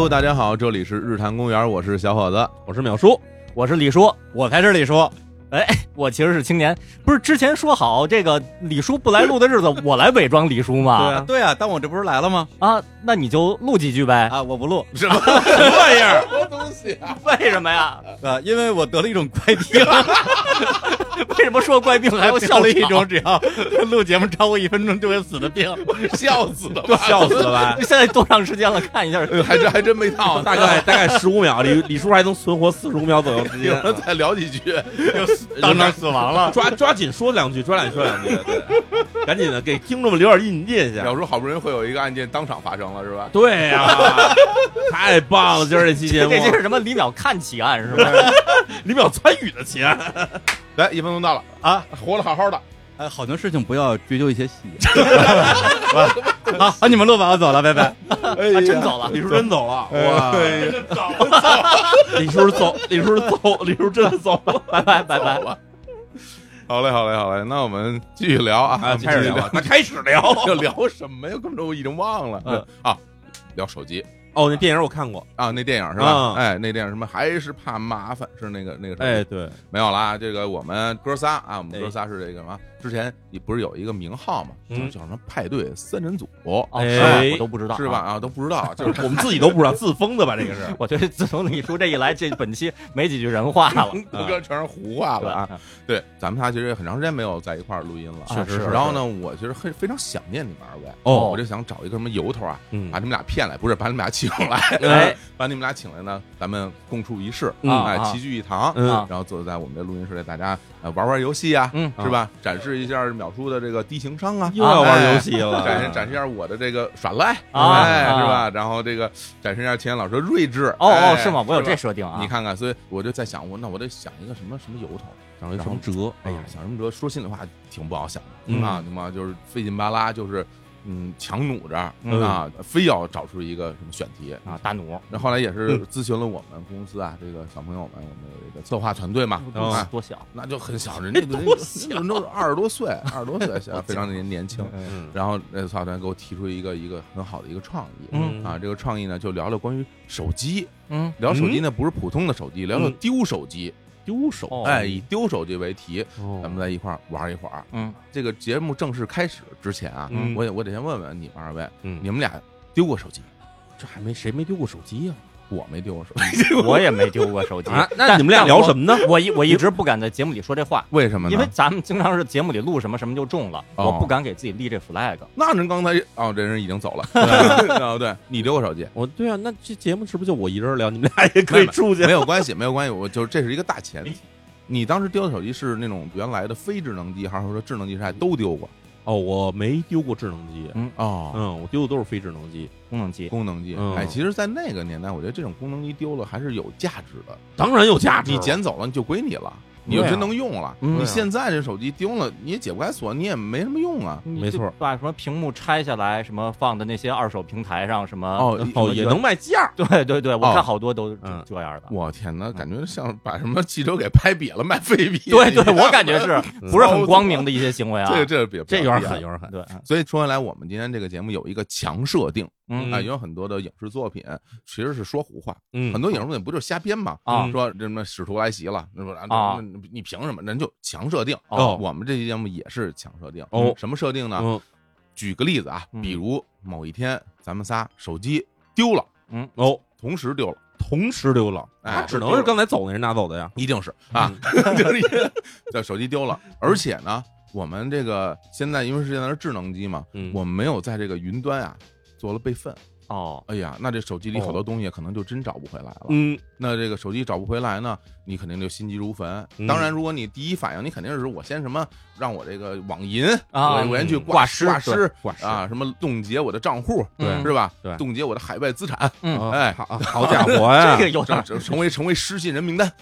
Hello， 大家好，这里是日坛公园，我是小伙子， 我是淼叔， 我是李叔，我才是李叔。哎，我其实是青年，不是之前说好这个李叔不来录的日子，我来伪装李叔吗？ 对啊，但我这不是来了吗？ 啊，那你就录几句呗。 啊，我不录， 什么玩意儿？什么东西啊？ 为什么呀？ 因为我得了一种怪病。 为什么说怪病还有笑了一种只要录节目超过1分钟就会死的病？ 笑死了吧， 笑死了吧？ 现在多长时间了？看一下， 还真没套， 大概15秒，李叔还能存活45秒左右时间。 再聊几句， 当场死亡了。 抓紧说两句，对，赶紧的给听众们留点印下。 小叔好不容易会有一个案件当场发生了，是吧？ 对呀，太棒了！今儿这期节目， 这是什么？李淼看奇案是吧？ 李淼参与的奇案。 来，1分钟到了啊，活得好好的。 好多事情不要追究一些细节。好，你们录吧，我走了，拜拜。 哎呀， 真走了， 李叔真走了， 哇！ 李叔真走了， 拜拜。 好嘞，那我们继续聊啊， 开始聊，那开始聊， 要聊什么呀？根本都已经忘了。聊手机。 哦，那电影我看过啊，那电影是吧？哎，那电影什么还是怕麻烦，是那个。 哎，对， 没有啦。这个我们哥仨啊，是这个什么？之前你不是有一个名号嘛？叫什么派对3人组？ 我都不知道， 是吧？啊，都不知道，就是我们自己都不知道，自封的吧？这个是。 我觉得自从李叔这一来，这本期没几句人话了， 全是胡话了啊！对，咱们仨其实很长时间没有在一块儿录音了， 确实。 然后呢，我其实非常想念你们2位，我就想找一个什么由头啊，把你们俩骗来，不是把你们俩请来，把你们俩请来呢，咱们共处一室，齐聚一堂，然后坐在我们的录音室里，大家玩玩游戏啊，是吧？展示一下淼叔的这个低情商啊， 又要玩游戏了， 展示一下我的这个耍赖，是吧？然后这个展示一下钱老师的睿智， 是吗？我有这设定啊， 你看看，所以我就在想，那我得想一个什么由头， 想一什么辙？ 哎呀，想什么辙？说心里话，挺不好想的啊，那么就是费劲巴拉，就是。强弩着啊，非要找出一个什么选题啊，大弩。 那后来也是咨询了我们公司啊，这个小朋友们，我们有这个策划团队嘛， 多小， 那就很小，人家都是20多岁，非常年轻。然后那策划团给我提出一个很好的一个创意，这个创意呢就聊聊关于手机，聊手机呢不是普通的手机，聊聊丢手机。 丢手， 以丢手机为题，咱们在一块儿玩一会儿。这个节目正式开始之前啊，我得先问问你们2位，你们俩丢过手机？ 这谁没丢过手机呀？ 我没丢过手机， 我也没丢过手机。 那你们俩聊什么呢？ 我一直不敢在节目里说这话， 为什么呢？ 因为咱们经常是节目里录什么就中了，我不敢给自己立这 flag。 那人刚才这人已经走了，对，你丢过手机？ 对啊，那这节目是不是就我一人聊？你们俩也可以出去， 没有关系，我就这是一个大前提。你当时丢的手机是那种原来的非智能机，还是说智能机还都丢过？ 我没丢过智能机，我丢的都是非智能机、 功能机。其实，在那个年代，我觉得这种功能机丢了还是有价值的。 当然有价值， 你捡走了就归你了。你就真能用了，你现在这手机丢了，你也解不开锁，你也没什么用啊。 没错， 把什么屏幕拆下来，什么放的那些二手平台上，什么也能卖价。 对，我看好多都这样的。 我天哪，感觉像把什么汽车给拍瘪了卖废品。 对，我感觉是不是很光明的一些行为啊？ 这有点狠，有点狠。 对， 所以说回来，我们今天这个节目有一个强设定。有很多的影视作品其实是说胡话，很多影视作品不就是瞎编嘛？说什么使徒来袭了，你凭什么？人就强设定。我们这期节目也是强设定。什么设定呢？举个例子啊，比如某一天咱们仨手机丢了，同时丢了， 只能是刚才走那人拿走的呀， 一定是啊，这手机丢了，而且呢，我们这个现在因为现在是智能机嘛，我们没有在这个云端啊。做了备份哎呀，那这手机里好多东西可能就真找不回来了。那这个手机找不回来呢，你肯定就心急如焚。当然，如果你第一反应，你肯定是我先什么让我这个网银我先去挂失啊，什么冻结我的账户，是吧？ 对， 冻结我的海外资产。 好家伙呀， 这个有成为失信人名单。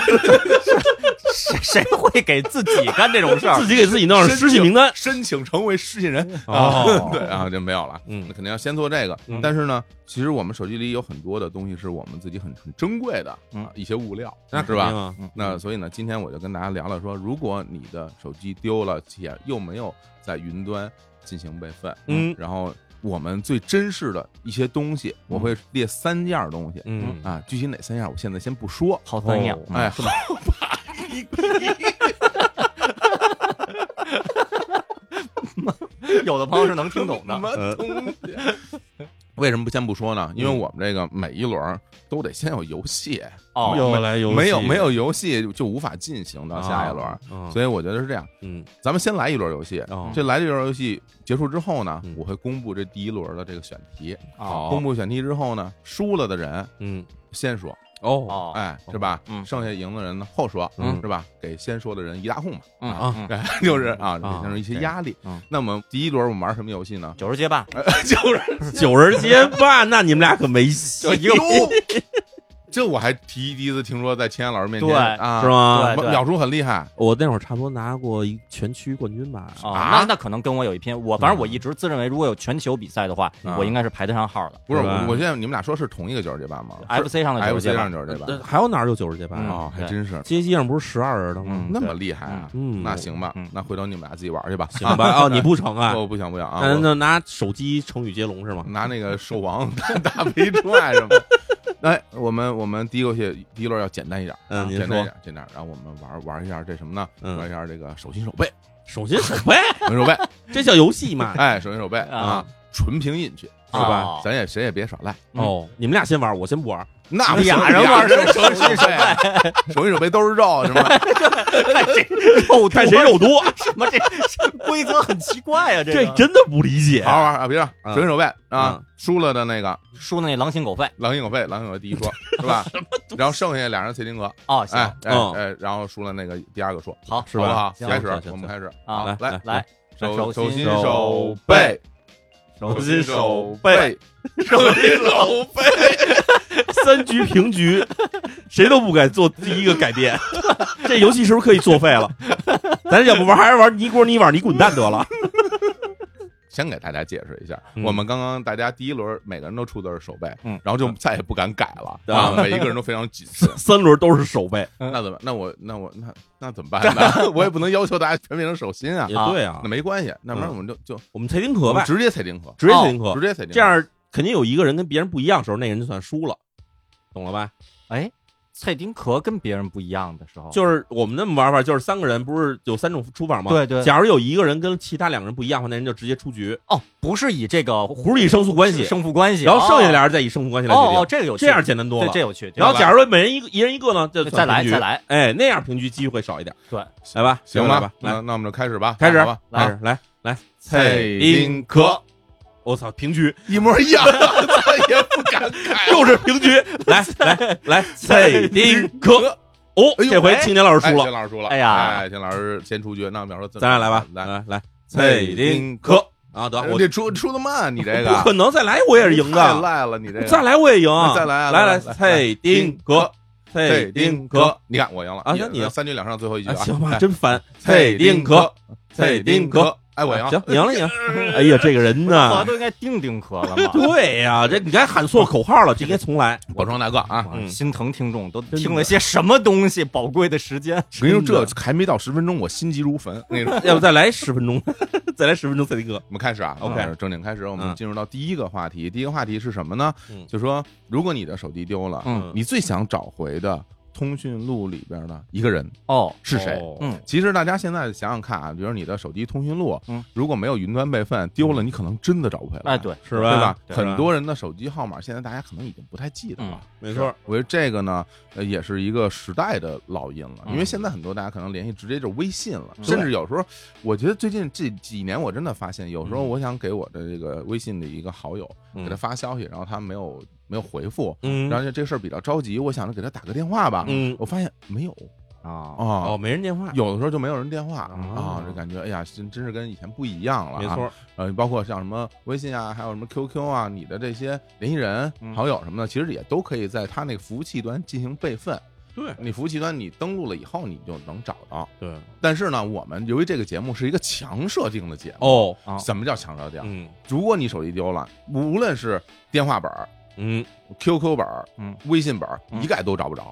谁会给自己干这种事儿？ 自己给自己弄上失信名单， 申请成为失信人对啊，就没有了。那肯定要先做这个。但是呢，其实我们手机里有很多的东西是我们自己很珍贵的一些物料，是吧？那所以呢，今天我就跟大家聊聊说，如果你的手机丢了且又没有在云端进行备份，然后我们最珍视的一些东西，我会列3样东西。具体哪3样，我现在先不说。 好3样， 哎， 是吧？有的朋友是能听懂的。 什么东西？为什么先不说呢？因为我们这个每一轮都得先有游戏又来游戏， 没有游戏就无法进行到下一轮，所以我觉得是这样。咱们先来一轮游戏，这轮游戏结束之后呢，我会公布这第1轮的这个选题。公布选题之后呢，输了的人先说。哎，是吧？剩下赢的人呢后说，是吧？给先说的人一大哄嘛，就是变成一些压力。那么第1轮我们玩什么游戏呢 ？9人街霸 ，9人街霸，那你们俩可没戏。 这我还第一次听说，在千老师面前， 是吗？ 淼叔很厉害， 我那会儿差不多拿过一全区冠军吧。 那可能跟我有一拼。反正我一直自认为，如果有全球比赛的话，我应该是排得上号的。 不是，我现在你们俩说是同一个9人街霸吗 ？FC 上的9人街霸 ，FC 上9人街霸， 还有哪儿有9人街霸还真是。 街机上不是12人的吗？ 那么厉害啊！那行吧，那回头你们俩自己玩去吧。 行吧，你不成啊？ 我不想啊！ 那拿手机成语接龙是吗？ 拿那个兽王大飞踹什么？来，我们第一轮要简单一点，简单一点，然后我们玩一下这什么呢？玩一下这个手心手背， 手心手背，这叫游戏嘛？ 哎，手心手背啊，纯凭运气是吧？咱也谁也别耍赖你们俩先玩，我先不玩。 那俩人玩手心手背， 手心手背都是肉，是吧？ 看谁肉多， 什么这规则很奇怪啊！ 这真的不理解。 好好玩啊！别让手心手背啊！输了的那狼心狗肺第一说是吧？然后剩下俩人随听歌行， 然后输了那个第2个说， 好， 是吧？开始，我们开始啊！来， 手心手背， 手心手背，手心手背，3局平局，谁都不敢做第1个改变。这游戏是不是可以作废了？咱要不玩还是玩你锅你碗你滚蛋得了。 先给大家解释一下，我们刚刚大家第1轮每个人都出的是手背，然后就再也不敢改了啊！每一个人都非常谨慎 ，3轮都是手背， 那怎么？那怎么办呢？我也不能要求大家全变成手心啊！ 也对啊， 那没关系，那不然我们就我们猜丁壳呗， 直接猜丁壳， 这样肯定有一个人跟别人不一样的时候，那人就算输了，懂了吧？ 哎。蔡丁壳跟别人不一样的时候， 就是我们那么玩法，就是3个人不是有3种出法吗？ 对。 假如有一个人跟其他2个人不一样的话，那人就直接出局。 不是以这个不是以胜负关系， 然后剩下俩人再以胜负关系来决定。 这个有趣， 这样简单多了， 这有趣。 然后假如说每人一人一个呢，就再来， 哎，那样平局机会少一点。 对， 来吧， 行吧， 那我们就开始吧， 开始吧， 来， 蔡丁壳。 我操，平局一模一样，再也不敢改， 又是平局。来，蔡丁壳。这回青年老师输了， 青年老师输了。 哎呀， 青年老师先出局，那比方说咱俩来吧，来，蔡丁壳啊，得我这出的慢，你这个不可能，再来我也是赢的， 太赖了，你这个再来我也赢， 再来， 来，蔡丁壳，蔡丁壳， 你看我赢了啊，行，你 3局2胜，最后一局啊， 行吧，真烦，蔡丁壳，蔡丁壳。 哎，我赢， 行，赢了。哎呀，这个人呢， 都应该丁壳了嘛。 对呀，这你该喊错口号了，这应该重来。 保装大哥啊， 心疼听众都听了些什么东西，宝贵的时间。 我跟你说，这还没到10分钟，我心急如焚。 要不再来10分钟，再来10分钟，蔡丁壳。 我们开始啊 ，OK， 正经开始，我们进入到第1个话题。第1个话题是什么呢？就说如果你的手机丢了，你最想找回的通讯录里边的一个人是谁？其实大家现在想想看啊，比如你的手机通讯录，如果没有云端备份，丢了你可能真的找不回来。 哎，对， 是吧？ 对吧？很多人的手机号码现在大家可能已经不太记得了。 没错， 我觉得这个呢，也是一个时代的烙印了。因为现在很多大家可能联系直接就是微信了，甚至有时候，我觉得最近这几年我真的发现，有时候我想给我的这个微信的一个好友给他发消息，然后他没有回复，然后这事儿比较着急，我想着给他打个电话吧，我发现没有没人电话， 有的时候就没有人电话啊，就感觉哎呀，真是跟以前不一样了。 没错， 包括像什么微信啊，还有什么 QQ 啊，你的这些联系人、好友什么的，其实也都可以在他那个服务器端进行备份。 对， 你服务器端你登录了以后，你就能找到。 对， 但是呢，我们由于这个节目是一个强设定的节目什么叫强设定？如果你手机丢了，无论是电话本QQ 本微信本一概都找不着了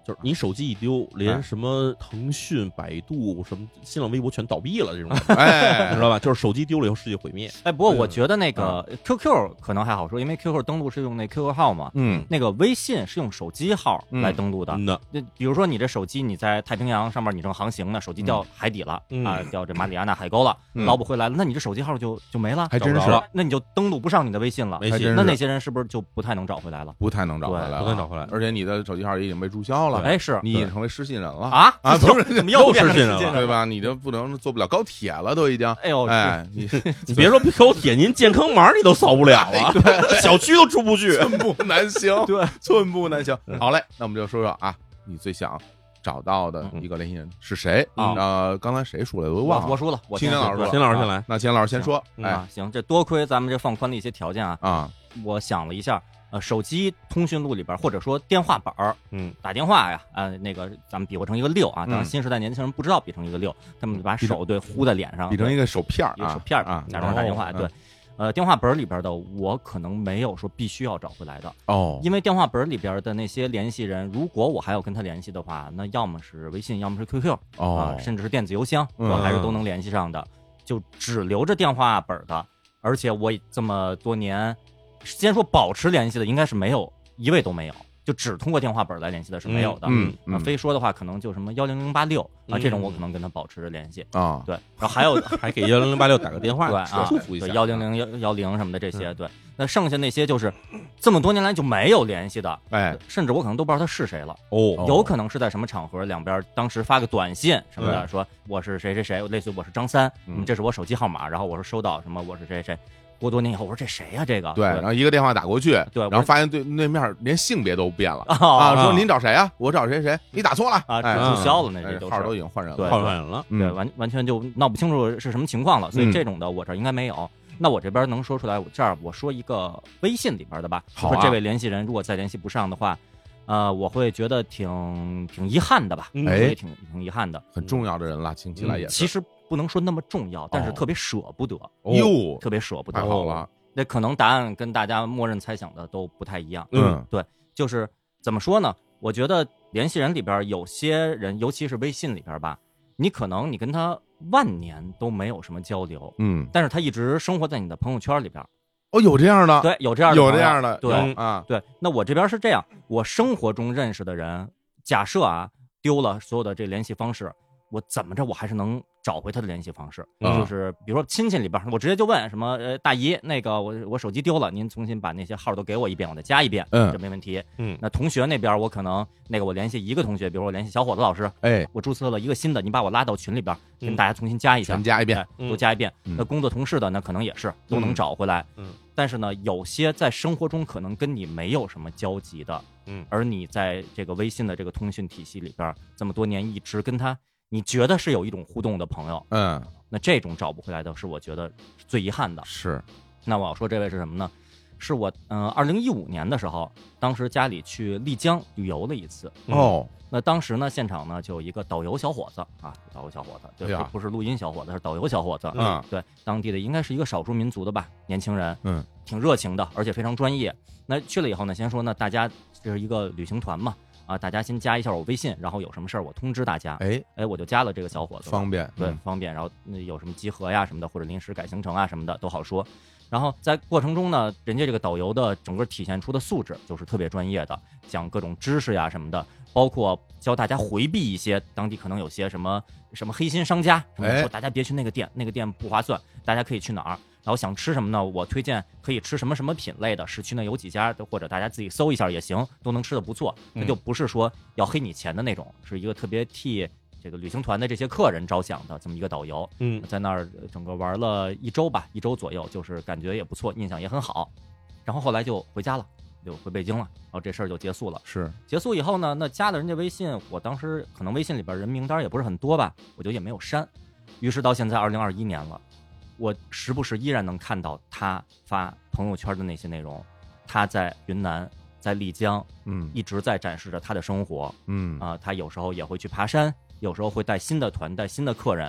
就是你手机一丢，连什么腾讯、百度、什么新浪微博全倒闭了，这种哎， 你知道吧？就是手机丢了以后，世界毁灭。 哎，不过我觉得那个 QQ 可能还好说，因为 QQ 登录是用那 QQ 号嘛，那个微信是用手机号来登录的。那比如说你这手机你在太平洋上面你正航行呢，手机掉海底了啊，掉这马里亚纳海沟了，捞不回来了，那你这手机号就没了， 还真是， 那你就登录不上你的微信了。那些人是不是就不太能找回来了？ 不太能找回来了， 不太能找回来。 而且你的手机号也已经被注销了， 哎，是你已经成为失信人了啊！ 不是， 怎么又失信人了， 对吧？你就不能坐不了高铁了，都已经。 哎呦， 哎，你别说高铁，您健康码你都扫不了啊，小区都出不去， 寸步难行。 对， 寸步难行。好嘞，那我们就说说啊，你最想找到的一个联系人是谁啊？刚才谁说了？我都忘了。 我说了， 青年老师说， 秦老师先来。 那秦老师先说。哎， 行，这多亏咱们这放宽了一些条件啊。我想了一下。手机通讯录里边，或者说电话本儿，打电话呀，那个咱们比划成一个6啊。当然，新时代年轻人不知道比成一个6，他们把手呼在脸上， 比成一个手片一个手片啊，假装打电话。对，电话本里边的我可能没有说必须要找回来的哦， 因为电话本里边的那些联系人，如果我还要跟他联系的话，那要么是微信，要么是 QQ 甚至是电子邮箱，我还是都能联系上的，就只留着电话本的，而且我这么多年。先说保持联系的，应该是没有一位都没有，就只通过电话本来联系的是没有的。非说的话，可能就什么10086啊，这种我可能跟他保持着联系啊。对，然后还有还给10086打个电话， 对啊， 祝福一下 10010什么的这些。对，那剩下那些就是这么多年来就没有联系的， 哎， 甚至我可能都不知道他是谁了。有可能是在什么场合两边当时发个短信什么的，说我是谁谁谁，类似于我是张三，这是我手机号码，然后我说收到什么，我是谁谁。过多年以后，我说这谁呀？这个对，然后一个电话打过去， 对， 然后发现对面连性别都变了啊，说您找谁啊？我找谁谁？你打错了啊， 注销了，那这号都已经换人了， 对， 换人了， 对，完全就闹不清楚是什么情况了，所以这种的我这应该没有。那我这边能说出来，这儿我说一个微信里边的吧， 好， 这位联系人如果再联系不上的话，我会觉得挺遗憾的吧， 哎， 挺遗憾的， 很重要的人了，听起来也其实不能说那么重要，但是特别舍不得哟， 特别舍不得， 太好了。 那可能答案跟大家默认猜想的都不太一样。对，就是怎么说呢？我觉得联系人里边有些人，尤其是微信里边吧，你可能你跟他万年都没有什么交流，但是他一直生活在你的朋友圈里边。 哦，有这样的， 对，有这样的， 对啊，对。那我这边是这样，我生活中认识的人，假设啊丢了所有的这联系方式，我怎么着我还是能找回他的联系方式，就是比如说亲戚里边，我直接就问什么大姨，那个我手机丢了，您重新把那些号都给我一遍，我再加一遍，这没问题。那同学那边我可能那个我联系一个同学，比如我联系小伙子老师，我注册了一个新的，你把我拉到群里边，跟大家重新加一下， 全加一遍， 都加一遍。那工作同事的那可能也是都能找回来。但是呢，有些在生活中可能跟你没有什么交集的，而你在这个微信的这个通讯体系里边，这么多年一直跟他。你觉得是有一种互动的朋友，那这种找不回来的是我觉得最遗憾的。 是， 那我要说这位是什么呢？是我2015年的时候，当时家里去丽江旅游了一次。那当时呢，现场呢就有一个导游小伙子啊，导游小伙子，对，不是录音小伙子，是导游小伙子。对，当地的应该是一个少数民族的吧，年轻人，挺热情的，而且非常专业。那去了以后呢，先说呢，大家这是一个旅行团嘛。大家先加一下我微信，然后有什么事儿我通知大家。我就加了这个小伙子， 方便， 对，方便。然后有什么集合呀什么的，或者临时改行程啊什么的都好说。然后在过程中呢，人家这个导游的整个体现出的素质就是特别专业的，讲各种知识呀什么的，包括教大家回避一些当地可能有些什么黑心商家，说大家别去那个店，那个店不划算，大家可以去哪儿。然后想吃什么呢？我推荐可以吃什么品类的，市区呢有几家，或者大家自己搜一下也行，都能吃得不错。那就不是说要黑你钱的那种，是一个特别替这个旅行团的这些客人着想的这么一个导游。在那儿整个玩了1周吧，1周左右，就是感觉也不错，印象也很好。然后后来就回家了，就回北京了，然后这事儿就结束了。 是结束以后呢，那加了人家微信，我当时可能微信里边人名单也不是很多吧，我就也没有删。于是到现在2021年了。我时不时依然能看到他发朋友圈的那些内容，他在云南，在丽江，一直在展示着他的生活，他有时候也会去爬山，有时候会带新的团，带新的客人，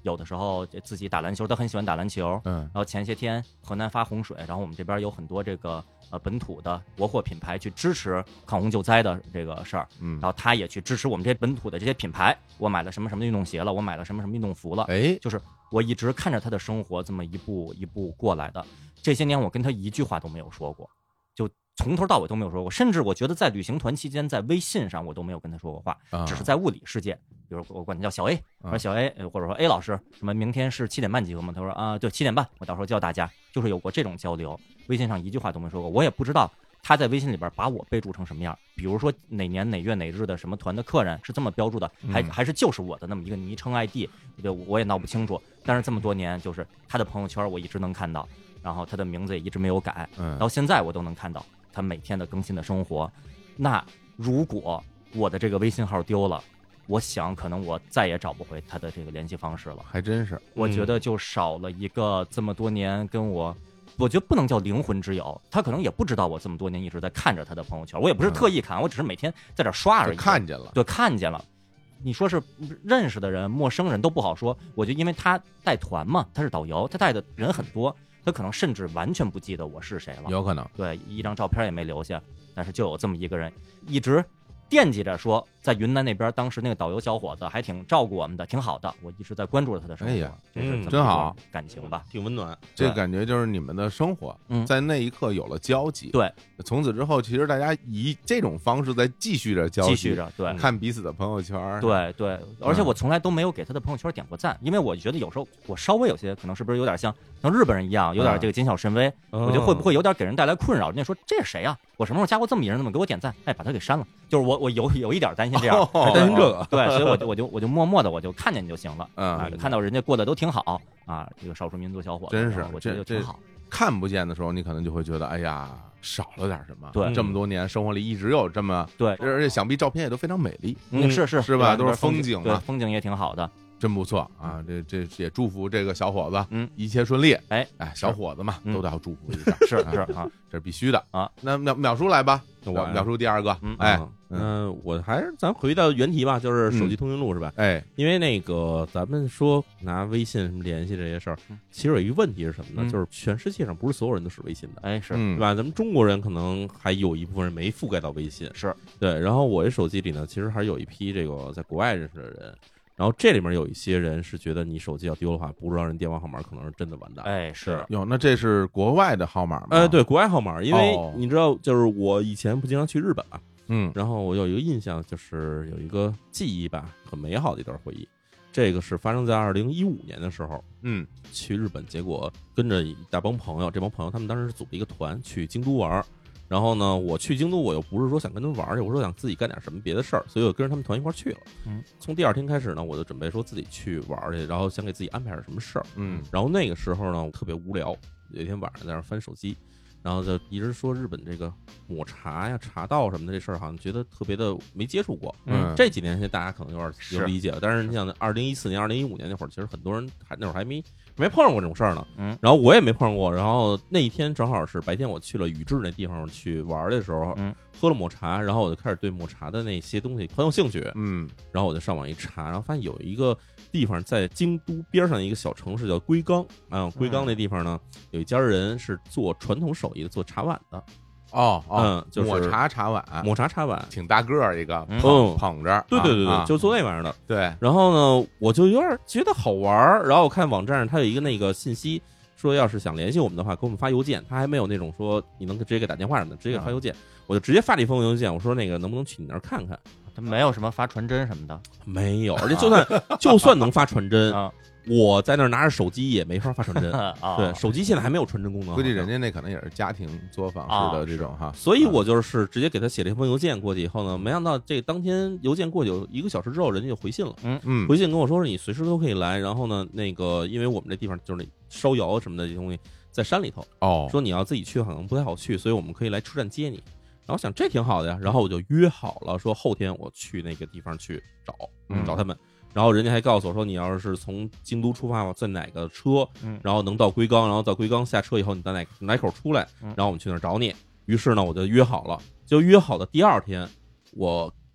有的时候自己打篮球，他很喜欢打篮球。然后前些天河南发洪水，然后我们这边有很多这个本土的国货品牌去支持抗洪救灾的这个事儿。然后他也去支持我们这些本土的这些品牌。我买了什么什么运动鞋了，我买了什么什么运动服了。就是我一直看着他的生活这么一步一步过来的。这些年我跟他一句话都没有说过，就从头到尾都没有说过，甚至我觉得在旅行团期间，在微信上我都没有跟他说过话，只是在物理世界，比如我管他叫小 A， 我说小 A， 或者说 A 老师，什么明天是7点半集合吗？他说对，7点半，我到时候叫大家，就是有过这种交流，微信上一句话都没说过，我也不知道他在微信里边把我备注成什么样，比如说哪年哪月哪日的什么团的客人是这么标注的，还是就是我的那么一个昵称 ID， 对，我也闹不清楚，但是这么多年，就是他的朋友圈我一直能看到。然后他的名字也一直没有改，到现在我都能看到他每天的更新的生活。那如果我的这个微信号丢了，我想可能我再也找不回他的这个联系方式了。 还真是， 我觉得就少了一个这么多年跟我觉得不能叫灵魂之友，他可能也不知道我这么多年一直在看着他的朋友圈，我也不是特意看，我只是每天在这刷而已。 看见了， 对，看见了。你说是认识的人、陌生人都不好说，我就因为他带团嘛，他是导游，他带的人很多。他可能甚至完全不记得我是谁了， 有可能， 对，一张照片也没留下，但是就有这么一个人一直惦记着说，在云南那边当时那个导游小伙子还挺照顾我们的，挺好的，我一直在关注着他的生活。 哎呀， 真好， 感情吧， 挺温暖。 这感觉就是你们的生活在那一刻有了交集。 对， 从此之后，其实大家以这种方式在继续着交集， 继续着，对， 看彼此的朋友圈。 对对，而且我从来都没有给他的朋友圈点过赞，因为我觉得有时候我稍微有些可能是不是有点像日本人一样，有点这个谨小慎微，我觉得会不会有点给人带来困扰？人家说这是谁啊？我什么时候加过这么一人，怎么给我点赞？哎，把他给删了。就是我有一点担心这样， 担心这个， 对，所以我就默默的我就看见你就行了，看到人家过得都挺好啊，这个少数民族小伙子， 真是我觉得就挺好。 看不见的时候，你可能就会觉得，哎呀，少了点什么。 对， 这么多年生活里一直有这么对， 而且想必照片也都非常美丽， 是吧？都是风景嘛， 对，风景也挺好的。 真不错啊！这也祝福这个小伙子，一切顺利。哎，小伙子嘛，都得要祝福一下， 是啊， 这是必须的啊。 那淼叔来吧，淼叔第二个， 我还是咱回到原题吧，就是手机通讯录是吧？ 哎， 因为那个咱们说拿微信什么联系这些事儿，其实有一个问题是什么呢？就是全世界上不是所有人都使微信的， 哎，是对吧？咱们中国人可能还有一部分人没覆盖到微信， 是对。然后我这手机里呢，其实还是有一批这个在国外认识的人。然后这里面有一些人是觉得你手机要丢的话，不知道人电话号码，可能是真的完蛋。 哎，是哟，那这是国外的号码吗？ 对，国外号码，因为你知道，就是我以前不经常去日本嘛，然后我有一个印象，就是有一个记忆吧，很美好的一段回忆。这个是发生在2015年的时候，去日本，结果跟着一大帮朋友，这帮朋友他们当时是组了一个团去京都玩。然后呢，我去京都，我又不是说想跟他们玩去，我说想自己干点什么别的事儿，所以我跟着他们团一块去了。从第二天开始呢，我就准备说自己去玩去，然后想给自己安排点什么事儿。然后那个时候呢，我特别无聊，有一天晚上在那翻手机，然后就一直说日本这个抹茶呀、茶道什么的这事儿，好像觉得特别的没接触过。这几年现在大家可能有点理解了，但是你想2014年、2015年那会儿，其实很多人那会儿还没碰上过这种事儿呢，然后我也没碰上过。然后那一天正好是白天，我去了宇治那地方去玩的时候，喝了抹茶，然后我就开始对抹茶的那些东西很有兴趣，然后我就上网一查，然后发现有一个地方在京都边上一个小城市叫龟冈啊，龟冈那地方呢有一家人是做传统手艺的，做茶碗的。就是抹茶碗，挺大个儿一个，捧着， 对，就做那玩意儿的。 对， 然后呢，我就有点觉得好玩儿，然后我看网站上它有一个那个信息，说要是想联系我们的话，给我们发邮件。他还没有那种说你能直接给打电话什么的，直接给发邮件。我就直接发了一封邮件，我说那个能不能去你那儿看看？ 他没有什么发传真什么的， 没有，而且就算能发传真我在那儿拿着手机也没法发传真，对，手机现在还没有传真功能。 估计人家那可能也是家庭作坊式的这种哈， 所以我就是直接给他写了一封邮件过去以后呢，没想到这当天邮件过去有1个小时之后，人家就回信了，回信跟我说你随时都可以来，然后呢，那个因为我们这地方就是那烧窑什么的这东西在山里头，说你要自己去可能不太好去，所以我们可以来车站接你。然后想这挺好的呀，然后我就约好了说后天我去那个地方去找他们。然后人家还告诉我说，你要是从京都出发，在哪个车，然后能到龟冈，然后到龟冈下车以后，你到哪口出来，然后我们去那儿找你。于是呢，我就约好了，就约好的第二天，我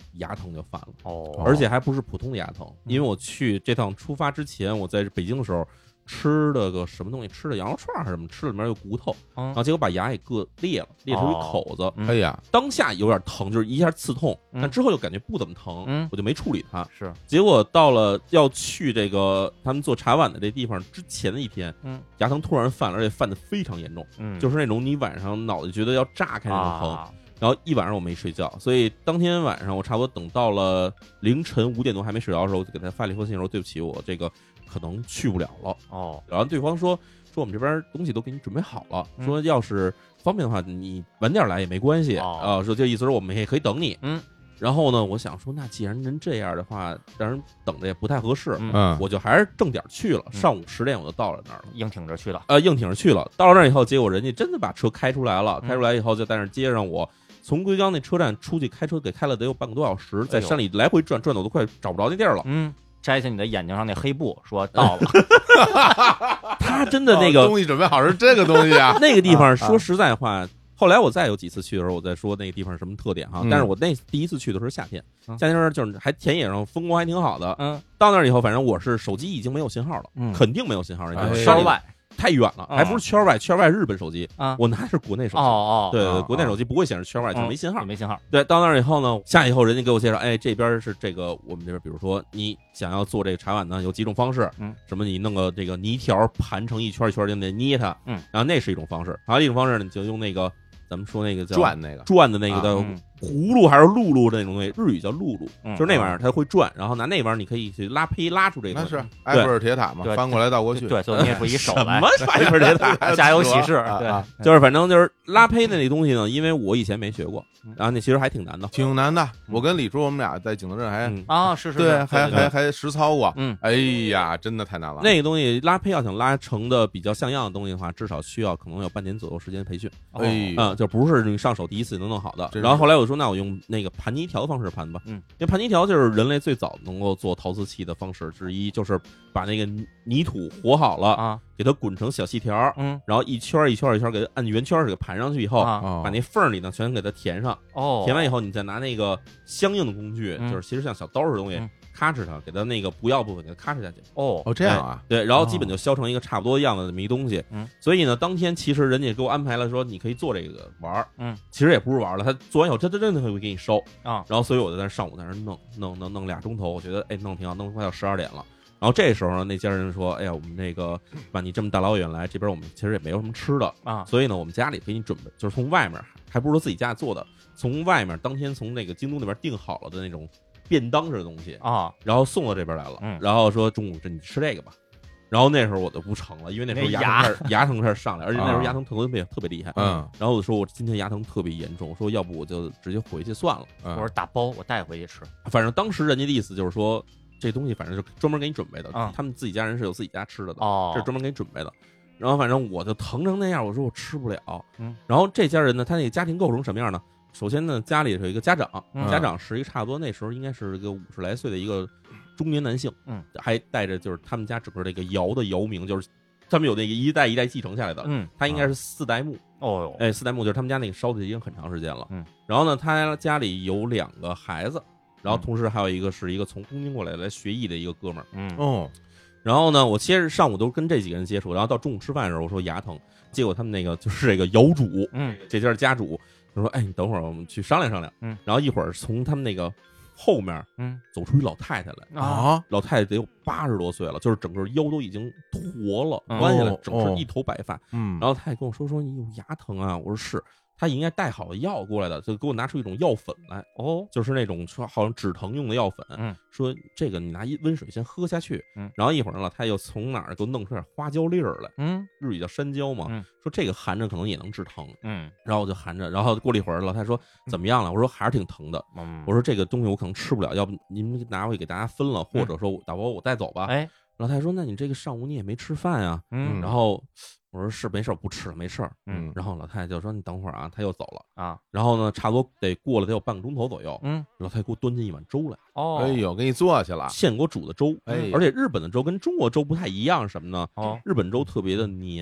牙疼就犯了哦， 而且还不是普通的牙疼，因为我去这趟出发之前，我在北京的时候吃了个什么东西，吃的羊肉串还是什么，吃了里面有骨头，然后结果把牙给硌裂了，裂出一口子。 哎呀， 当下有点疼，就是一下刺痛，但之后又感觉不怎么疼，我就没处理它。 是， 结果到了要去这个他们做茶碗的这地方之前的一天，牙疼突然犯了，而且犯得非常严重，就是那种你晚上脑袋觉得要炸开那种疼。然后一晚上我没睡觉，所以当天晚上我差不多等到了凌晨5点多还没睡着的时候，我就给他发了一封信说对不起，我这个可能去不了了。然后对方说我们这边东西都给你准备好了，说要是方便的话你晚点来也没关系说这意思是我们也可以等你。然后呢，我想说那既然人这样的话，让人等着也不太合适，我就还是正点去了，上午10点我就到了那儿了， 硬挺着去了。 硬挺着去了，到了那儿以后，结果人家真的把车开出来了，开出来以后就在那儿接上我。从龟冈那车站出去，开车给开了得有半个多小时，在山里来回转，转的我都快找不着那地儿了。 摘下你的眼睛上那黑布，说到了。 他真的那个东西准备好是这个东西啊。 那个地方说实在话，后来我再有几次去的时候，我再说那个地方什么特点哈。但是我那第一次去的时候夏天，夏天时候就是还田野上风光还挺好的。到那儿以后，反正我是手机已经没有信号了，肯定没有信号了， 圈外。 太远了，还不是圈外日本手机啊， 我拿的是国内手机。对，国内手机不会显示圈外，就是没信号， 没信号。 对，到那儿以后呢，下以后人家给我介绍，哎，这边是这个我们这边，比如说你想要做这个茶碗呢，有几种方式，什么你弄个这个泥条盘成一圈一圈的捏它，然后那是一种方式，还有一种方式呢，你就用那个咱们说那个叫转的那个的。葫芦还是露露的那种东西，日语叫露露，就是那玩意儿，它会转，然后拿那玩意儿你可以去拉出这个。 那是埃菲尔铁塔嘛，翻过来倒过去， 对，就捏出一手来。 什么埃菲尔铁塔？ 加油喜事，对， 就是反正就是拉胚的那东西呢，因为我以前没学过，然后那其实还挺难的， 挺难的。我跟李叔我们俩在景德镇还是对，还实操过。哎呀，真的太难了。 那个东西拉胚要想拉成的比较像样的东西的话，至少需要可能有半年左右时间培训。就不是你上手第一次能弄好的。然后后来我说，那我用那个盘泥条的方式盘吧，因为盘泥条就是人类最早能够做陶瓷器的方式之一，就是把那个泥土和好了给它滚成小细条，然后一圈一圈一圈给它按圆圈给盘上去以后，把那缝里呢全给它填上，填完以后你再拿那个相应的工具，就是其实像小刀似的东西，咔哧它，给它那个不要部分给它咔哧下去。 这样啊， 对，然后基本就削成一个差不多样的这么一东西。所以呢，当天其实人家给我安排了说你可以做这个玩儿，其实也不是玩了，他做完以后真的会给你烧然后所以我就在上午在那弄2钟头，我觉得弄挺好，弄快到12点了。然后这时候呢，那家人说：“哎呀，我们那个把你这么大老远来，这边我们其实也没有什么吃的所以呢，我们家里给你准备，就是从外面，还不是说自己家做的，从外面当天从那个京东那边订好了的那种便当似的东西然后送到这边来了。然后说中午你吃这个吧。然后那时候我就不成了，因为那时候牙疼开始上来，而且那时候牙疼特别厉害。然后我说我今天牙疼特别严重，我说要不我就直接回去算了。 我说打包我带回去吃。 反正当时人家的意思就是说。这东西反正就专门给你准备的，他们自己家人是有自己家吃的这是专门给你准备的。然后反正我就疼成那样，我说我吃不了。然后这家人呢，他那个家庭构成什么样呢？首先呢，家里有一个家长，家长是一个差不多那时候应该是一个50来岁的一个中年男性，还带着就是他们家整个这个窑的窑名，就是他们有那个一代一代继承下来的，他应该是4代目。4代目就是他们家那个烧的已经很长时间了。然后呢，他家里有2个孩子。然后同时还有一个是一个从东京过来学艺的一个哥们儿，然后呢，我其实上午都跟这几个人接触，然后到中午吃饭的时候，我说牙疼，结果他们那个就是这个窑主，这家家主就说，哎，你等会儿我们去商量商量，然后一会儿从他们那个后面，走出一老太太来老太太得有80多岁了，就是整个腰都已经驼了，弯下来，整个一头白发，然后他还跟我说你有牙疼啊，我说是。他应该带好了药过来的，就给我拿出一种药粉来，就是那种说好像止疼用的药粉，说这个你拿温水先喝下去，然后一会儿呢，他又从哪儿给我弄出点花椒粒儿来，日语叫山椒嘛，说这个含着可能也能治疼，然后我就含着，然后过了一会儿，老太太说怎么样了？我说还是挺疼的，我说这个东西我可能吃不了，要不您们拿回去给大家分了，或者说大伯我带走吧。老太太说那你这个上午你也没吃饭啊，然后。我说是没事，不吃了，没事。然后老太太就说你等会儿啊，她又走了然后呢，差不多过了得有半个钟头左右，老太太给我端进一碗粥来。 哎呦，给你做去了， 现给我煮的粥。而且日本的粥跟中国粥不太一样，什么呢？日本粥特别的黏。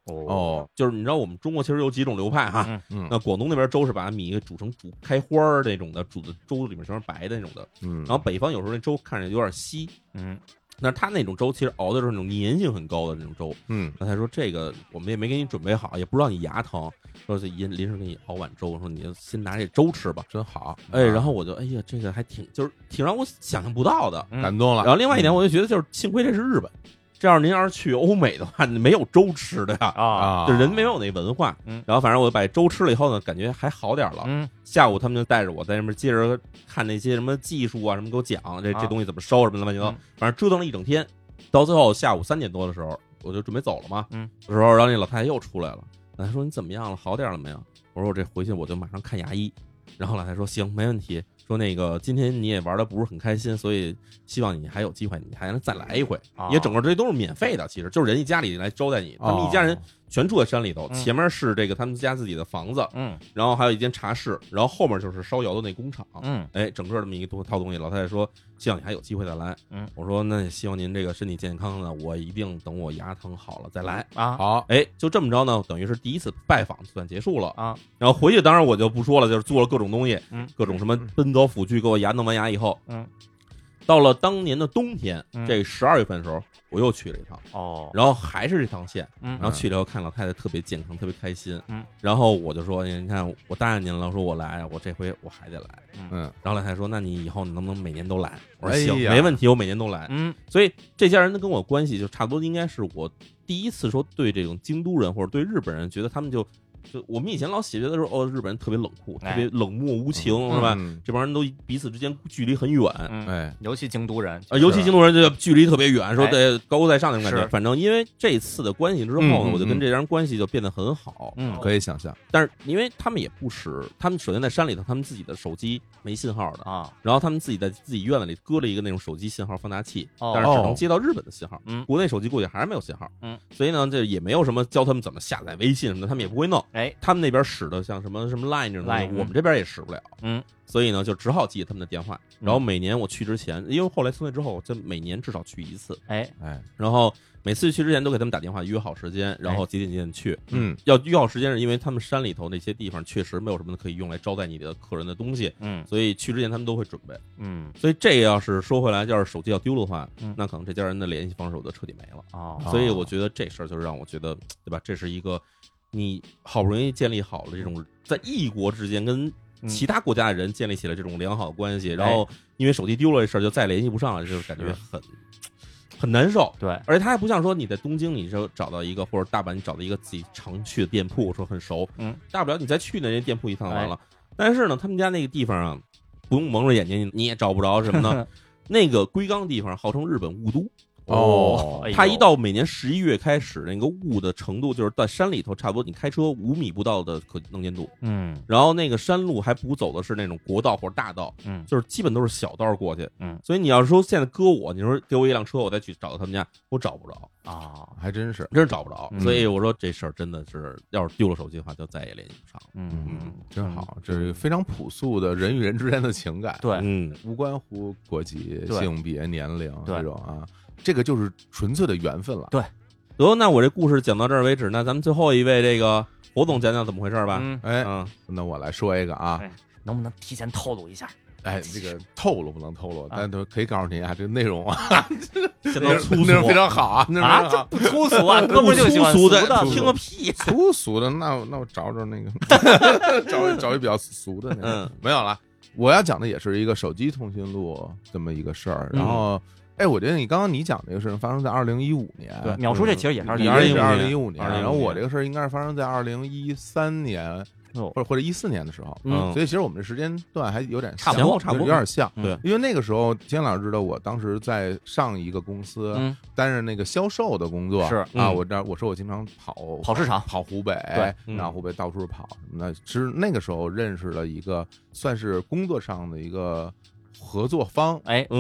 哦， 就是你知道我们中国其实有几种流派哈，那广东那边粥是把米煮成煮开花儿那种的，煮的粥里面全是白的那种的，然后北方有时候那粥看着有点稀，但是他那种粥其实熬的是那种粘性很高的那种粥，那他说这个我们也没给你准备好，也不知道你牙疼，说是临时给你熬碗粥，说你就先拿这粥吃吧， 真好， 然后我就哎呀，这个还挺让我想象不到的， 感动了。 然后另外一点，我就觉得就是幸亏这是日本。这样您要是去欧美的话，没有粥吃的呀，就人没有那文化。然后反正我把粥吃了以后呢，感觉还好点了。下午他们就带着我在那边接着看那些什么技术啊，什么给我讲这东西怎么烧什么乱七八糟，反正折腾了一整天。到最后下午3点多的时候，我就准备走了嘛。有时候然后那老太太又出来了，老太太说你怎么样了？好点了没有？我说我这回去我就马上看牙医。然后老太太说行，没问题。说那个今天你也玩的不是很开心，所以希望你还有机会，你还能再来一回。因为整个这些都是免费的，其实就是人家家里来招待你，他们一家人全住在山里头，前面是这个他们家自己的房子，然后还有一间茶室，然后后面就是烧窑的那工厂，整个这么一个套东西。老太太说希望你还有机会再来，我说那也希望您这个身体健康的，我一定等我牙疼好了再来啊。 好， 就这么着呢，等于是第一次拜访算结束了啊。然后回去当然我就不说了，就是做了各种东西，各种什么奔走辅具，给我弄完牙以后，到了当年的冬天，这12月份的时候，我又去了一趟然后还是这趟线，然后去了以后看老太太特别健康，特别开心，然后我就说，你看我答应您了，说我来，我这回我还得来，然后老太太说，那你以后能不能每年都来？我说行，没问题，我每年都来，所以这家人跟我关系就差不多，应该是我第一次说对这种京都人或者对日本人，觉得他们就我们以前老觉得说日本人特别冷酷，特别冷漠无情，是吧？这帮人都彼此之间距离很远， 尤其京都人尤其京都人就距离特别远，说得高高在上那种感觉。反正因为这次的关系之后呢，我就跟这家人关系就变得很好， 可以想象。 但是因为他们也不识，他们首先在山里头，他们自己的手机没信号的啊，然后他们自己在自己院子里搁了一个那种手机信号放大器，但是只能接到日本的信号，国内手机过去还是没有信号，所以呢，这也没有什么教他们怎么下载微信什么的，他们也不会弄。他们那边使的像什么 Line 这种东西，我们这边也使不了。所以呢，就只好记他们的电话。然后每年我去之前，因为后来从那之后，就每年至少去一次。然后每次去之前都给他们打电话约好时间，然后几点去。要约好时间是因为他们山里头那些地方确实没有什么可以用来招待你的客人的东西。所以去之前他们都会准备。所以这个要是说回来，要是手机要丢的话，那可能这家人的联系方式我就彻底没了。所以我觉得这事儿就是让我觉得，对吧？这是一个。你好不容易建立好了这种在异国之间跟其他国家的人建立起了这种良好的关系，然后因为手机丢了这事儿就再联系不上了，就是感觉很难受。 对， 而且他还不像说你在东京，你就找到一个或者大阪你找到一个自己常去的店铺，说很熟，大不了你再去那些店铺一趟完了。但是呢，他们家那个地方啊，不用蒙着眼睛你也找不着什么呢？那个龟冈地方号称日本雾都。它一到每年11月开始，那个雾的程度就是在山里头，差不多你开车5米不到的可能见度。然后那个山路还不走的是那种国道或者大道，就是基本都是小道过去。所以你要是说现在搁我，你说给我一辆车，我再去找到他们家，我找不着啊， 还真是找不着。所以我说这事儿真的是，要是丢了手机的话，就再也联系不上了。 真好，这是非常朴素的人与人之间的情感。 对， 无关乎国籍、性别、年龄这种啊。这个就是纯粹的缘分了。 对， 那我这故事讲到这儿为止，那咱们最后一位这个侯总讲讲怎么回事吧。 那我来说一个啊， 能不能提前透露一下？ 这个透露不能透露，但都可以告诉你啊，这个内容啊， 相当粗俗， 非常好啊， 这不粗俗啊，哥们儿就喜欢粗俗的， 听个屁， 粗俗的，那我找那个，找一比较俗的那个，没有了。我要讲的也是一个手机通讯录这么一个事儿，然后。我觉得你刚刚讲这个事情发生在2015年， 对，淼叔这其实也是 2015年，然后我这个事儿应该是发生在2013年或者14年的时候，所以其实我们这时间段还有点差不多， 有点像。 对， 因为那个时候金老师知道，我当时在上一个公司担任那个销售的工作， 是啊，我说我经常跑市场， 跑湖北，然后湖北到处跑什么的。其实那个时候认识了一个算是工作上的一个合作方，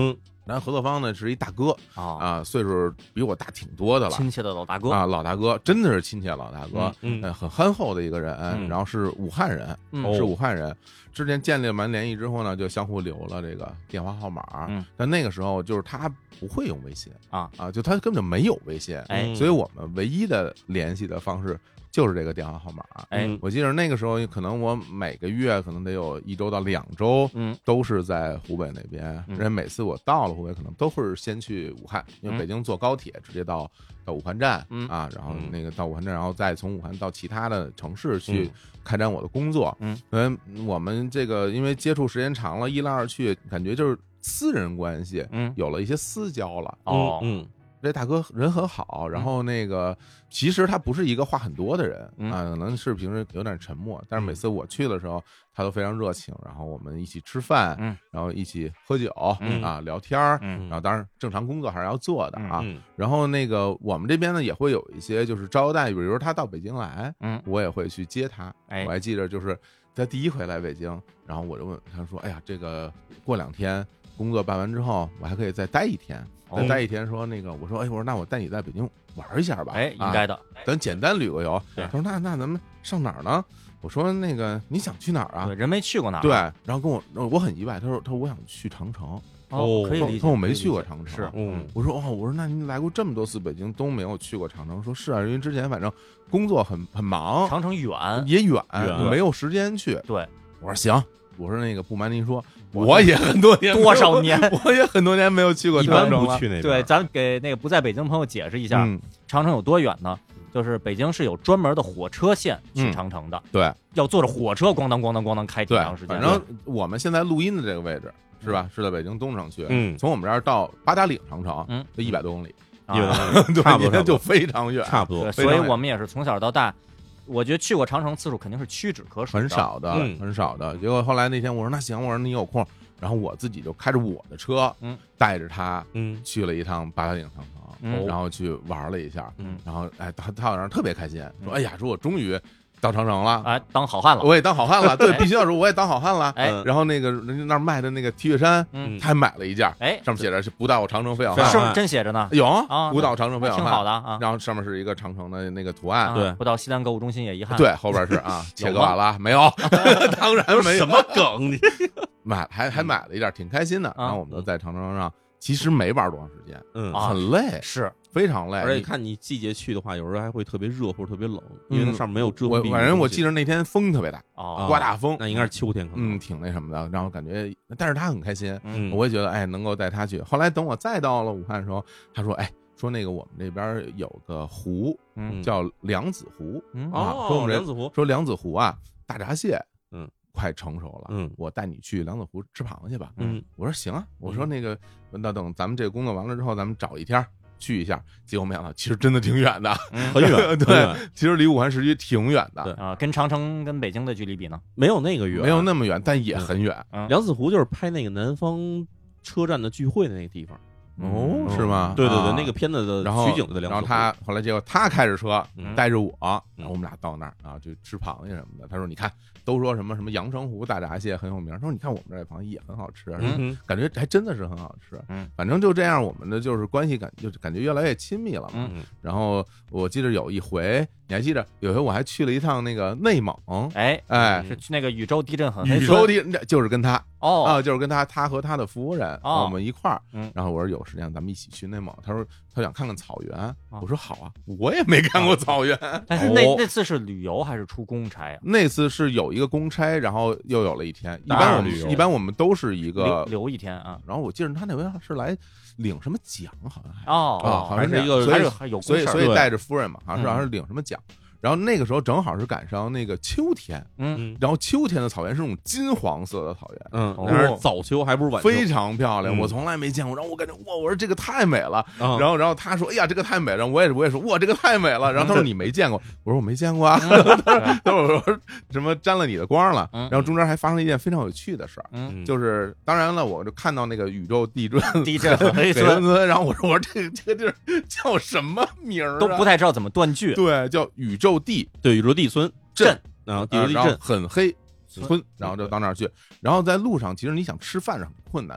咱合作方呢是一大哥岁数比我大挺多的了， 亲切的老大哥老大哥真的是亲切老大哥，很憨厚的一个人，然后是武汉人，是武汉人。之前建立完联系之后呢，就相互留了这个电话号码，但那个时候就是他不会用微信就他根本就没有微信，所以我们唯一的联系的方式就是这个电话号码。我记得那个时候可能我每个月可能得有1周到2周，都是在湖北那边。因为每次我到了湖北，可能都会先去武汉，因为北京坐高铁直接到武汉站然后那个到武汉站，然后再从武汉到其他的城市去开展我的工作。我们这个因为接触时间长了，一来二去，感觉就是私人关系有了一些私交了。这大哥人很好，然后那个其实他不是一个话很多的人可能是平时有点沉默，但是每次我去的时候，他都非常热情，然后我们一起吃饭，然后一起喝酒聊天然后当然正常工作还是要做的然后那个我们这边呢也会有一些就是招待，比如说他到北京来，我也会去接他。我还记得就是他第一回来北京，然后我就问他说：“哎呀，这个过2天工作办完之后，我还可以再待1天。”再待1天，说那个，我说那我带你在北京玩一下吧， 应该的， 咱简单旅个游。他说那咱们上哪儿呢？我说那个你想去哪儿啊？ 对，人没去过哪儿。 对，然后跟我很意外，他说我想去长城。 可以理解。 他说我没去过长城。 是， 我说那您来过这么多次北京都没有去过长城？说是啊，因为之前反正工作很忙， 长城远也远，没有时间去。 对， 我说行。我说那个不瞒您说，我也很多年多少年， 我也很多年没有去过长城了。 一般不去那边。 对，咱给那个不在北京朋友解释一下，长城有多远呢？就是北京是有专门的火车线去长城的， 对， 要坐着火车咣当咣当咣当开挺长时间。 反正我们现在录音的这个位置是吧？是在北京东城区，从我们这儿到八达岭长城，就100多公里差不多就非常远， 差不多。 所以我们也是从小到大。我觉得去过长城次数肯定是屈指可数， 很少的，很少的。结果后来那天我说那行，我说你有空，然后我自己就开着我的车，带着他，去了一趟八达岭长城，然后去玩了一下，然后他好像特别开心，说哎呀，说我终于到长城了， 当好汉了， 我也当好汉了，对，必须要说我也当好汉了。然后那个人家那儿卖的那个 T 恤衫，他还买了一件，上面写着是不到长城非好汉， 是真写着呢， 有不到长城非好汉， 挺好的啊。 然后上面是一个长城的那个图案， 对，不到西单购物中心也遗憾， 对，后边是切格瓦拉没有，当然没有， 什么梗你还买了一件，挺开心的。然后我们都在长城上，其实没玩多长时间，很累， 是。 非常累， 而且看你季节去的话，有时候还会特别热或者特别冷，因为那上面没有遮蔽。 反正我记得那天风特别大，刮大风， 那应该是秋天可能， 挺那什么的。然后感觉，但是他很开心，我也觉得能够带他去。后来等我再到了武汉的时候，他说说那个我们这边有个湖，叫梁子湖说我们梁子湖， 说梁子湖大闸蟹，快成熟了，我带你去梁子湖吃螃蟹吧。我说行啊，我说那个那等咱们这个工作完了之后，咱们找一天去一下。结果没想到，其实真的挺远的， 很远。 对，其实离武汉市区挺远的跟长城跟北京的距离比呢， 没有那个远， 没有那么远，但也很远。 梁子湖就是拍那个南方车站的聚会的那个地方。 是吗？ 对对对，那个片子的取景的梁子湖。 然后他后来结果他开着车带着我，然后我们俩到那儿就吃螃蟹什么的。他说：“你看，都说什么什么阳澄湖大闸蟹很有名。”他说：“你看我们这螃蟹也很好吃，感觉还真的是很好吃。”反正就这样，我们的就是关系就是感觉越来越亲密了嘛。然后我记得有一回，你还记得有一回我还去了一趟那个内蒙， 是去那个宇宙地震很黑， 宇宙地震就是跟他就是跟他和他的夫人我们一块儿。然后我说有时间咱们一起去内蒙，他说他想看看草原，我说好啊，我也没看过草原。 但是那次是旅游还是出公差啊？ 那次是有一个公差，然后又有了一天。一般我们都是一个留一天啊。 然后我记得他那回是来领什么奖，好像好像是一个，还有所以带着夫人嘛，好像是领什么奖。然后那个时候正好是赶上那个秋天，然后秋天的草原是那种金黄色的草原， 那是早秋还不是晚秋， 非常漂亮，我从来没见过。然后我感觉哇，我说这个太美了。然后他说哎呀这个太美了，我也说哇这个太美了。然后他说你没见过，我说我没见过啊。他说我说什么沾了你的光了。然后中间还发生了一件非常有趣的事儿，就是当然了，我就看到那个宇宙地震黑村， 然后我说这个地儿叫什么名儿？ 都不太知道怎么断句。 对，叫宇宙地， 对，宇宙地村镇， 然后地球地震很黑村，然后就到那儿去。然后在路上，其实你想吃饭是很困难的，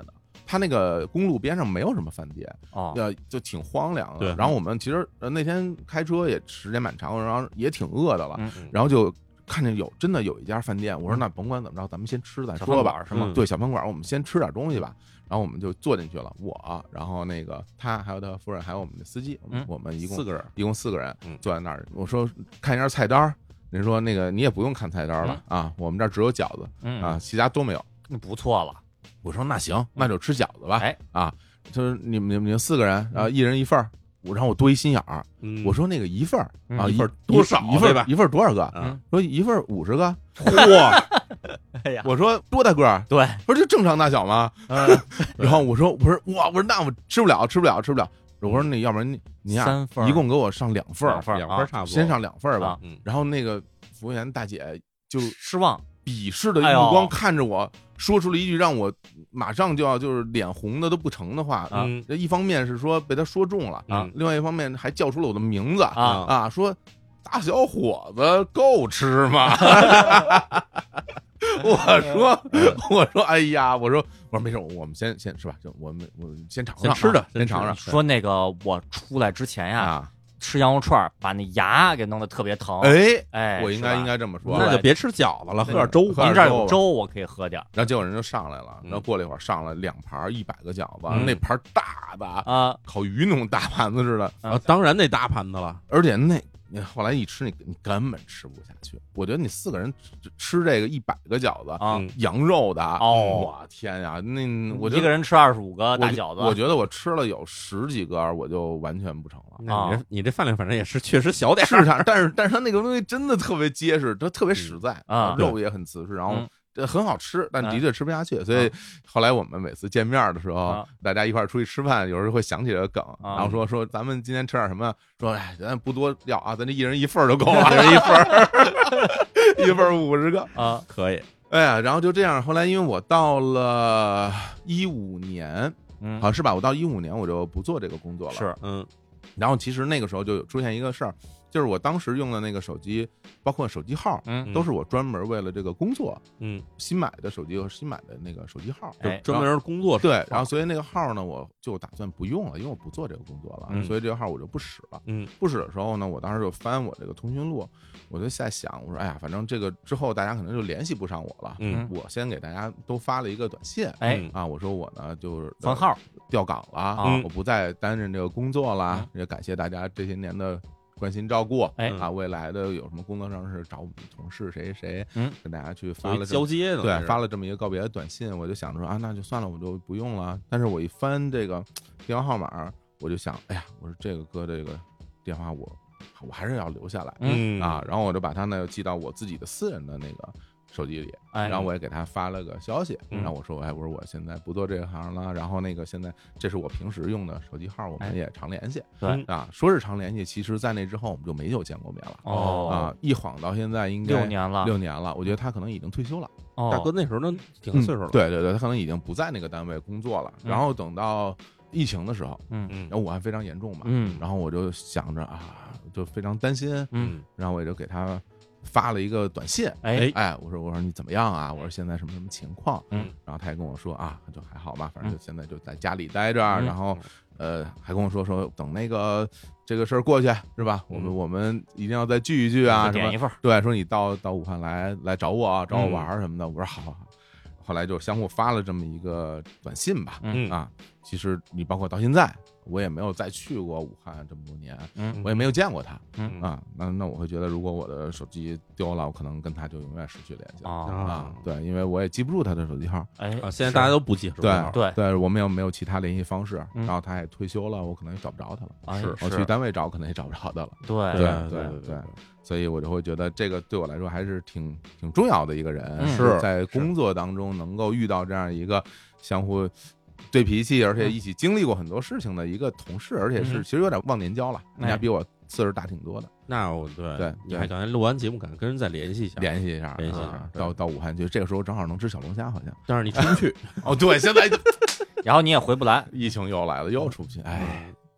他那个公路边上没有什么饭店，就挺荒凉的。然后我们其实那天开车也时间蛮长，然后也挺饿的了，然后就看见真的有一家饭店，我说那甭管怎么着，咱们先吃再说吧， 是吗？ 对，小饭馆，我们先吃点东西吧。然后我们就坐进去了，然后那个他还有他夫人，还有我们的司机，我们一共4个人坐在那儿。我说看一下菜单，人说那个你也不用看菜单了啊，我们这儿只有饺子啊，其他都没有。 那不错了。 我说那行，那就吃饺子吧。啊，就是你们4个人，然后一人一份儿。然后我多一心眼儿，我说那个一份儿啊， 一份多少对吧？ 一份多少个？说一份50个。 嚯！ 哎呀， 我说多大个儿？ 对， 不是就正常大小吗？然后我说哇，我说那我吃不了。我说那要不然你 3份， 一共给我上2份 ，2份差不多， 先上2份吧。然后那个服务员大姐就失望、 鄙视的目光看着我，说出了一句让我马上就是脸红的都不成的话。这一方面是说被他说中了，另外一方面还叫出了我的名字说大小伙子够吃吗？我说哎呀，我说没事，我们先是吧，就我先尝尝，先尝尝。 说那个我出来之前呀，吃羊肉串把那牙给弄得特别疼。哎， 我应该这么说， 那就别吃饺子了，喝点粥。 您这儿有粥，我可以喝点。 然后结果人就上来了，然后过了一会儿上了2盘100个饺子，那盘大的啊，烤鱼那种大盘子似的当然那大盘子了， 而且你后来一吃，你根本吃不下去。我觉得你4个人吃这个100个饺子羊肉的我天呀！那我一个人吃25个大饺子， 我觉得我吃了有10几个，我就完全不成了。 那你这饭量反正也是确实小点， 市场，但是它那个东西真的特别结实，它特别实在肉也很瓷实，然后很好吃，但的确吃不下去。所以后来我们每次见面的时候，大家一块出去吃饭，有时候会想起这个梗，然后说咱们今天吃点什么？说哎，咱不多要啊，咱这一人一份就够了，一人一份，一份50个啊，可以。 哎呀，然后就这样，后来因为我到了15年，好是吧？我到15年我就不做这个工作了， 是然后其实那个时候就出现一个事儿。就是我当时用的那个手机，包括手机号，都是我专门为了这个工作，新买的手机和新买的那个手机号， 就专门工作。 对，然后所以那个号呢，我就打算不用了，因为我不做这个工作了，所以这个号我就不使了。不使的时候呢，我当时就翻我这个通讯录，我就在想，我说哎呀，反正这个之后大家可能就联系不上我了，我先给大家都发了一个短信，我说我呢就是换号调岗了，我不再担任这个工作了，也感谢大家这些年的关心照顾，未来的有什么工作上是找我们同事谁，跟大家去发了交接的， 对，发了这么一个告别的短信，我就想着说那就算了，我就不用了。但是我一翻这个电话号码，我就想，哎呀，我说这个哥这个电话我还是要留下来，然后我就把它呢寄到我自己的私人的那个手机里，然后我也给他发了个消息，然后我说我说我现在不做这行了，然后那个现在这是我平时用的手机号，我们也常联系， 对说是常联系，其实在那之后我们就没有见过面了，一晃到现在应该 6年了， 我觉得他可能已经退休了， 大哥那时候呢挺岁数了， 对，他可能已经不在那个单位工作了，然后等到疫情的时候，然后武汉非常严重嘛，然后我就想着就非常担心，然后我也就给他发了一个短信，我说你怎么样啊？我说现在什么情况？然后他也跟我说就还好吧，反正就现在就在家里待着，然后还跟我说等那个这个事儿过去是吧？我们一定要再聚一聚啊， 点一份， 对，说你到武汉来找我玩什么的，我说好。后来就相互发了这么一个短信吧，其实你包括到现在，我也没有再去过武汉这么多年，我也没有见过他，那我会觉得，如果我的手机丢了，我可能跟他就永远失去联系了对，因为我也记不住他的手机号， 现在大家都不记手机号， 对，我们也没有其他联系方式，然后他也退休了，我可能也找不着他了， 是我去单位找可能也找不着他了， 对。 所以我就会觉得这个对我来说还是挺重要的一个人， 是在工作当中能够遇到这样一个相互对脾气，而且一起经历过很多事情的一个同事，而且是其实有点忘年交了，人家比我岁数大挺多的。 那我对，你还刚才录完节目，敢跟人再联系一下， 联系一下，到武汉去，这个时候正好能吃小龙虾，好像， 但是你出不去。 对，现在然后你也回不来， 疫情又来了，又出不去，哎。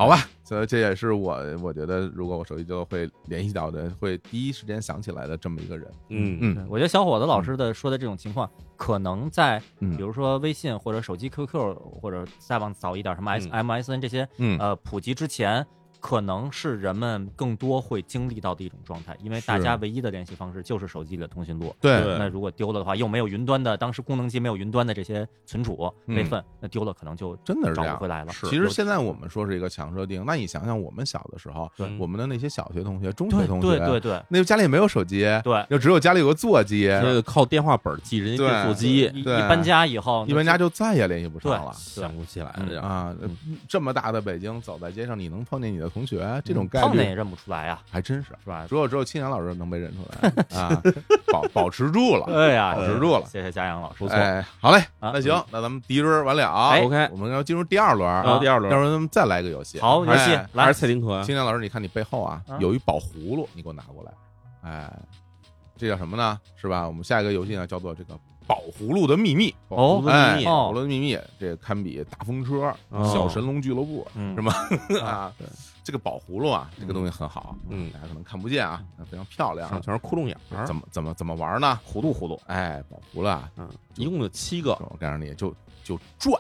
好吧，所以这也是我觉得，如果我手机就会联系到的，会第一时间想起来的这么一个人。 我觉得小伙子老师说的这种情况，可能在比如说微信或者手机 QQ 或者再往早一点什么 MSN 这些普及之前。可能是人们更多会经历到的一种状态，因为大家唯一的联系方式就是手机里的通讯录。 对， 那如果丢了的话，又没有云端的，当时功能机没有云端的这些存储备份，那丢了可能就真的是找不回来了。 其实现在我们说是一个强设定，那你想想我们小的时候，我们的那些小学同学、中学同学， 对， 那家里也没有手机， 对， 就只有家里有个座机， 这个靠电话本记人家座机。 一搬家以后， 一搬家就再也联系不上了， 想不起来了啊！这么大的北京，走在街上你能碰见你的同学，这种碰见也认不出来呀， 还真是吧？ 只有青阳老师能被认出来啊，保持住了， 对呀， 保持住了， 谢谢嘉阳老师， 哎，好嘞，那行，那咱们第一轮完了 ，OK， 我们要进入第二轮， 第二轮咱们再来个游戏， 好游戏， 还是蔡林可， 青阳老师，你看你背后啊有一宝葫芦，你给我拿过来，哎，这叫什么呢？是吧？我们下一个游戏呢叫做这个。宝葫芦的秘密宝葫芦的秘密，这个堪比大风车、小神龙俱乐部，是吗？啊，这个宝葫芦啊，这个东西很好，大家可能看不见啊，非常漂亮， 上全是窟窿眼儿。 怎么玩呢？ 葫芦， 哎，宝葫芦啊， 一共有7个， 我告诉你，就转，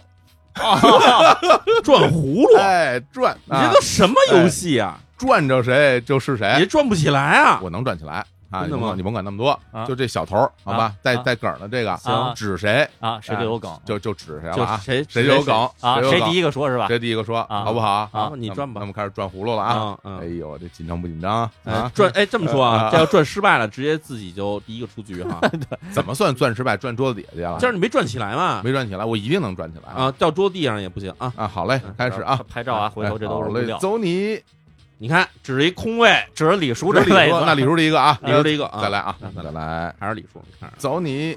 转葫芦， 哎，转， 你这都什么游戏啊？ 转着谁就是谁， 也转不起来啊！ 我能转起来。啊，你甭管那么多， 就这小头，好吧，带梗的这个， 行， 指谁啊，谁就有梗， 就指谁了啊， 谁就有梗啊，谁第一个说是吧？ 谁第一个说，好不好？ 好，你转吧。 那我们开始转葫芦了啊！哎呦，这紧张不紧张啊？ 转，哎，这么说啊，这要转失败了，直接自己就第一个出局哈。 怎么算转失败？转桌子底下去了？ 就是你没转起来嘛？ 没转起来，我一定能转起来啊！掉桌地上也不行啊！ 啊，好嘞，开始啊， 拍照啊，回头这都是录掉。 走你。 你看，只是一空位， 只是李叔这位子， 那李叔第一个啊， 李叔第一个， 再来啊，再来， 还是李叔，你看， 走你，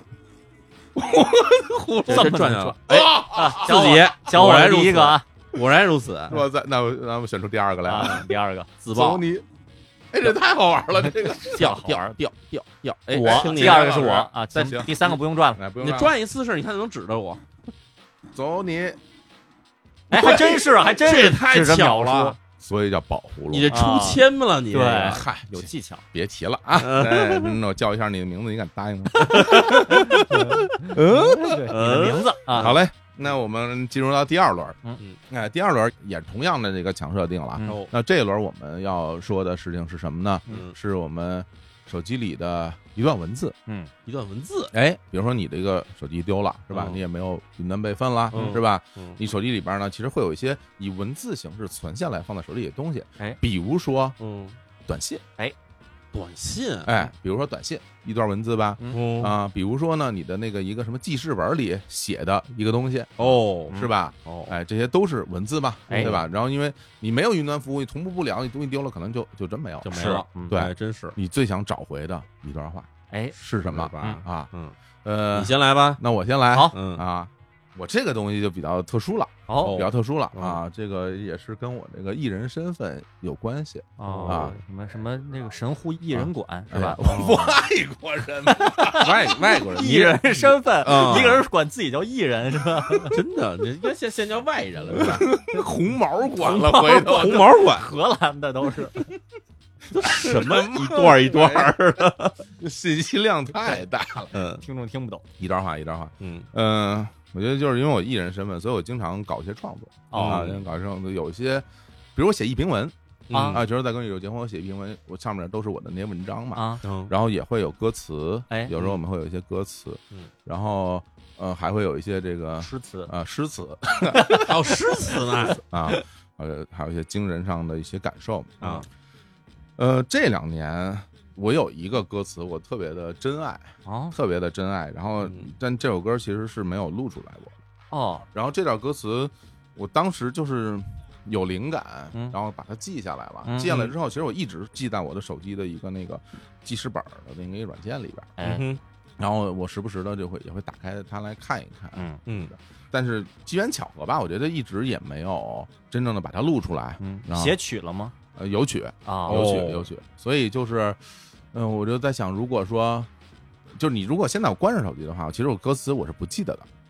这么转去了，哎，自己小伙第一个啊， 果然如此。 我那我们选出第二个来， 第二个自爆， 走你，哎，这太好玩了，这个掉，哎， 我第二个是我啊， 再行， 第三个不用转了， 不用， 你转一次是，你看能指着我， 走你， 哎，还真是， 这也太巧了。 所以叫宝葫芦， 你这出千了，你对， 嗨， 有技巧， 别提了啊！那我叫一下你的名字，你敢答应吗？ 你的名字啊， 好嘞，那我们进入到第二轮，哎，第二轮也同样的这个强设定了。那这一轮我们要说的事情是什么呢？是我们手机里的一段文字， 一段文字， 哎，比如说你这个手机丢了，是吧？你也没有云端备份了，是吧？你手机里边呢，其实会有一些以文字形式存下来放在手机里的东西， 哎， 比如说，短信， 哎， 短信， 哎，比如说短信一段文字吧，啊，比如说呢，你的那个一个什么记事本里写的一个东西，是吧？哎，这些都是文字嘛，对吧？然后因为你没有云端服务，你同步不了，你东西丢了，可能就真没有， 就没了。 对， 真是你最想找回的一段话， 哎， 是什么啊？ 你先来吧， 那我先来， 好， 啊。我这个东西就比较特殊了，比较特殊了啊！这个也是跟我这个艺人身份有关系啊， 什么那个神户艺人馆是吧？ 外国人， 外国人， 艺人身份，一个人管自己叫艺人是吧？ 真的，你该现叫外人了是吧？ 红毛馆了，回头红毛馆， 荷兰的都是。 什么一段一段的， 信息量太大了， 听众听不懂。 一段话，我觉得就是因为我艺人身份，所以我经常搞一些创作搞创作，有一些，比如我写一评文就是在跟有结婚，我写一评文，我上面都是我的那些文章嘛，然后也会有歌词，有时候我们会有一些歌词，然后还会有一些这个诗词诗词， 还有诗词呢还有一些精神上的一些感受这2年。我有一个歌词，我特别的珍爱特别的珍爱。然后，但这首歌其实是没有录出来过然后这段歌词，我当时就是有灵感，然后把它记下来了。记下来之后，其实我一直记在我的手机的一个那个记事本的那个软件里边。然后我时不时的也会打开它来看一看。但是机缘巧合吧，我觉得一直也没有真正的把它录出来。 写曲了吗？ 有曲有曲，所以就是，我就在想，如果说，就是你如果现在我关上手机的话，其实我歌词我是不记得的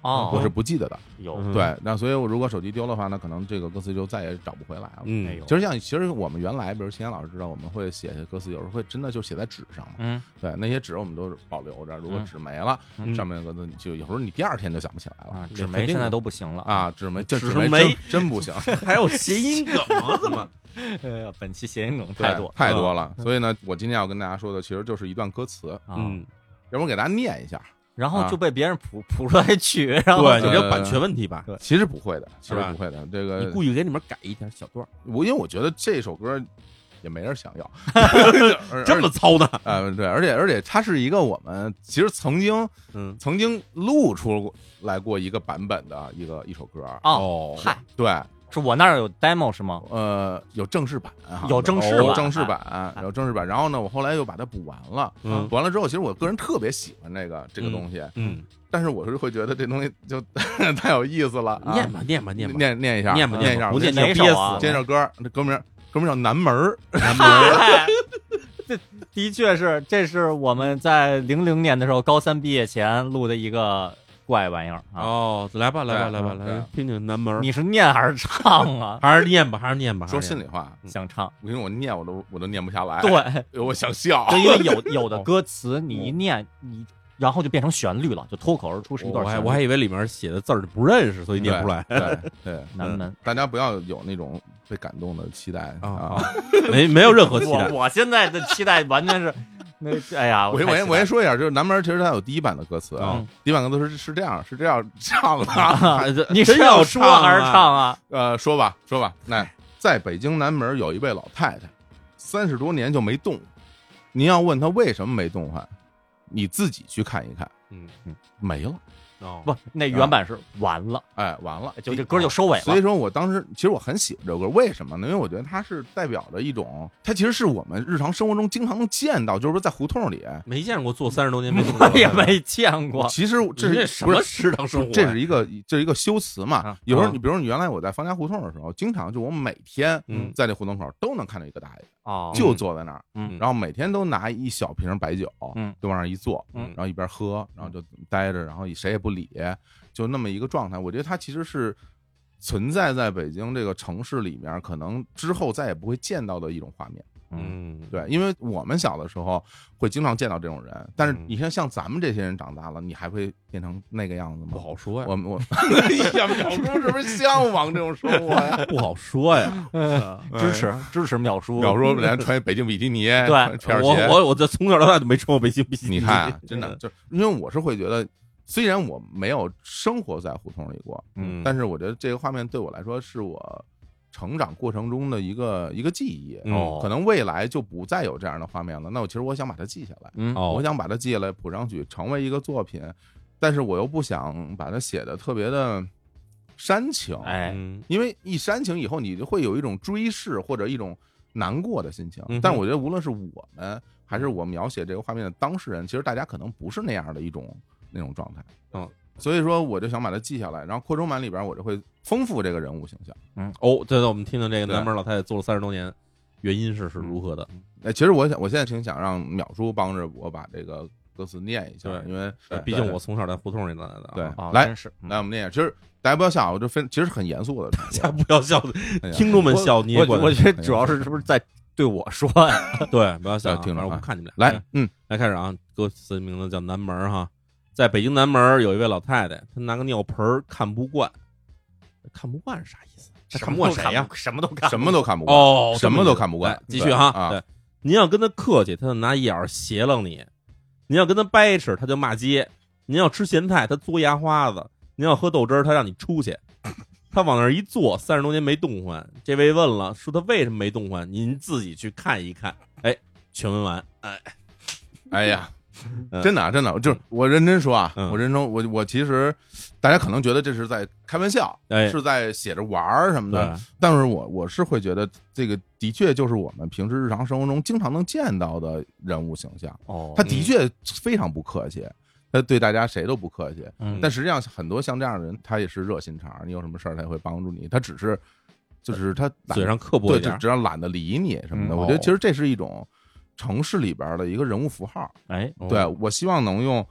我是不记得的。 有对，那所以我如果手机丢的话，那可能这个歌词就再也找不回来了。其实我们原来，比如秦岩老师知道，我们会写些歌词，有时候会真的就写在纸上嘛。对，那些纸我们都是保留着，如果纸没了，上面的歌词就有时候你第二天就想不起来了。 纸媒现在都不行了啊，纸媒真不行， 还有谐音梗吗？怎么？ 本期谐音梗太多了，所以呢，我今天要跟大家说的，其实就是一段歌词。要不给大家念一下， 然后就被别人谱出来曲，然后对，你这有版权问题吧？ 其实不会的，其实不会的。这个你故意给里面改一点小段， 因为我觉得这首歌也没人想要， 这么糙的对，而且它是一个我们其实曾经录出来过一个版本的一首歌。 嗨， 对。 是我那儿有 demo 是吗？ 有正式版， 有正式版。然后呢，我后来又把它补完了。补完了之后，其实我个人特别喜欢这个东西。但是我是会觉得这东西就太有意思了。 念吧，念一下，念一下。 不念哪首啊？ 这首歌，这歌名叫南门。 这的确是，这是我们在00年的时候高3毕业前录的一个怪玩意儿啊！来吧，听听南门。 你是念还是唱啊？ 还是念吧。 说心里话， 想唱， 因为我念我都念不下来。 对， 我想笑。 就因为有的歌词你一念然后就变成旋律了，就脱口而出是一段旋律。 我还以为里面写的字儿不认识，所以念不出来。 对， 南门， 大家不要有那种被感动的期待啊！ 没有任何期待。 我现在的期待完全是。哎呀， 我先说一下，就是南门其实它有第一版的歌词啊，第一版歌词是这样唱的。 你是要说还是唱啊？ 说吧。那在北京南门有一位老太太，30多年就没动。您要问她为什么没动换，你自己去看一看。没了。 不，那原版是完了， 完了， 就这歌就收尾了。 所以说我当时其实我很喜欢这首歌，为什么呢？因为我觉得它是代表着一种，它其实是我们日常生活中经常能见到，就是说在胡同里没见过做30多年没动过， 我也没见过。 其实这是什么日常生活？ 这是一个修辞嘛。有时候你比如你原来我在方家胡同的时候，经常就我每天在这胡同口都能看到一个大爷，就坐在那儿，然后每天都拿一小瓶白酒，就往那儿一坐，然后一边喝，然后就待着，然后谁也不理，就那么一个状态。我觉得它其实是存在在北京这个城市里面，可能之后再也不会见到的一种画面。对，因为我们小的时候会经常见到这种人，但是你看像咱们这些人长大了，你还会变成那个样子吗？ 不好说呀。 我淼叔是不是向往这种生活呀？ 不好说呀。 支持淼叔。 淼叔连穿北京比基尼， 对， 皮鞋。 我这从小到大都没穿过北京比基尼。 你看，真的就因为我是会觉得。虽然我没有生活在胡同里过，但是我觉得这个画面对我来说是我成长过程中的一个记忆。可能未来就不再有这样的画面了。那其实我想把它记下来，我想把它记下来谱上去，成为一个作品。但是我又不想把它写的特别的煽情，因为一煽情以后，你就会有一种追视或者一种难过的心情。但我觉得无论是我们还是我描写这个画面的当事人，其实大家可能不是那样的那种状态。所以说我就想把它记下来，然后扩充版里边我就会丰富这个人物形象。 对，我们听听这个南门老太太做了30多年，原因是如何的？ 其实我现在挺想让淼叔帮着我把这个歌词念一下，因为毕竟我从小在胡同里来的。 对，来我们念一下。其实大家不要笑，我其实很严肃的。 大家不要笑，听众们笑你也管。 我觉得主要是不是在对我说呀？ 对，不要笑， 听着， 我看你们俩。 来开始啊！歌词名字叫南门哈。在北京南门有一位老太太，她拿个尿盆看不惯。看不惯是啥意思？看不惯谁呀？ 什么都看， 什么都看不惯。什么都看不惯。 继续哈。对，您要跟他客气，他就拿眼斜楞你；您要跟他掰扯，他就骂街；您要吃咸菜，他嘬牙花子；您要喝豆汁，他让你出去。他往那儿一坐，30多年没动换。这位问了，说他为什么没动换？您自己去看一看。全文完。 哎呀。真的，就是我认真说啊，我其实大家可能觉得这是在开玩笑，是在写着玩什么的，但是我是会觉得这个的确就是我们平时日常生活中经常能见到的人物形象。他的确非常不客气，他对大家谁都不客气，但实际上很多像这样的人，他也是热心肠，你有什么事儿他也会帮助你，他只是就是他嘴上刻薄一点， 对，只要懒得理你什么的。我觉得其实这是一种城市里边的一个人物符号。 对， 我希望能用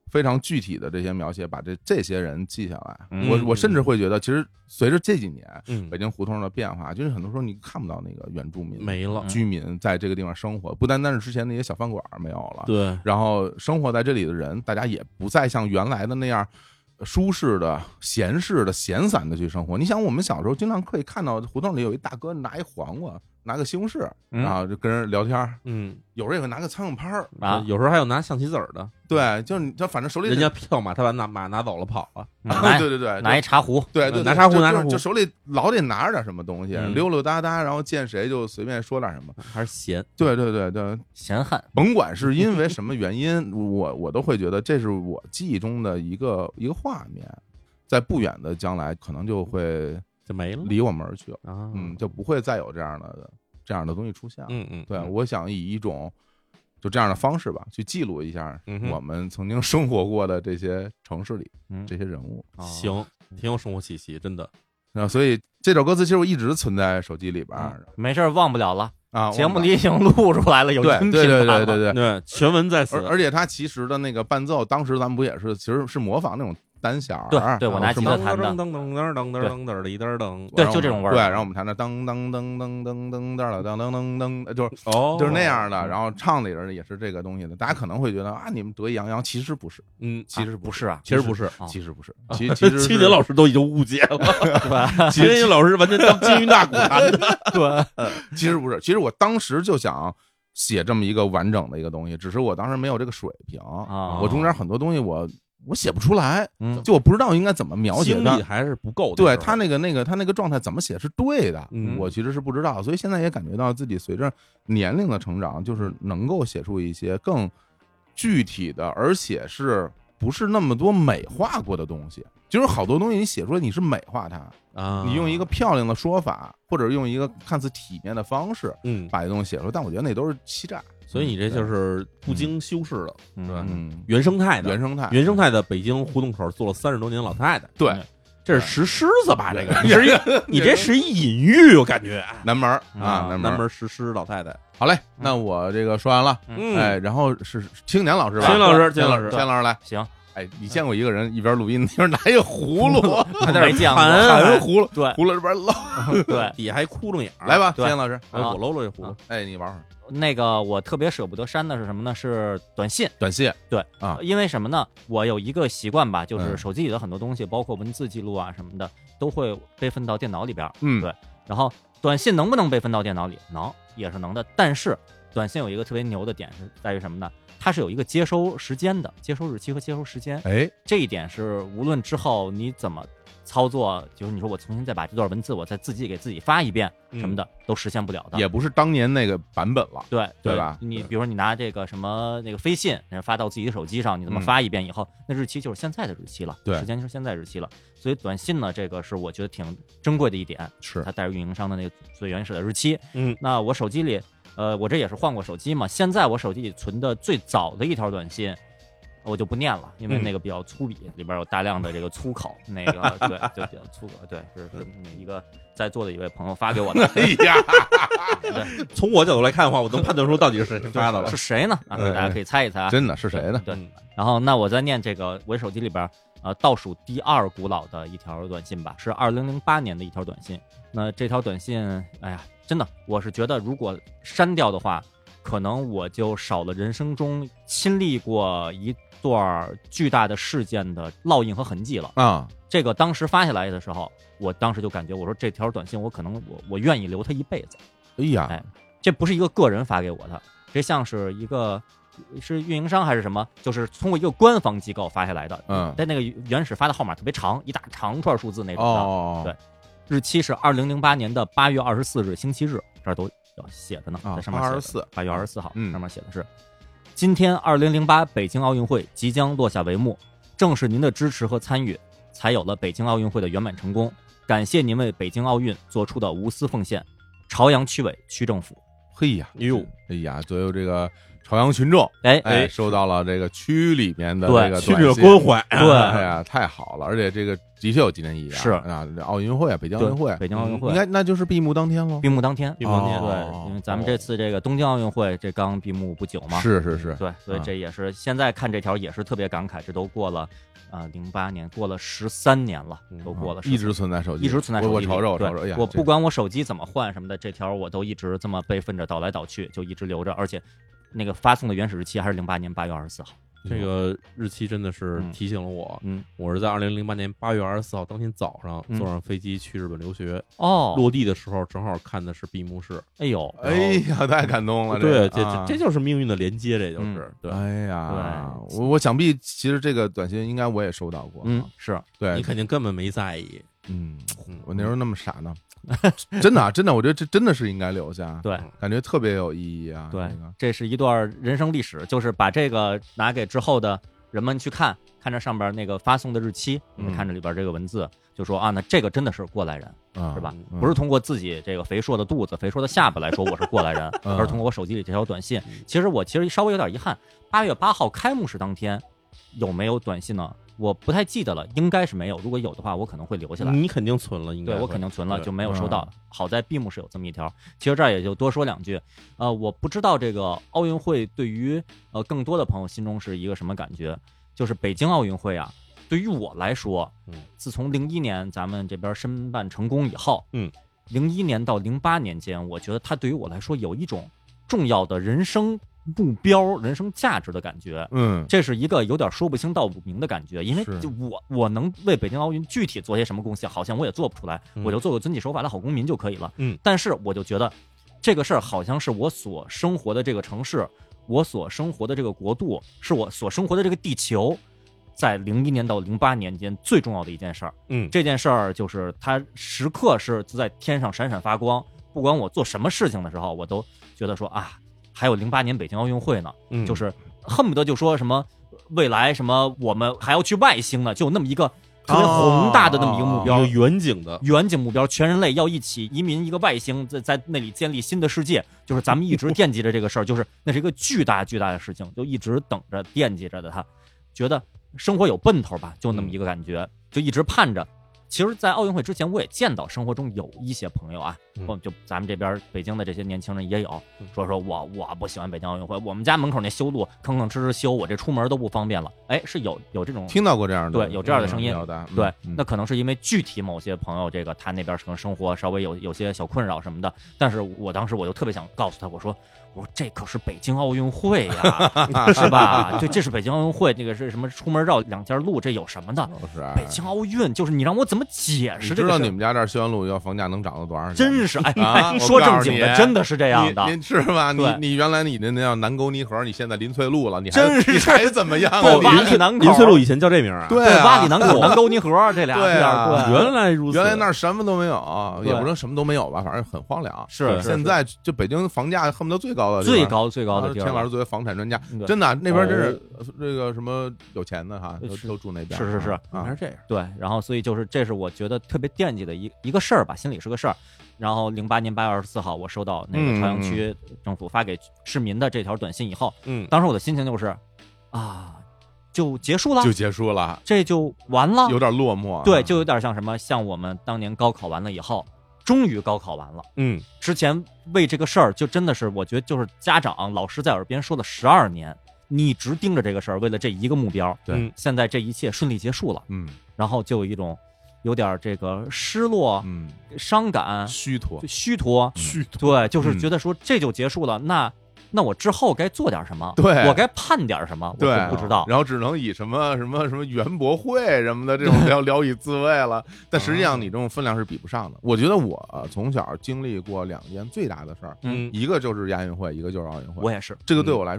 非常具体的这些描写，把这些人记下来。我甚至会觉得，其实随着这几年北京胡同的变化，就是很多时候你看不到那个原住民没了， 居民在这个地方生活，不单单是之前那些小饭馆没有了， 对， 然后生活在这里的人，大家也不再像原来的那样舒适的、闲适的、闲散的去生活。你想，我们小时候经常可以看到胡同里有一大哥拿一黄瓜，拿个西红柿，然后就跟人聊天。有人也会拿个苍蝇拍啊，有时候还有拿象棋子儿的。 对，就是你反正手里人家票嘛，他把马拿走了跑了。 对对对， 拿一茶壶， 对， 拿茶壶， 就手里老得拿着点什么东西，溜溜达达，然后见谁就随便说点什么， 还是闲。 对对对对， 闲汉。 甭管是因为什么原因，我都会觉得这是我记忆中的一个画面。在不远的将来，可能就会就没了， 离我们而去了啊， 就不会再有这样的东西出现了。对，我想以一种就这样的方式吧，去记录一下我们曾经生活过的这些城市里这些人物。 行，挺有生活气息，真的。 所以这首歌词其实我一直存在手机里边， 没事忘不了了。 啊， 节目里已经录出来了，有音频版了， 对，全文在此。 而且它其实的那个伴奏，当时咱们不也是，其实是模仿那种单弦儿， 对，我拿吉他弹的， 噔噔噔噔噔噔噔的一噔噔， 对，就这种味儿。 对，然后我们弹的噔噔噔噔噔噔噔噔噔噔，就是那样的。然后唱的也是这个东西的。大家可能会觉得啊，你们得意洋洋，其实不是，其实不是啊， 其实不是， 其实不是，其实麒麟老师都已经误解了，对吧？麒麟老师完全当金鱼大鼓弹的， 对，其实不是。其实我当时就想写这么一个完整的一个东西，只是我当时没有这个水平啊，我中间很多东西我写不出来，就我不知道应该怎么描写， 精力还是不够的。 对他那个状态怎么写是对的，我其实是不知道，所以现在也感觉到自己随着年龄的成长，就是能够写出一些更具体的，而且是不是那么多美化过的东西。就是好多东西你写出来你是美化它啊，你用一个漂亮的说法，或者用一个看似体面的方式，把这东西写出来，但我觉得那都是欺诈。 所以你这就是不经修饰的，对吧？原生态的北京胡同口做了30多年老太太， 对， 这是石狮子吧？这个你这是一隐喻，我感觉南门啊， 南门石狮老太太。 好嘞，那我这个说完了，哎，然后是青年老师吧？ 青老师来， 行。 哎，你见过一个人一边录音一边拿一个葫芦， 没见过， 含葫芦， 对， 葫芦这边捞， 对， 底下还窟窿眼。 来吧，田老师， 我搂搂这葫芦。 哎，你玩会儿。 那个我特别舍不得删的是什么呢？是短信。对啊， 因为什么呢？我有一个习惯吧，就是手机里的很多东西，包括文字记录啊什么的，都会备份到电脑里边。对。然后短信能不能备份到电脑里？能，也是能的。但是短信有一个特别牛的点是在于什么呢？它是有一个接收时间的，接收日期和接收时间。 哎， 这一点是无论之后你怎么操作，就是你说我重新再把这段文字我再自己给自己发一遍什么的，都实现不了的。 也不是当年那个版本了， 对吧？ 你比如说你拿这个什么那个飞信发到自己的手机上，你这么发一遍以后，那日期就是现在的日期了， 对， 时间就是现在日期了。所以短信呢，这个是我觉得挺珍贵的一点， 是它带入运营商的那个最原始的日期。那我手机里。我这也是换过手机嘛，现在我手机里存的最早的一条短信，我就不念了，因为那个比较粗鄙，里边有大量的这个粗口，那个对，就比较粗口，对，是一个在座的一位朋友发给我的。 哎呀， 对，从我角度来看的话，我能判断出到底是谁发的了， 是谁呢？啊，大家可以猜一猜啊， 真的是谁呢？ 对，然后那我再念这个我手机里边倒数第2古老的一条短信吧，是2008年的一条短信。那这条短信，哎呀。真的，我是觉得如果删掉的话，可能我就少了人生中亲历过一段巨大的事件的烙印和痕迹了啊。这个当时发下来的时候，我当时就感觉，我说这条短信我可能我愿意留它一辈子。 哎呀， 哎，这不是一个个人发给我的，这像是一个是运营商还是什么，就是通过一个官方机构发下来的。但那个原始发的号码特别长，一大长串数字那种的。对。日期是2008年的8月24日星期日，这儿都写着呢，在上面写8月24号，上面写的是今天2008北京奥运会即将落下帷幕，正是您的支持和参与，才有了北京奥运会的圆满成功。感谢您为北京奥运做出的无私奉献，朝阳区委区政府。 嘿呀，哎呀，作为这个朝阳群众收到了这个区里面的这个区里的关怀， 对， 哎呀，太好了，而且这个的确有纪念意义啊， 是啊，奥运会，北京奥运会， 北京奥运会应该那就是闭幕当天喽， 闭幕当天， 闭幕当天， 对，因为咱们这次这个东京奥运会这刚闭幕不久嘛， 是， 对，所以这也是现在看这条也是特别感慨，这都过了08年，过了13年了，都过了， 一直存在手机， 一直存在手机， 我瞅，哎呀， 我不管我手机怎么换什么的，这条我都一直这么备份着，倒来倒去就一直留着，而且那个发送的原始日期还是08年8月24号。 这个日期真的是提醒了我，我是在2008年8月24号当天早上坐上飞机去日本留学，落地的时候正好看的是闭幕式， 哎呦， 哎呀，太感动了， 对，这就是命运的连接，这就是对， 哎呀，我想必其实这个短信应该我也收到过， 是对你肯定根本没在意， 我那时候那么傻呢。真的，我觉得这真的是应该留下， 对， 感觉特别有意义啊。 对，这是一段人生历史，就是把这个拿给之后的人们去看着上边那个发送的日期，看着里边这个文字，就说啊，那这个真的是过来人，是吧？不是通过自己这个肥硕的肚子、肥硕的下巴来说我是过来人，而是通过我手机里这条短信。其实我稍微有点遗憾，8月8号开幕式当天有没有短信呢？我不太记得了，应该是没有。如果有的话，我可能会留下来。 你肯定存了，应该对我肯定存了，就没有收到。好在闭幕是有这么一条。其实这儿也就多说两句。我不知道这个奥运会对于更多的朋友心中是一个什么感觉。就是北京奥运会啊，对于我来说，自从01年咱们这边申办成功以后，01年到08年间，我觉得它对于我来说有一种重要的人生目标、人生价值的感觉，这是一个有点说不清道不明的感觉，因为就我能为北京奥运具体做些什么贡献，好像我也做不出来，我就做个遵纪守法的好公民就可以了，但是我就觉得这个事儿好像是我所生活的这个城市，我所生活的这个国度，是我所生活的这个地球，在01年到08年间最重要的一件事儿，这件事儿就是它时刻是在天上闪闪发光，不管我做什么事情的时候，我都觉得说啊。还有08年北京奥运会呢，就是恨不得就说什么未来什么我们还要去外星呢，就有那么一个特别宏大的那么一个目标， 一个远景目标，全人类要一起移民一个外星，在那里建立新的世界，就是咱们一直惦记着这个事儿，就是那是一个巨大的事情，就一直等着惦记着的他，觉得生活有奔头吧，就那么一个感觉，就一直盼着。其实，在奥运会之前，我也见到生活中有一些朋友啊，就咱们这边北京的这些年轻人也有说我不喜欢北京奥运会，我们家门口那修路吭吭哧哧修，我这出门都不方便了。哎，是有这种听到过这样的， 对，有这样的声音，对，那可能是因为具体某些朋友这个他那边可能生活稍微有些小困扰什么的，但是我当时我就特别想告诉他，我说这可是北京奥运会呀，是吧？这是北京奥运会，那个是什么出门绕2家路，这有什么的？北京奥运就是你让我怎么解释这个？ 知道你们家这儿修完路要房价能涨到多少钱？ 真是哎，说正经的，真的是这样的， 您是吧？你原来你的那叫南沟泥河，你现在林翠路了，你还怎么样？ 洼里南口， 林翠路以前叫这名啊？ 对， 洼里南口、南沟泥河这俩对啊， 原来如此， 原来那儿什么都没有，也不能什么都没有吧，反正很荒凉。 是现在就北京房价恨不得最高的地儿， 钱老师作为房产专家，真的那边真是这个什么有钱的哈，都住那边。 是还是这样。 对，然后所以就是这是我觉得特别惦记的一个事儿吧，心里是个事儿。然后08年8月24号，我收到那个朝阳区政府发给市民的这条短信以后，当时我的心情就是啊，就结束了，这就完了， 有点落寞。 对，就有点像什么，像我们当年高考完了以后。终于高考完了，之前为这个事儿就真的是，我觉得就是家长老师在耳边说了12年，你一直盯着这个事儿，为了这一个目标， 对， 现在这一切顺利结束了，然后就有一种有点这个失落，伤感， 虚脱， 对，就是觉得说这就结束了，那我之后该做点什么？ 对， 我该盼点什么？我就不知道。 然后只能以什么园博会什么的这种聊以自慰了。但实际上你这种分量是比不上的。我觉得我从小经历过2件最大的事儿，一个就是亚运会，一个就是奥运会。 我也是， 这个对我来说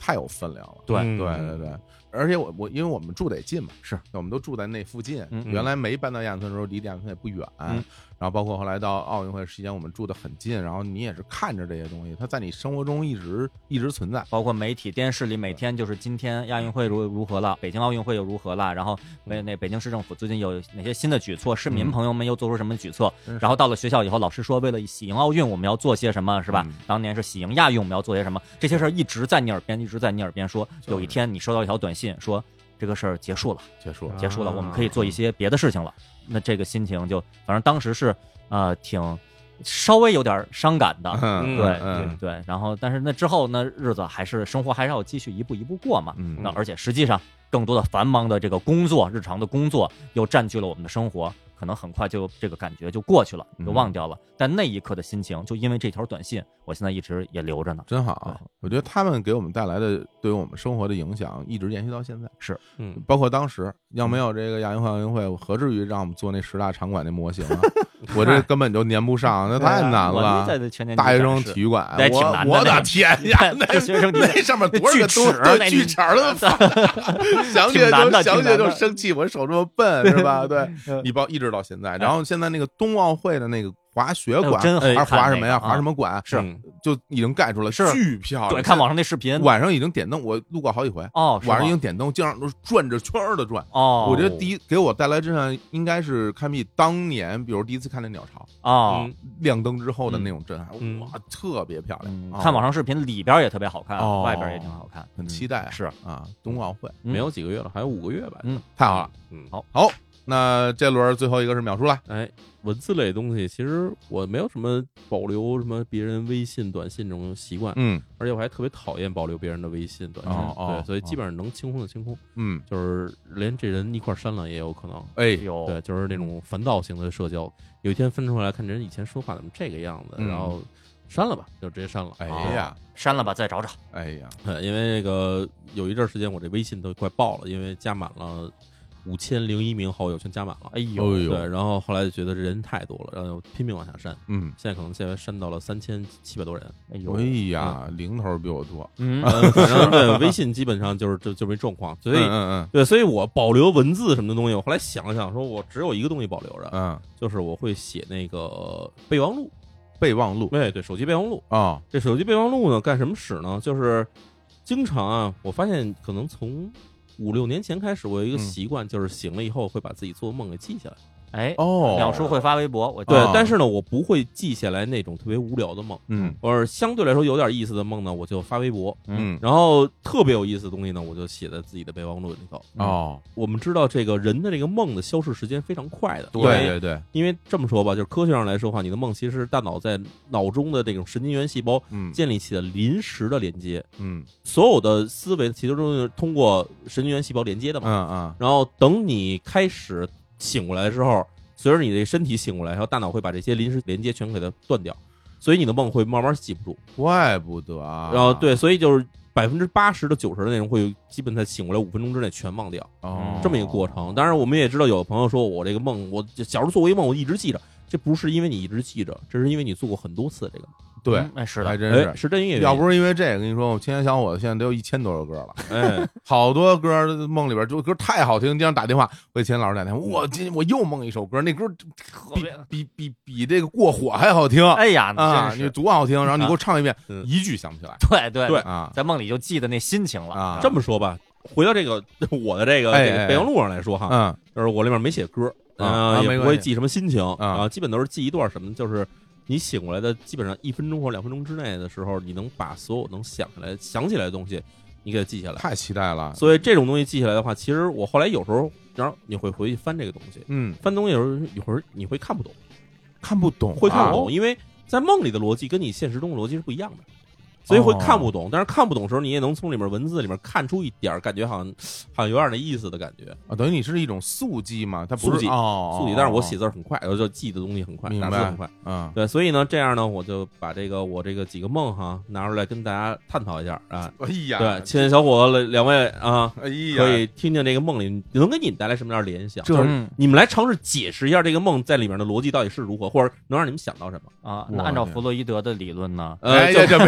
太有分量了。 对对，而且我因为我们住得近嘛， 是我们都住在那附近。原来没搬到亚运村的时候，离亚运村也不远。然后包括后来到奥运会期间，我们住得很近，然后你也是看着这些东西，它在你生活中一直存在。 包括媒体、电视里每天就是今天亚运会如何了，北京奥运会又如何了，然后那北京市政府最近有哪些新的举措，市民朋友们又做出什么举措，然后到了学校以后，老师说为了喜迎奥运我们要做些什么，是吧？当年是喜迎亚运我们要做些什么，这些事儿一直在你耳边说，有一天你收到一条短信说这个事儿结束了，我们可以做一些别的事情了。那这个心情就反正当时是挺稍微有点伤感的。对，然后但是那之后呢，日子生活还是要继续一步一步过嘛。那而且实际上更多的繁忙的这个工作，日常的工作又占据了我们的生活，可能很快就这个感觉就过去了，就忘掉了。但那一刻的心情，就因为这条短信，我现在一直也留着呢。 真好，我觉得他们给我们带来的对于我们生活的影响，一直延续到现在。 是， 包括当时要没有这个亚运会、奥运会，何至于让我们做那10大场馆那模型啊？我这根本就粘不上，那太难了。大学生体育馆，我的天呀，那上面多少个锯齿的，想起来就生气，我手这么笨是吧？对，你一直到现在，然后现在那个冬奥会的那个滑雪馆，还是滑什么呀？滑什么馆？ 是就已经盖出来，巨漂亮。 对，看网上那视频， 晚上已经点灯，我路过好几回。晚上已经点灯，经常都转着圈的转。我觉得给我带来震撼，应该是堪比当年，比如第一次看那鸟巢亮灯之后的那种震撼，哇，特别漂亮。 看网上视频，里边也特别好看，外边也挺好看， 很期待。 是啊，冬奥会没有几个月了，还有5个月吧。 太好了。好。那这轮最后一个是淼叔了。 文字类的东西，其实我没有什么保留什么别人微信、短信这种习惯，而且我还特别讨厌保留别人的微信、短信，对，所以基本上能清空的清空，就是连这人一块删了也有可能，对，就是那种烦躁型的社交，有一天分出来看这人以前说话怎么这个样子，然后删了吧，就直接删了， 删了吧，再找找， 因为那个有一阵时间我这微信都快爆了，因为加满了。5001名好友全加满了，对，然后后来就觉得这人太多了，然后拼命往下删，现在可能现在删到了3700多人， 零头比我多， 反正对微信基本上就这状况，所以对，所以我保留文字什么的东西，我后来想了想，说我只有一个东西保留着，就是我会写那个备忘录，对，手机备忘录这手机备忘录呢干什么使呢？就是经常我发现可能从5、6年前开始，我有一个习惯，就是醒了以后会把自己做的梦给记下来。 淼叔会发微博， 对，但是呢，我不会记下来那种特别无聊的梦，或者相对来说有点意思的梦呢，我就发微博，然后特别有意思的东西呢，我就写在自己的备忘录里头。我们知道这个人的这个梦的消逝时间非常快的， 对， 因为这么说吧，就是科学上来说的话，你的梦其实是大脑在脑中的这种神经元细胞建立起的临时的连接，所有的思维其实都是通过神经元细胞连接的嘛，然后等你开始醒过来的时候，随着你的身体醒过来，然后大脑会把这些临时连接全给它断掉，所以你的梦会慢慢记不住， 怪不得啊。 然后对，所以就是80%到90%的内容会基本在醒过来5分钟之内全忘掉，这么一个过程。当然，我们也知道有朋友说我这个梦，我小时候做过一梦，我一直记着，这不是因为你一直记着，这是因为你做过很多次这个梦。 对， 是的， 还真是真因为要不是因为这个，跟你说，我青年小伙子现在都有1000多首歌了，好多歌梦里边就歌太好听，经常打电话，我给秦老师打电话，我又梦一首歌，那歌比这个过火还好听，你多好听，然后你给我唱一遍，一句想不起来，对在梦里就记得那心情了。 这么说吧，回到这个我的这个备忘录上来说哈，就是我里面没写歌，也不会记什么心情啊，基本都是记一段什么，就是你醒过来的基本上1分钟或2分钟之内的时候，你能把所有能想起来的东西，你给它记下来。 太期待了！ 所以这种东西记下来的话，其实我后来有时候，然后你会回去翻这个东西，翻东西有时候一会儿你会看不懂，会看不懂，因为在梦里的逻辑跟你现实中的逻辑是不一样的。所以会看不懂，但是看不懂的时候，你也能从里面文字里面看出一点感觉，好像有点那意思的感觉啊。等于你是一种速记嘛，它不是速记，但是我写字很快，我就记的东西很快，打字很快，对，所以呢，这样呢，我就把我这个几个梦哈拿出来跟大家探讨一下啊。对，青年小伙子2位啊，可以听听这个梦里能给你们带来什么样的联想，就是你们来尝试解释一下这个梦在里面的逻辑到底是如何，或者能让你们想到什么啊？那按照弗洛伊德的理论呢？ 别，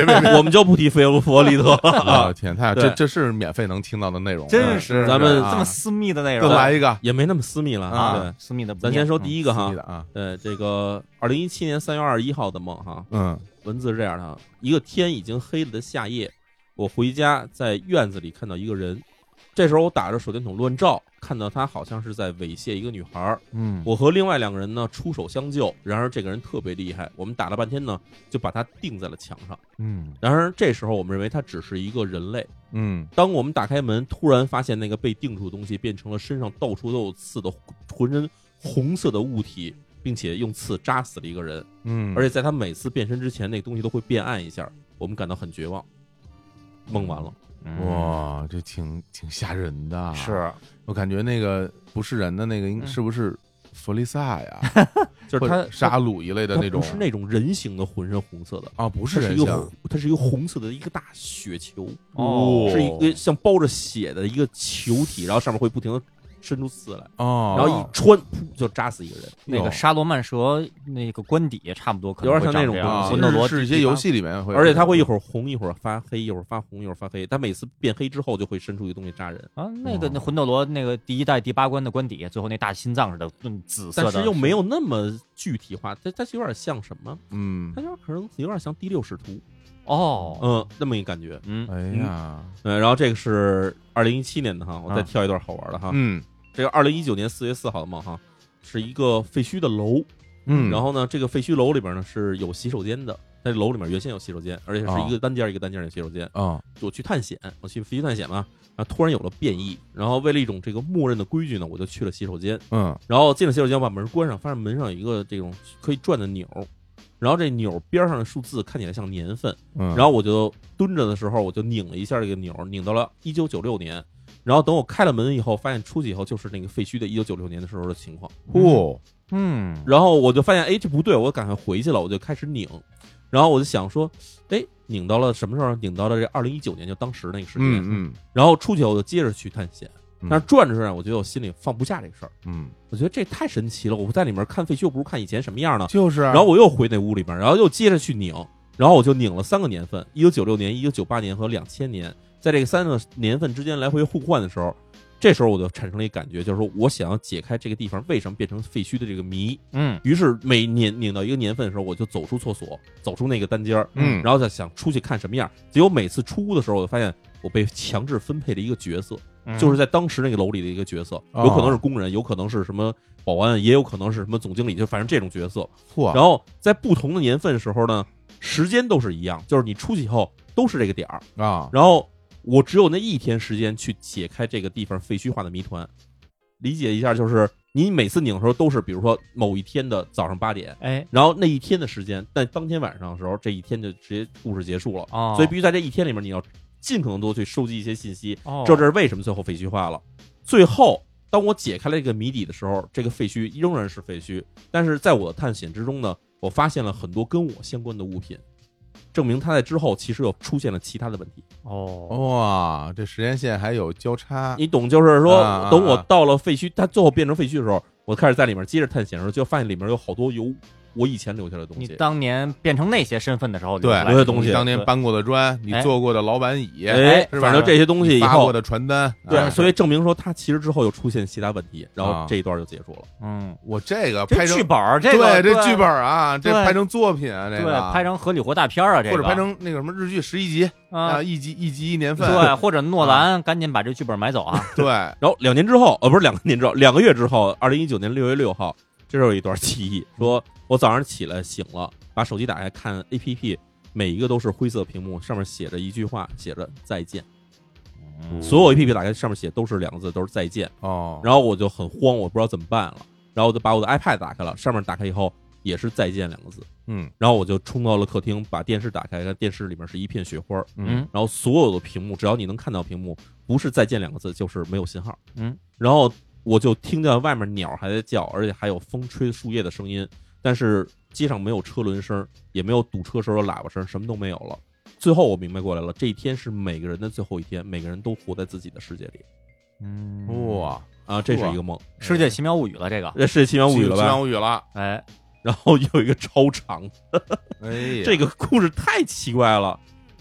们就不提弗洛伊德了。 天，这是免费能听到的内容， 真是咱们这么私密的内容， 再来一个， 也没那么私密了啊， 对， 私密的。 咱先说第一个哈，这个2017年3月21号的梦哈，文字是这样的：一个天已经黑了的夏夜，我回家在院子里看到一个人，这时候我打着手电筒乱照，看到他好像是在猥亵一个女孩。我和另外2个人呢出手相救，然而这个人特别厉害，我们打了半天呢，就把他钉在了墙上。然而这时候我们认为他只是一个人类。当我们打开门，突然发现那个被钉住的东西变成了身上到处都有刺的浑身红色的物体，并且用刺扎死了一个人。而且在他每次变身之前，那个东西都会变暗一下，我们感到很绝望。梦完了。 哇，这挺吓人的。 是我感觉那个不是人的那个，是不是弗利萨呀？ 就是他沙鲁一类的那种， 不是那种人形的浑身红色的啊，不是人形， 它是一个红色的一个大血球，是一个像包着血的一个球体，然后上面会不停的伸出刺来，然后一穿，噗就扎死一个人。 那个沙罗曼蛇那个官邸差不多，可能有点像那种魂斗罗是一些游戏里面会， 而且它会一会儿红一会儿发黑，一会儿发红一会儿发黑，它每次变黑之后就会伸出一个东西扎人啊。那魂斗罗那个第1代第8关的官邸，最后那大心脏似的紫色的， 但是又没有那么具体化，它有点像什么？它可能有点像第6使徒。那么一感觉。 哎呀， 然后这个是2017年的哈，我再挑一段好玩的哈。这个2019年4月4号的梦哈，是一个废墟的楼。然后呢，这个废墟楼里边呢是有洗手间的，在楼里面原先有洗手间，而且是一个单间一个单间的洗手间。我去探险，我去废墟探险嘛，然后突然有了变异，然后为了一种这个默认的规矩呢，我就去了洗手间。然后进了洗手间，我把门关上，发现门上有一个这种可以转的钮。然后这钮边上的数字看起来像年份，然后我就蹲着的时候，我就拧了一下这个钮，拧到了1996年。然后等我开了门以后，发现出去以后就是那个废墟的1996年的时候的情况。然后我就发现，哎，这不对，我赶快回去了，我就开始拧。然后我就想说，哎，拧到了什么时候？拧到了这2019年，就当时那个时间。然后出去我就接着去探险。但是转着转着，我觉得我心里放不下这个事儿。我觉得这太神奇了。我在里面看废墟，又不是看以前什么样呢？ 就是。 然后我又回那屋里边，然后又接着去拧，然后我就拧了3个年份：1996年、1998年和2000年。在这个3个年份之间来回互换的时候，这时候我就产生了一个感觉，就是说我想要解开这个地方为什么变成废墟的这个谜。于是每拧到一个年份的时候，我就走出厕所，走出那个单间，然后再想出去看什么样。结果每次出屋的时候，我就发现我被强制分配了一个角色。就是在当时那个楼里的一个角色，有可能是工人，有可能是什么保安，也有可能是什么总经理，就反正这种角色。然后在不同的年份的时候呢，时间都是一样，就是你出去以后都是这个点儿啊。然后我只有那1天时间去解开这个地方废墟化的谜团。理解一下，就是你每次拧的时候都是，比如说某一天的早上8点，然后那1天的时间，但当天晚上的时候，这1天就直接故事结束了。所以必须在这1天里面，你要尽可能多去收集一些信息，这是为什么最后废墟化了。最后，当我解开了这个谜底的时候，这个废墟仍然是废墟，但是在我的探险之中呢，我发现了很多跟我相关的物品，证明它在之后其实又出现了其他的问题。 哇，这时间线还有交叉， 你懂？就是说，等我到了废墟，它最后变成废墟的时候，我开始在里面接着探险的时候，就发现里面有好多有我以前留下的东西。 你当年变成那些身份的时候留下的东西， 当年搬过的砖，你坐过的老板椅， 反正这些东西以后发过的传单， 对，所以证明说它其实之后又出现其他问题，然后这一段就结束了。 我这个拍成剧本，这剧本啊，这拍成作品啊，这个对，拍成合理活大片啊，这个或者拍成那个什么日剧11集啊，一集1年份， 对，或者诺兰赶紧把这剧本买走啊， 对。 然后2年之后，不是2年之后，2个月之后，2019年6月6号，这时候有一段记忆，说我早上起来醒了，把手机打开看 APP， 每一个都是灰色屏幕，上面写着一句话，写着再见。所有 APP 打开上面写都是2个字，都是再见。然后我就很慌，我不知道怎么办了，然后我就把我的 iPad 打开了，上面打开以后也是再见2个字。然后我就冲到了客厅，把电视打开，看电视里面是一片雪花。然后所有的屏幕，只要你能看到屏幕，不是再见2个字，就是没有信号。然后我就听见外面鸟还在叫，而且还有风吹树叶的声音，但是街上没有车轮声，也没有堵车时候的喇叭声，什么都没有了。最后我明白过来了，这一天是每个人的最后一天，每个人都活在自己的世界里。 哇啊，这是一个梦， 世界奇妙物语了，这个世界奇妙物语了吧？ 奇妙物语了， 哎， 然后有一个超长， 哎， 这个故事太奇怪了。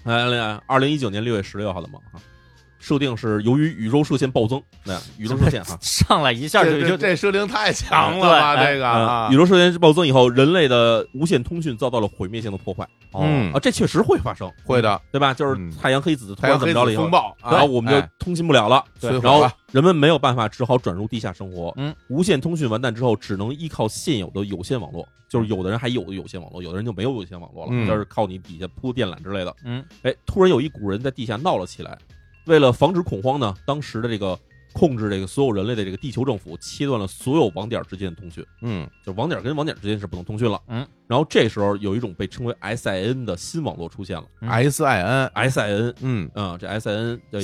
2019年6月16号的梦哈。设定是由于宇宙射线暴增，宇宙射线哈上来一下就这设定太强了吧？这个宇宙射线暴增以后，人类的无线通讯遭到了毁灭性的破坏。这确实会发生， 会的， 对吧？就是太阳黑子突然怎么着了以后， 风暴， 然后我们就通信不了了，然后人们没有办法，只好转入地下生活。无线通讯完蛋之后，只能依靠现有的有线网络，就是有的人还有有线网络，有的人就没有有线网络了，就是靠你底下铺电缆之类的。突然有一股人在地下闹了起来。为了防止恐慌呢，当时的这个控制这个所有人类的这个地球政府切断了所有网点之间的通讯，就网点跟网点之间是不能通讯了，然后这时候有一种被称为 SIN 的新网络出现了，SIN，这 SIN 的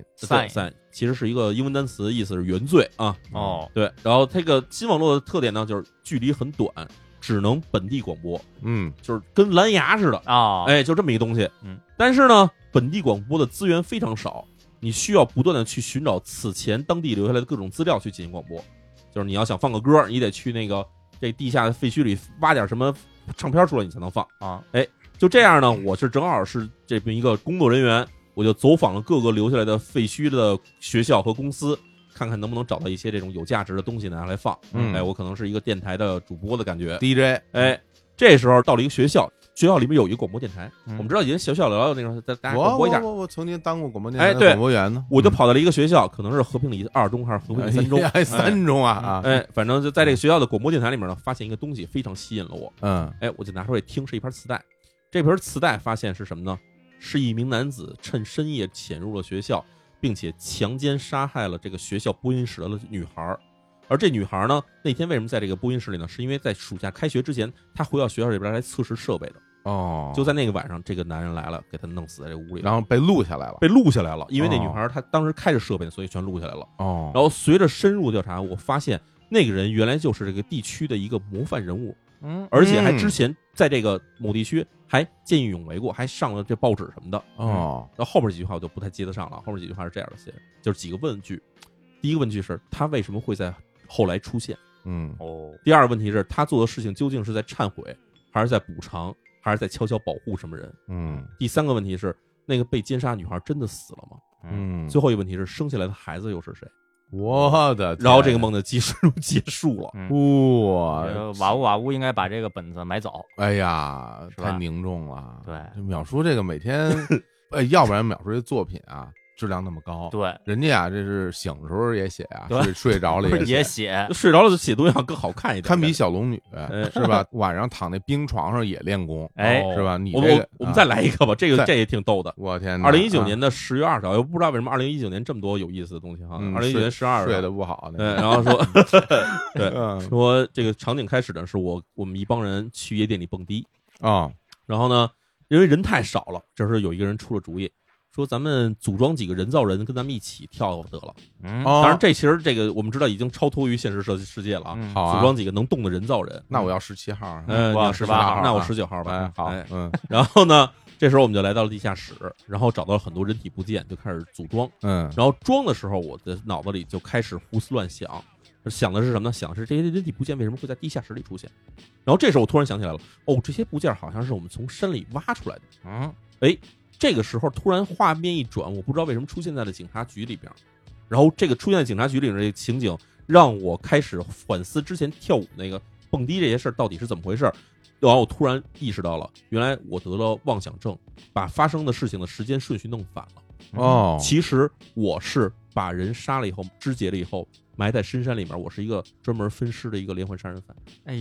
sign 其实是一个英文单词，意思是原罪啊，对，然后这个新网络的特点呢，就是距离很短，只能本地广播，就是跟蓝牙似的啊，就这么一个东西，但是呢，本地广播的资源非常少，你需要不断的去寻找此前当地留下来的各种资料去进行广播，就是你要想放个歌，你得去那个这地下废墟里挖点什么唱片出来，你才能放啊，就这样呢，我是正好是这边一个工作人员，我就走访了各个留下来的废墟的学校和公司。看看能不能找到一些这种有价值的东西拿来放，我可能是一个电台的主播的感觉 DJ， 这时候到了一个学校里面有一个广播电台，我们知道以前学校聊那种，大家广播一下， 我曾经当过广播电台的广播员呢， 我就跑到了一个学校，可能是和平里2中还是和平里3中 ，3中啊， 反正就在这个学校的广播电台里面呢，发现一个东西非常吸引了我，我就拿出来听，是一盘磁带，这盘磁带发现是什么呢？是一名男子趁深夜潜入了学校。并且强奸杀害了这个学校播音室的女孩，而这女孩呢，那天为什么在这个播音室里呢？是因为在暑假开学之前，她回到学校里边来测试设备的。就在那个晚上，这个男人来了，给她弄死在这屋里， 然后被录下来了。因为那女孩她当时开着设备，所以全录下来了。然后随着深入调查，我发现那个人原来就是这个地区的一个模范人物。而且还之前在这个某地区还见义勇为过，还上了这报纸什么的。到后面几句话我就不太接得上了。后面几句话是这样的写，就是几个问句。第一个问句是他为什么会在后来出现？第二个问题是他做的事情究竟是在忏悔，还是在补偿，还是在悄悄保护什么人？第三个问题是那个被奸杀女孩真的死了吗？最后一个问题是生下来的孩子又是谁？ 我的天， 然后这个梦的结束了。 瓦屋应该把这个本子买走。 哎呀，太凝重了。 对， 淼叔这个每天，要不然淼叔这作品啊，质量那么高。 对， 人家啊，这是醒的时候也写啊，睡着了也写， 睡着了写东西要更好看一点， 堪比小龙女是吧？晚上躺那冰床上也练功，是吧？你我们再来一个吧，这也挺逗的。 我天哪 ！2019年的10月20号，我不知道为什么2019年这么多有意思的东西哈。2019年12号睡得不好， 然后说，说这个场景开始的是我们一帮人去夜店里蹦迪啊， 然后呢，因为人太少了，这时候有一个人出了主意。说咱们组装几个人造人跟咱们一起跳得了，当然其实这个我们知道已经超脱于现实世界了啊。组装几个能动的人造人， 那我要17号， 我要 18 号，那我19号吧。 好， 然后呢，这时候我们就来到了地下室，然后找到了很多人体部件，就开始组装。然后装的时候，我的脑子里就开始胡思乱想，想的是什么呢？想的是这些人体部件为什么会在地下室里出现？然后这时候我突然想起来了，这些部件好像是我们从山里挖出来的。这个时候突然画面一转，我不知道为什么出现在了警察局里边，然后这个出现在警察局里面这个情景让我开始反思之前跳舞那个蹦迪这些事儿到底是怎么回事。然后我突然意识到了，原来我得了妄想症，把发生的事情的时间顺序弄反了。其实我是把人杀了以后，肢解了以后埋在深山里面，我是一个专门分尸的一个连环杀人犯。 哎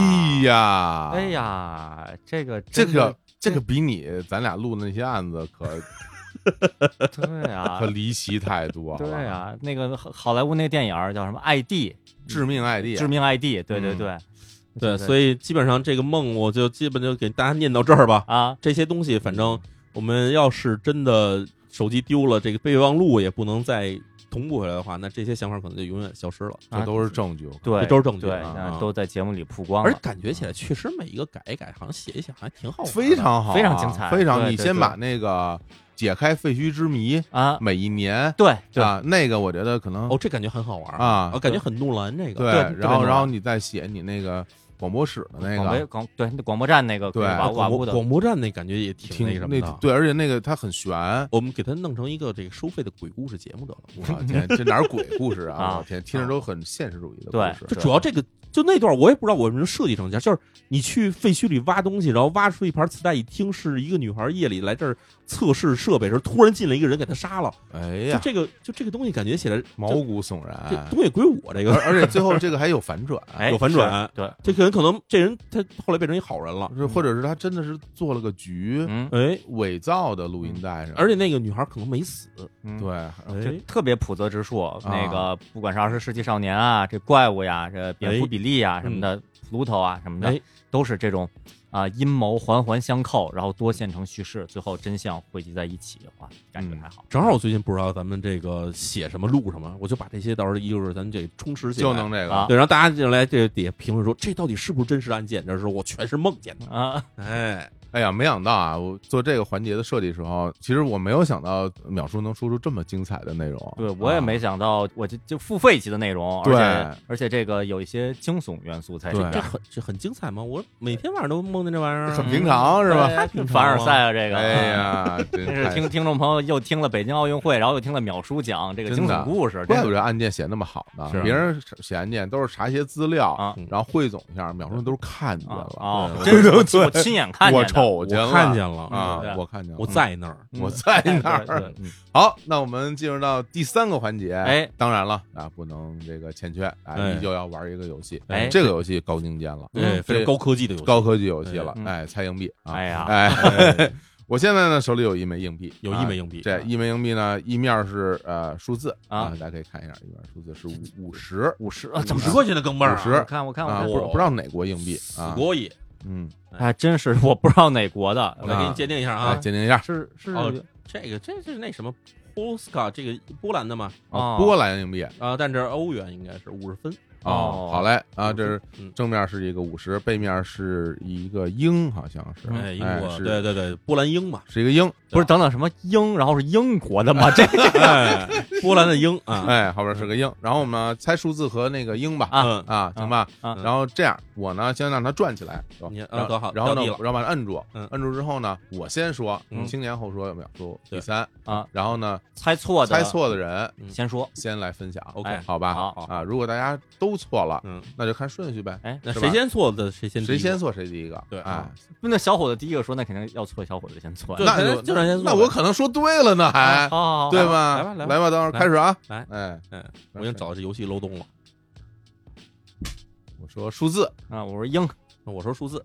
呀， 这个比咱俩录的那些案子可对啊， 可离奇太多了。 对啊，那个好莱坞那个电影叫什么？ID 致命 ID， 致命 ID， 对， 所以基本上这个梦我就基本就给大家念到这儿吧。 啊， 这些东西反正我们要是真的手机丢了，这个备忘录也不能再同步回来的话，那这些想法可能就永远消失了。 这都是证据， 对， 这都是证据， 对，都在节目里曝光了。 而感觉起来确实每一个改一改，好像写一写还挺好玩， 非常好， 非常精彩， 非常。你先把那个解开废墟之谜啊， 每一年对啊，那个我觉得可能这感觉很好玩啊， 感觉很诺兰这个对，然后你再写你那个广播室的那个对广播站那个对广瓦屋的播站那感觉也挺那什么的， 对，而且那个它很悬， 我们给它弄成一个这个收费的鬼故事节目得了。 我天，这哪是鬼故事啊！我天，听着都很现实主义的故事。 就主要这个。就那段我也不知道我为什么设计成这样，就是你去废墟里挖东西，然后挖出一盘磁带，一听是一个女孩夜里来这儿测试设备时，突然进来一个人给她杀了。 哎呀， 就这个东西感觉起来毛骨悚然， 这东西归我这个， 而且最后这个还有反转， 有反转。 对， 这可能这人他后来变成一好人了， 或者是他真的是做了个局，伪造的录音带上， 而且那个女孩可能没死。 对， 就特别朴泽直树。那个不管是20世纪少年啊，这怪物呀，这蝙蝠比利呀什么的。Pluto 啊什么的，都是这种阴谋环环相扣，然后多线程叙事，最后真相汇集在一起，哇，感觉还好。 正好我最近不知道咱们这个写什么录什么，我就把这些到时候一会儿咱这充实起来， 就能这个对，然后大家就来这底下评论说这到底是不是真实案件？这是我全是梦见的啊！ 哎呀，没想到啊！我做这个环节的设计时候，其实我没有想到淼叔能说出这么精彩的内容。 对，我也没想到，我就付费级的内容，而且这个有一些惊悚元素在里边。 这很精彩吗？我每天晚上都梦见这玩意儿， 很平常是吧？ 太平常。 凡尔赛啊，这个。 哎呀，真是听众朋友又听了北京奥运会，然后又听了淼叔讲这个惊悚故事， 怪不得案件写那么好呢。别人写案件都是查一些资料，然后汇总一下，淼叔都是看见了。 哦，真是我亲眼看见， 我瞅见了， 看见了。 我看见了， 我在那儿， 我在那儿。好，那我们进入到第3个环节。当然了啊，不能这个欠缺啊，依旧要玩一个游戏。这个游戏高精尖了， 非常高科技的游戏， 高科技游戏了。猜硬币啊！ 哎呀， 我现在呢手里有一枚硬币，这一枚硬币呢，一面是数字啊，大家可以看一下，一面数字是50， 怎么 50块钱的钢镚儿 ？50， 我看， 不知道哪国硬币啊？ 国亿。 还真是我不知道哪国的， 我来给你鉴定一下啊， 鉴定一下， 是这是那什么 Polska 这个波兰的嘛？ 波兰硬币啊，但这欧元应该是50分。 好嘞啊，这是正面是一个50，背面是一个鹰，好像是， 英国，对，波兰鹰嘛， 是一个鹰， 不是等等什么鹰，然后是英国的吗？这波兰的鹰啊， 后边是个鹰，然后我们猜数字和那个鹰吧，行吧，然后这样，我呢先让它转起来，然后呢，然后把它摁住，摁住之后呢，我先说，青年后说，淼叔第3啊，然后呢， 猜错的人先来分享 ，OK， 好吧， 好啊，如果大家都错了，那就看顺序呗。 那谁先错的谁先错谁第一个。 对， 那小伙子第一个说，那肯定要错，小伙子先错。 那我可能说对了呢，还对吧？来吧，等会儿开始啊！ 我已经找到这游戏漏洞了。 我说数字啊，我说鹰， 我说数字，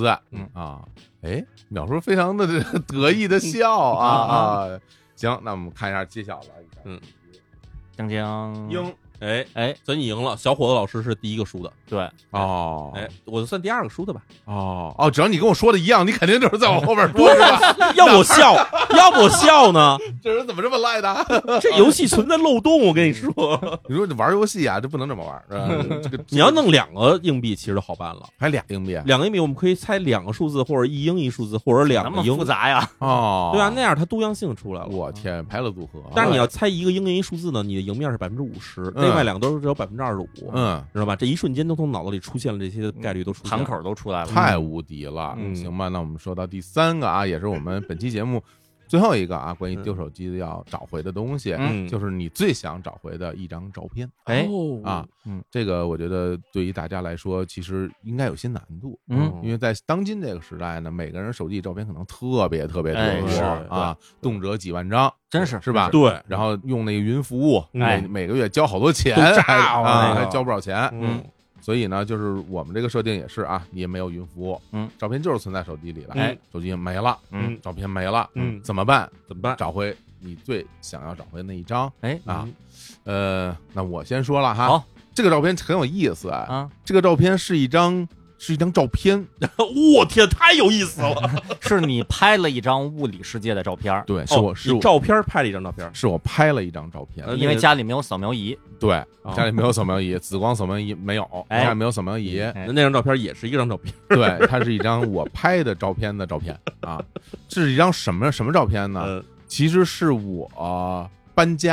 淼叔非常的得意的笑啊！行，那我们看一下揭晓了。 锵锵， 鹰。所以你赢了，小伙子老师是第一个输的， 对， 我就算第2个输的吧， 只要你跟我说的一样，你肯定就是在我后边说，是吧？ 要我笑呢？ 这人怎么这么赖的？ 这游戏存在漏洞，我跟你说， 你说你玩游戏啊，就不能这么玩，是吧？这个你要弄2个硬币，其实就好办了， 还俩硬币 ，2个硬币我们可以猜2个数字，或者一鹰一数字，或者2个鹰， 那么复杂呀？ 对啊，那样它多样性出来了。 我天，排列组合。 但是你要猜一个鹰跟一数字呢，你的赢面是50%，另外2个都是只有25%，知道吧？这一瞬间都从脑子里出现了这些概率都出现了， 盘口都出来了， 太无敌了。行吧，那我们说到第3个啊，也是我们本期节目最后一个啊，关于丢手机要找回的东西，就是你最想找回的一张照片。这个我觉得对于大家来说，其实应该有些难度。因为在当今这个时代呢，每个人手机照片可能特别多啊，动辄几万张， 真是吧？ 对， 然后用那个云服务，每个月交好多钱，还交不少钱。所以呢，就是我们这个设定也是啊，也没有云服务，照片就是存在手机里了，手机没了，照片没了，怎么办？找回你最想要找回那一张，那我先说了哈， 好， 这个照片很有意思啊，这个照片是一张照片， 我天，太有意思了！ 是你拍了一张物理世界的照片， 对，是我照片拍了一张照片， 是我拍了一张照片， 因为家里没有扫描仪， 对，家里没有扫描仪，紫光扫描仪没有，家里没有扫描仪， 那张照片也是一张照片， 对，它是一张我拍的照片啊，这是一张什么照片呢？其实是我搬家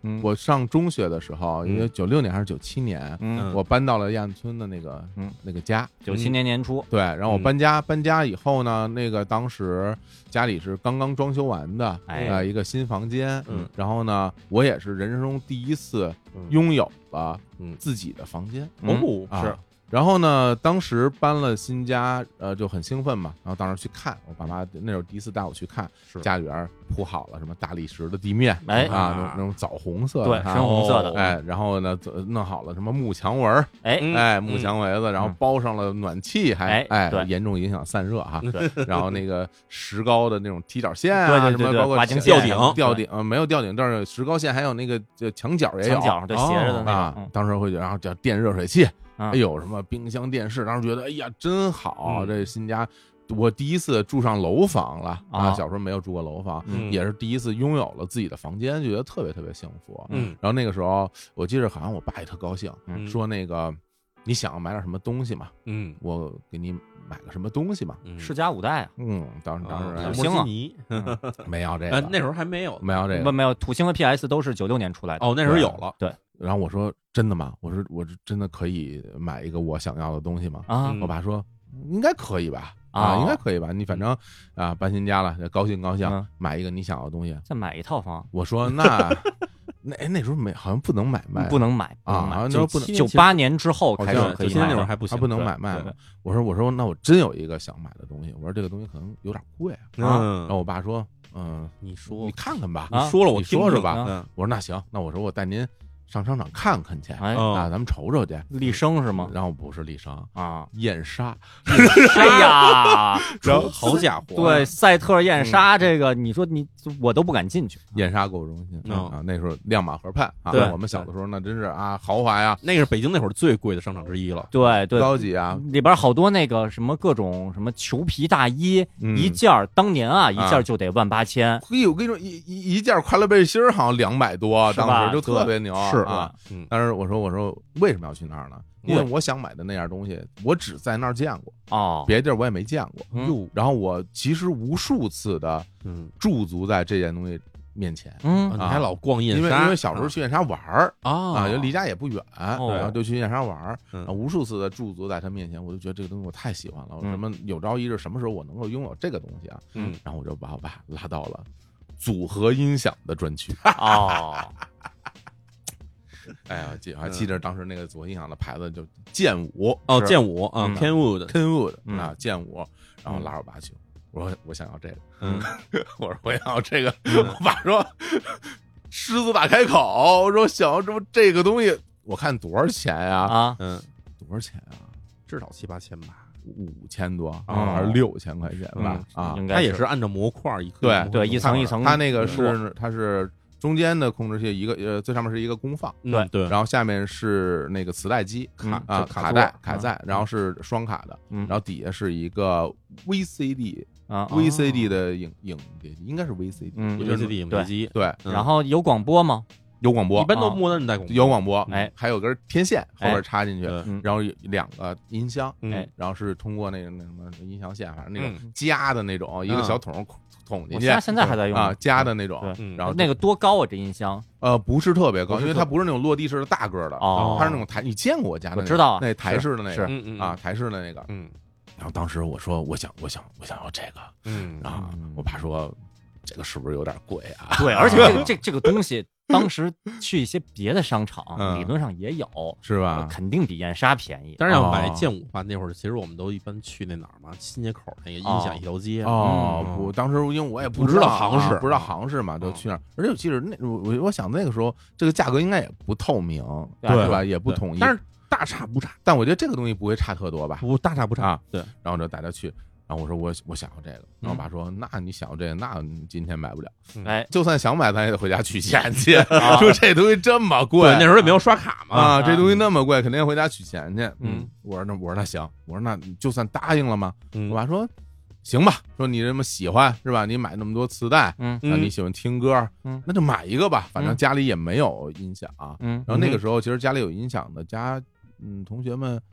我上中学的时候，因为96年还是97年，我搬到了亚运村的那个家 ，97年年初， 对，然后我搬家以后呢，那个当时家里是刚刚装修完的，一个新房间，然后呢，我也是人生中第一次拥有了自己的房间， 是。 然后呢，当时搬了新家，就很兴奋嘛。然后当时去看，我爸妈那时候第一次带我去看，家里边铺好了什么大理石的地面，那种枣红色的， 对，深红色的， 然后呢，弄好了什么木墙纹，木墙围子，然后包上了暖气，还严重影响散热哈。然后那个石膏的那种踢脚线啊，什么包括吊顶没有吊顶，但是石膏线还有那个墙角也有， 墙角对斜着的啊。当时会觉得，然后叫电热水器。哎呦，什么冰箱、电视，当时觉得，哎呀，真好！这新家，我第一次住上楼房了啊！小时候没有住过楼房，也是第一次拥有了自己的房间，就觉得特别特别幸福。然后那个时候，我记得好像我爸也特高兴，说那个你想买点什么东西嘛？我给你买个什么东西嘛？ 世嘉5代啊！ 当时土星尼没有这个， 那时候还没有这个， 没有土星和 PS 都是96年出来的。 哦，那时候有了， 对。 然后我说真的吗？我说真的可以买一个我想要的东西吗？我爸说应该可以吧，应该可以吧。你反正搬新家了，高兴，买一个你想要的东西， 再买一套房。 我说那时候好像不能买卖， 不能买啊，好像就不能。 98年之后开始可以买， 那会儿还不行， 不能买卖。我说那我真有一个想买的东西，我说这个东西可能有点贵啊。然后我爸说你说你看看吧， 你说了我说说吧。我说那行，那我说我带您上商场看看去咱们瞅瞅去。 立生是吗？ 然后不是立生啊， 燕莎。 哎呀， 好家伙！ 对，赛特燕莎这个，你说我都不敢进去。 燕莎购物中心那时候亮马河畔对， 我们小的时候那真是豪华呀， 那个是北京那会儿最贵的商场之一了。 对， 高级啊， 里边好多那个什么各种什么裘皮大衣，一件当年一件就得18000。 嘿，我跟你说，一件快乐背心好像200多，当时就特别牛。 是但是我说为什么要去那儿呢？因为我想买的那样东西，我只在那儿见过别的地儿我也没见过。然后我其实无数次的驻足在这件东西面前。 你还老逛燕莎， 因为小时候去燕莎玩因为离家也不远，然后就去燕莎玩无数次的驻足在他面前，我就觉得这个东西我太喜欢了。什么有朝一日什么时候我能够拥有这个东西啊？然后我就把我爸拉到了组合音响的专区。哎呀，还记得当时那个组合音响的牌子就剑舞Kenwood 啊，剑舞。然后拉着我爸去，我说我想要这个，我说我想要这个。我爸说狮子大开口，我说想要这个东西，我看多少钱呀？多少钱啊？ 至少7、8千吧。 5000多还是6000块钱吧？ 它也是按照模块对一层一层， 它那个它是中间的控制器一个最上面是一个功放， 对， 然后下面是那个磁带机卡带，然后是双卡的，然后底下是一个 VCD 的影碟，应该是 VCD 影碟机， 对， 然后有广播吗？ 有广播， 一般都默认带广播。 有广播，还有根天线后边插进去，然后两个音箱，然后是通过那什么音响线，反正那种夹的那种，一个小桶捅进去。 现在还在用夹的那种。然后那个多高啊？这音箱？ 不是特别高，因为它不是那种落地式的大个的，它是那种台，你见过我家的？ 我知道那台式的那个台式的那个。然后当时我说我想要这个，然后我爸说这个是不是有点贵啊？ 对，而且这个东西。当时去一些别的商场，理论上也有， 是吧？ 肯定比燕莎便宜。 但是要买剑舞的话，那会儿其实我们都一般去那哪儿嘛，新街口那个音响一条街。 不，当时因为我也不知道行市嘛，就去那儿。而且我记得我想那个时候这个价格应该也不透明，对吧？也不统一， 但是大差不差。 但我觉得这个东西不会差特多吧？ 不，大差不差。 对，然后就带他去。然后我说我想要这个，然后我爸说那你想要这个，那今天买不了。就算想买，咱也得回家取钱去。说这东西这么贵， 那时候也没有刷卡嘛。 这东西那么贵，肯定要回家取钱去。我说那行，我说那就算答应了吗？我爸说行吧，说你这么喜欢是吧？你买那么多磁带，你喜欢听歌，那就买一个吧。反正家里也没有音响，然后那个时候其实家里有音响的同学们。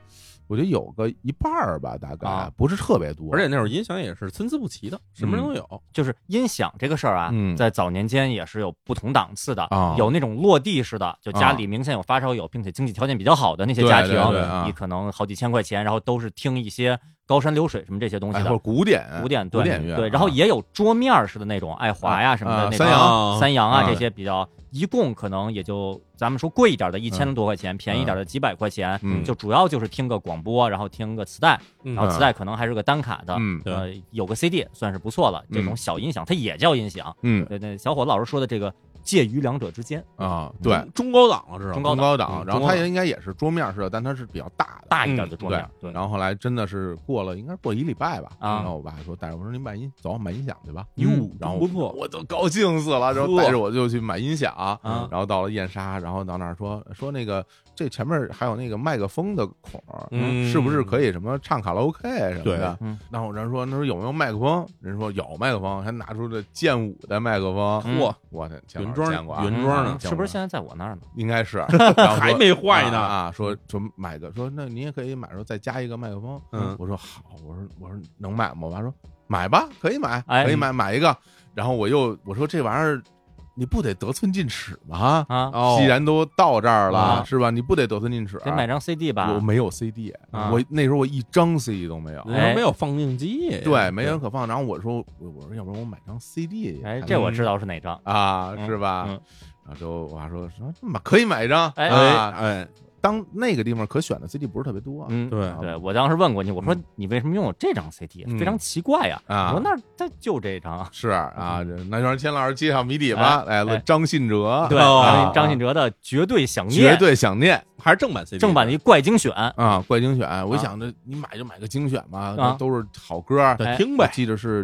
我觉得有个一半吧，大概不是特别多。 而且那会儿音响也是参差不齐的，什么人都有。 就是音响这个事儿啊，在早年间也是有不同档次的，有那种落地式的，就家里明显有发烧友，并且经济条件比较好的那些家庭，你可能好几千块钱，然后都是听一些高山流水什么这些东西的， 或者古典乐， 对，然后也有桌面式的那种爱华呀什么的，那种三洋啊这些比较，一共可能也就咱们说贵一点的1000多块钱，便宜一点的几百块钱，就主要就是听个广播，然后听个磁带，然后磁带可能还是个单卡的，有个 CD 算是不错了。这种小音响它也叫音响，对，那小伙子老师说的这个介于两者之间啊，对， 中高档了，知道中高档，然后它应该也是桌面式的，但它是比较大一点的桌面， 对。然后后来真的是应该过1礼拜吧，然后我爸说带着我说你买音响去吧，然后不错， 我都高兴死了，然后带着我就去买音响，然后到了燕莎，然后到那儿说那个这前面还有那个麦克风的孔，是不是可以什么唱卡拉 OK 什么的？然后人说有没有麦克风？人说有麦克风，还拿出这剑舞的麦克风，我的原装见过原装的， 是不是现在在我那儿呢？ 应该是， 还没坏呢啊！说买个，说那你也可以买，说再加一个麦克风。我说好，我说能买吗？我爸说买吧，可以买，可以买一个。然后我说这玩意儿。你不得得寸进尺吗？既然都到这儿了，是吧？你不得得寸进尺？ 得买张 CD 吧？ 我没有 CD，我那时候我一张 CD 都没有， 没有放映机， 对，没人可放。然后我说要不然我买张 CD， 这我知道是哪张啊，是吧？然后就我爸说可以买一张，当那个地方可选的 CD 不是特别多， 对，我当时问过你，我说你为什么拥有这张 CD，非常奇怪呀。我说那就这张是啊，那就让钱老师揭晓谜底吧。来了，张信哲， 对，张信哲的绝对想念， 还是正版 CD， 正版的一怪精选啊，怪精选。我想着你买就买个精选嘛，都是好歌， 听呗。 记得是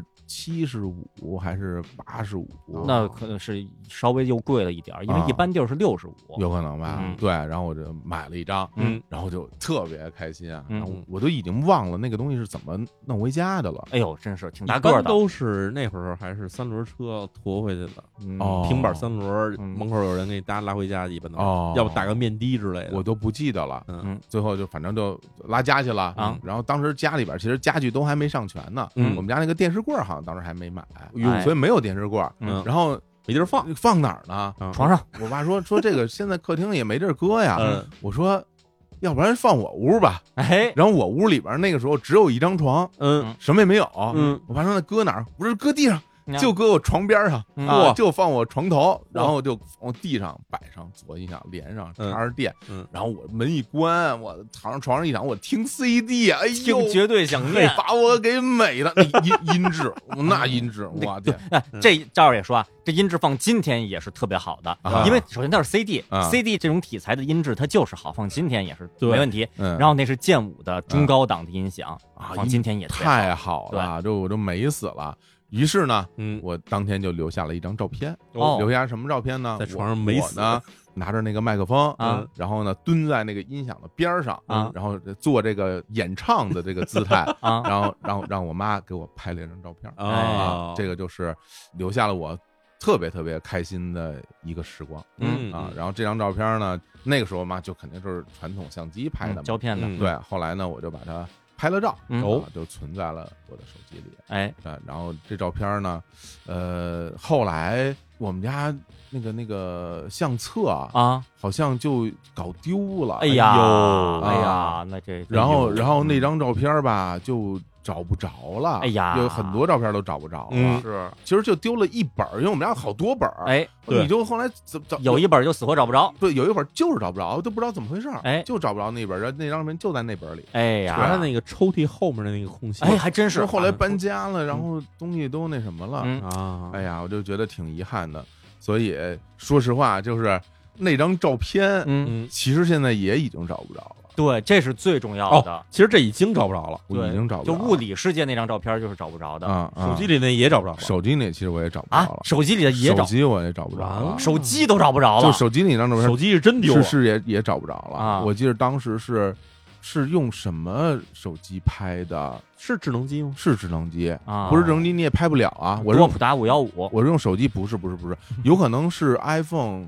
75还是85？ 那可能是稍微又贵了一点，因为一般地儿是65， 有可能吧？对，然后我就买了一张，然后就特别开心啊！然后我都已经忘了那个东西是怎么弄回家的了。 哎呦，真是挺大个的， 都是那会儿还是3轮车驮回去的，平板3轮，门口有人给你拉回家，一般都要不打个面的之类的， 我都不记得了。最后就反正就拉家去了。然后当时家里边其实家具都还没上全呢，我们家那个电视柜好像当时还没买，所以没有电视柜。然后没地儿放哪儿呢？ 床上。 我爸说这个现在客厅也没地儿搁呀。我说要不然放我屋吧。然后我屋里边那个时候只有一张床，什么也没有。我爸说那搁哪儿？我说搁地上。就搁我床边上就放我床头，然后就往地上摆上左音响，连上插着电，然后我门一关，我躺上床上一躺，我听 CD， 哎呦， 听绝对想念， 把我给美了，音质，那音质，我天！ 这赵也说啊，这音质放今天也是特别好的，因为首先它是 CD 这种题材的音质它就是好，放今天也是没问题。然后那是剑舞的中高档的音响，放今天也太好了，我就美死了。于是呢，我当天就留下了一张照片。留下什么照片呢？ 在床上美死。 我呢，拿着那个麦克风，然后呢，蹲在那个音响的边上，然后做这个演唱的这个姿态，然后让我妈给我拍了一张照片。这个就是留下了我特别特别开心的一个时光。然后这张照片呢，那个时候嘛，就肯定是传统相机拍的胶片的。 对，后来呢，我就把它拍了照，就存在了我的手机里。然后这照片呢，后来我们家那个相册啊，好像就搞丢了。 哎呀，那这然后那张照片吧就找不着了。 哎呀， 有很多照片都找不着了。 是， 其实就丢了一本，因为我们家好多本。你就后来有一本就死活找不着。 对，有一本就是找不着，都不知道怎么回事。就找不着那本，然后那张照片就在那本里。 哎呀， 查那个抽屉后面的那个空隙。 还真是。 后来搬家了，然后东西都那什么了啊。哎呀，我就觉得挺遗憾的。所以说实话，就是那张照片，其实现在也已经找不着了。 对，这是最重要的。 其实这已经找不着了， 已经找不着了。 就物理世界那张照片就是找不着的。 手机里那也找不着了。 手机里其实我也找不着了。 手机里的也手机我也找不着了。 手机都找不着了。 就手机里那张照片， 手机是真丢了， 是也找不着了。我记得当时是用什么手机拍的？ 是智能机吗？ 是智能机啊，不是智能机你也拍不了啊。我多普达515， 我是用手机，不是，有可能是 iPhone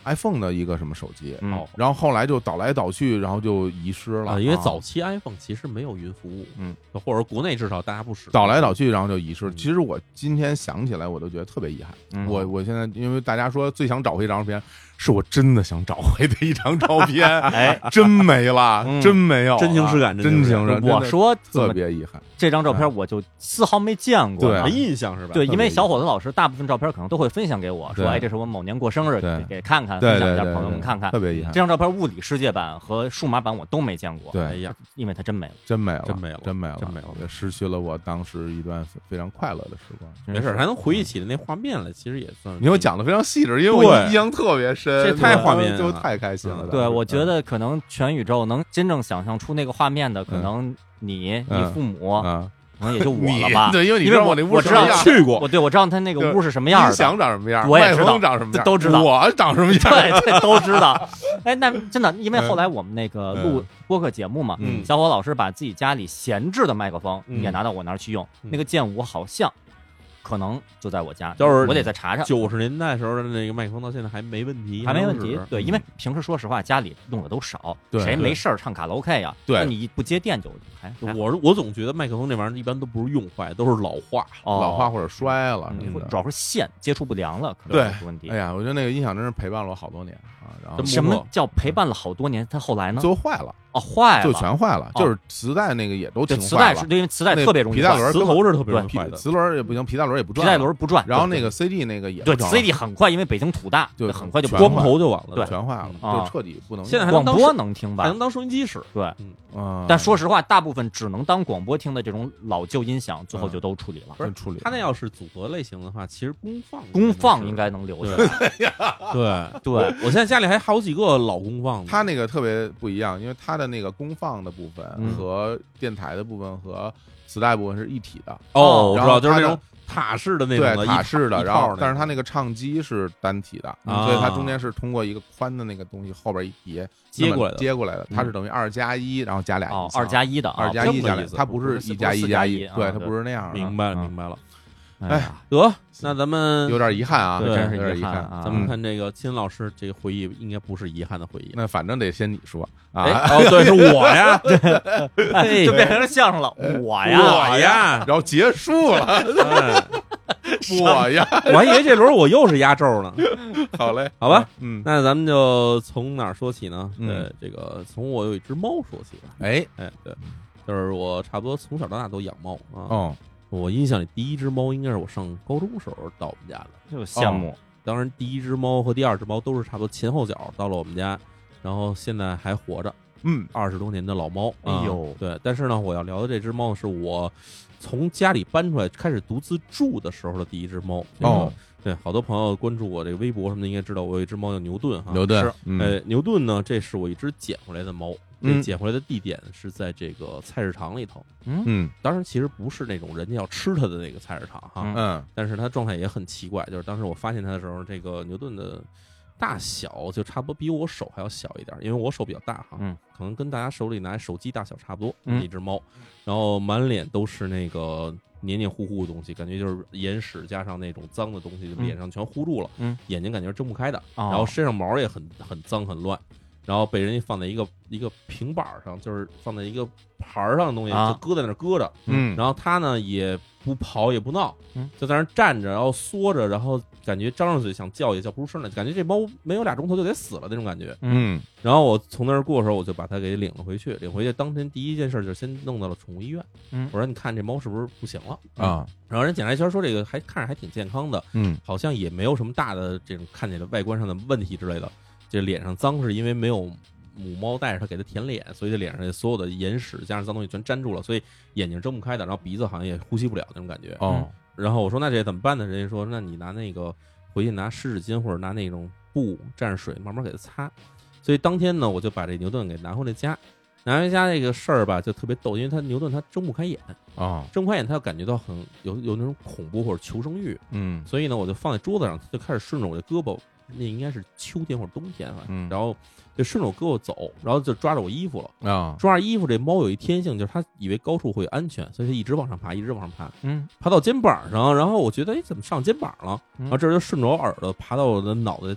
iPhone 的一个什么手机，然后后来就倒来倒去，然后就遗失了。 因为早期 iPhone 其实没有云服务，或者国内至少大家不使， 倒来倒去，然后就遗失。其实我今天想起来，我都觉得特别遗憾。我现在因为大家说最想找回一张照片，是我真的想找回的一张照片，哎，真没了，真没有， 真情实感， 真情实感。 我说特别遗憾， 这张照片我就丝毫没见过， 没印象是吧？ 对，因为小伙子老师大部分照片可能都会分享给我，说，哎，这是我某年过生日，给看看，分享一下朋友们看看。 特别遗憾， 这张照片物理世界版和数码版我都没见过。 对， 哎呀， 因为它真没了， 真没了， 真没了， 真没了， 真没了， 也失去了我当时一段非常快乐的时光。 没事，还能回忆起的那画面来，其实也算。 因为我讲的非常细致，因为我印象特别深， 这太画面就太开心了。 对，我觉得可能全宇宙能真正想象出那个画面的，可能你父母。可能也就我了吧， 对，因为你知道我那屋什么样， 去过， 我知道他那个屋是什么样的， 音响长什么样， 我也知道， 长什么样， 都知道， 我长什么样， 对，都知道。哎，那真的，因为后来我们那个录播客节目嘛，小伙老师把自己家里闲置的麦克风也拿到我那儿去用，那个剑舞好像。可能就在我家， 就是我得再查查。 90年代时候的那个麦克风到现在还没问题， 还没问题。对，因为平时说实话家里用的都少，谁没事儿唱卡拉 OK 呀？ 对， 那你不接电就还。 我总觉得麦克风这玩意儿一般都不是用坏，都是老化或者摔了， 主要是线接触不良了，可能有问题。 哎呀，我觉得那个音响真是陪伴了我好多年啊。然后什么叫陪伴了好多年？它后来呢？ 最后坏了。 哦，坏了， 就全坏了，就是磁带那个也都挺坏了。 磁带是因为磁带特别容易皮带轮， 磁头是特别容易坏的， 磁轮也不行，皮带轮也不转， 皮带轮不转。 然后那个 CD 那个也对 CD 很快，因为北京土大， 就很快就光头就完了， 对， 全坏了，就彻底不能。 现在还广播能听吧？ 还能当收音机使， 对，但说实话，大部分只能当广播听的这种老旧音响，最后就都处理了。 处理。 他那要是组合类型的话，其实功放应该能留下来。对，我现在家里还好几个老功放。 他那个特别不一样，因为他的那个功放的部分和电台的部分和磁带部分是一体的。 哦，我知道，就是那种塔式的那种对塔式的，然后但是它那个唱机是单体的，所以它中间是通过一个宽的那个东西后边一叠接过来的，它是等于2+1，然后加俩音响 ，2+1的 ，2+1加俩，它不是1+1+1，对，它不是那样的。 明白了。 哎， 得，那咱们有点遗憾啊， 真是有点遗憾啊。 咱们看这个秦老师这个回忆，应该不是遗憾的回忆。 那反正得先你说啊。 哦，对，是我呀， 就变成了相声了。我呀， 然后结束了。我呀， 我还以为这轮我又是压轴呢。 好嘞， 好吧，那咱们就从哪儿说起呢？这个从我有一只猫说起吧。 哎， 对，就是我差不多从小到大都养猫啊。 哦。 我印象里第一只猫应该是我上高中时候到我们家的， 就羡慕。 当然，第一只猫和第二只猫都是差不多前后脚到了我们家，然后现在还活着，20多年的老猫。 哎呦， 对，但是呢，我要聊的这只猫是我从家里搬出来开始独自住的时候的第一只猫。 哦， 对，好多朋友关注我这个微博什么的，应该知道我有一只猫叫牛顿哈。 牛顿是，牛顿呢，这是我一只捡回来的猫。捡回来的地点是在这个菜市场里头，当然其实不是那种人家要吃它的那个菜市场哈，但是它状态也很奇怪，就是当时我发现它的时候，这个牛顿的大小就差不多比我手还要小一点，因为我手比较大哈，可能跟大家手里拿手机大小差不多，一只猫，然后满脸都是那个黏黏糊糊的东西，感觉就是眼屎加上那种脏的东西，脸上全糊住了，眼睛感觉睁不开的，然后身上毛也很脏很乱。然后被人家放在一个平板上，就是放在一个盘上的东西，就搁在那儿搁着。然后他呢也不跑也不闹，就在那儿站着，然后缩着，然后感觉张着嘴想叫也叫不出声来，感觉这猫没有2钟头就得死了那种感觉。然后我从那儿过的时候，我就把它给领了回去。领回去当天第一件事就是先弄到了宠物医院。我说你看这猫是不是不行了啊？然后人检查一圈说这个还看着还挺健康的，好像也没有什么大的这种看起来外观上的问题之类的。这脸上脏是因为没有母猫带着它给它舔脸，所以这脸上所有的眼屎加上脏东西全粘住了，所以眼睛睁不开的，然后鼻子好像也呼吸不了那种感觉。然后我说那这怎么办呢？人家说那你拿那个回去拿湿纸巾或者拿那种布蘸着水慢慢给它擦。所以当天呢，我就把这牛顿给拿回了家。拿回家这个事儿吧，就特别逗，因为他牛顿他睁不开眼睁不开眼，他要感觉到很有那种恐怖或者求生欲，所以呢，我就放在桌子上，他就开始顺着我的胳膊。那应该是秋天或者冬天吧，然后就顺着我胳膊走，然后就抓着我衣服了抓着衣服，这猫有一天性，就是它以为高处会安全，所以它一直往上爬，一直往上爬，爬到肩膀上，然后我觉得怎么上肩膀了？然后这就顺着我耳朵爬到我的脑袋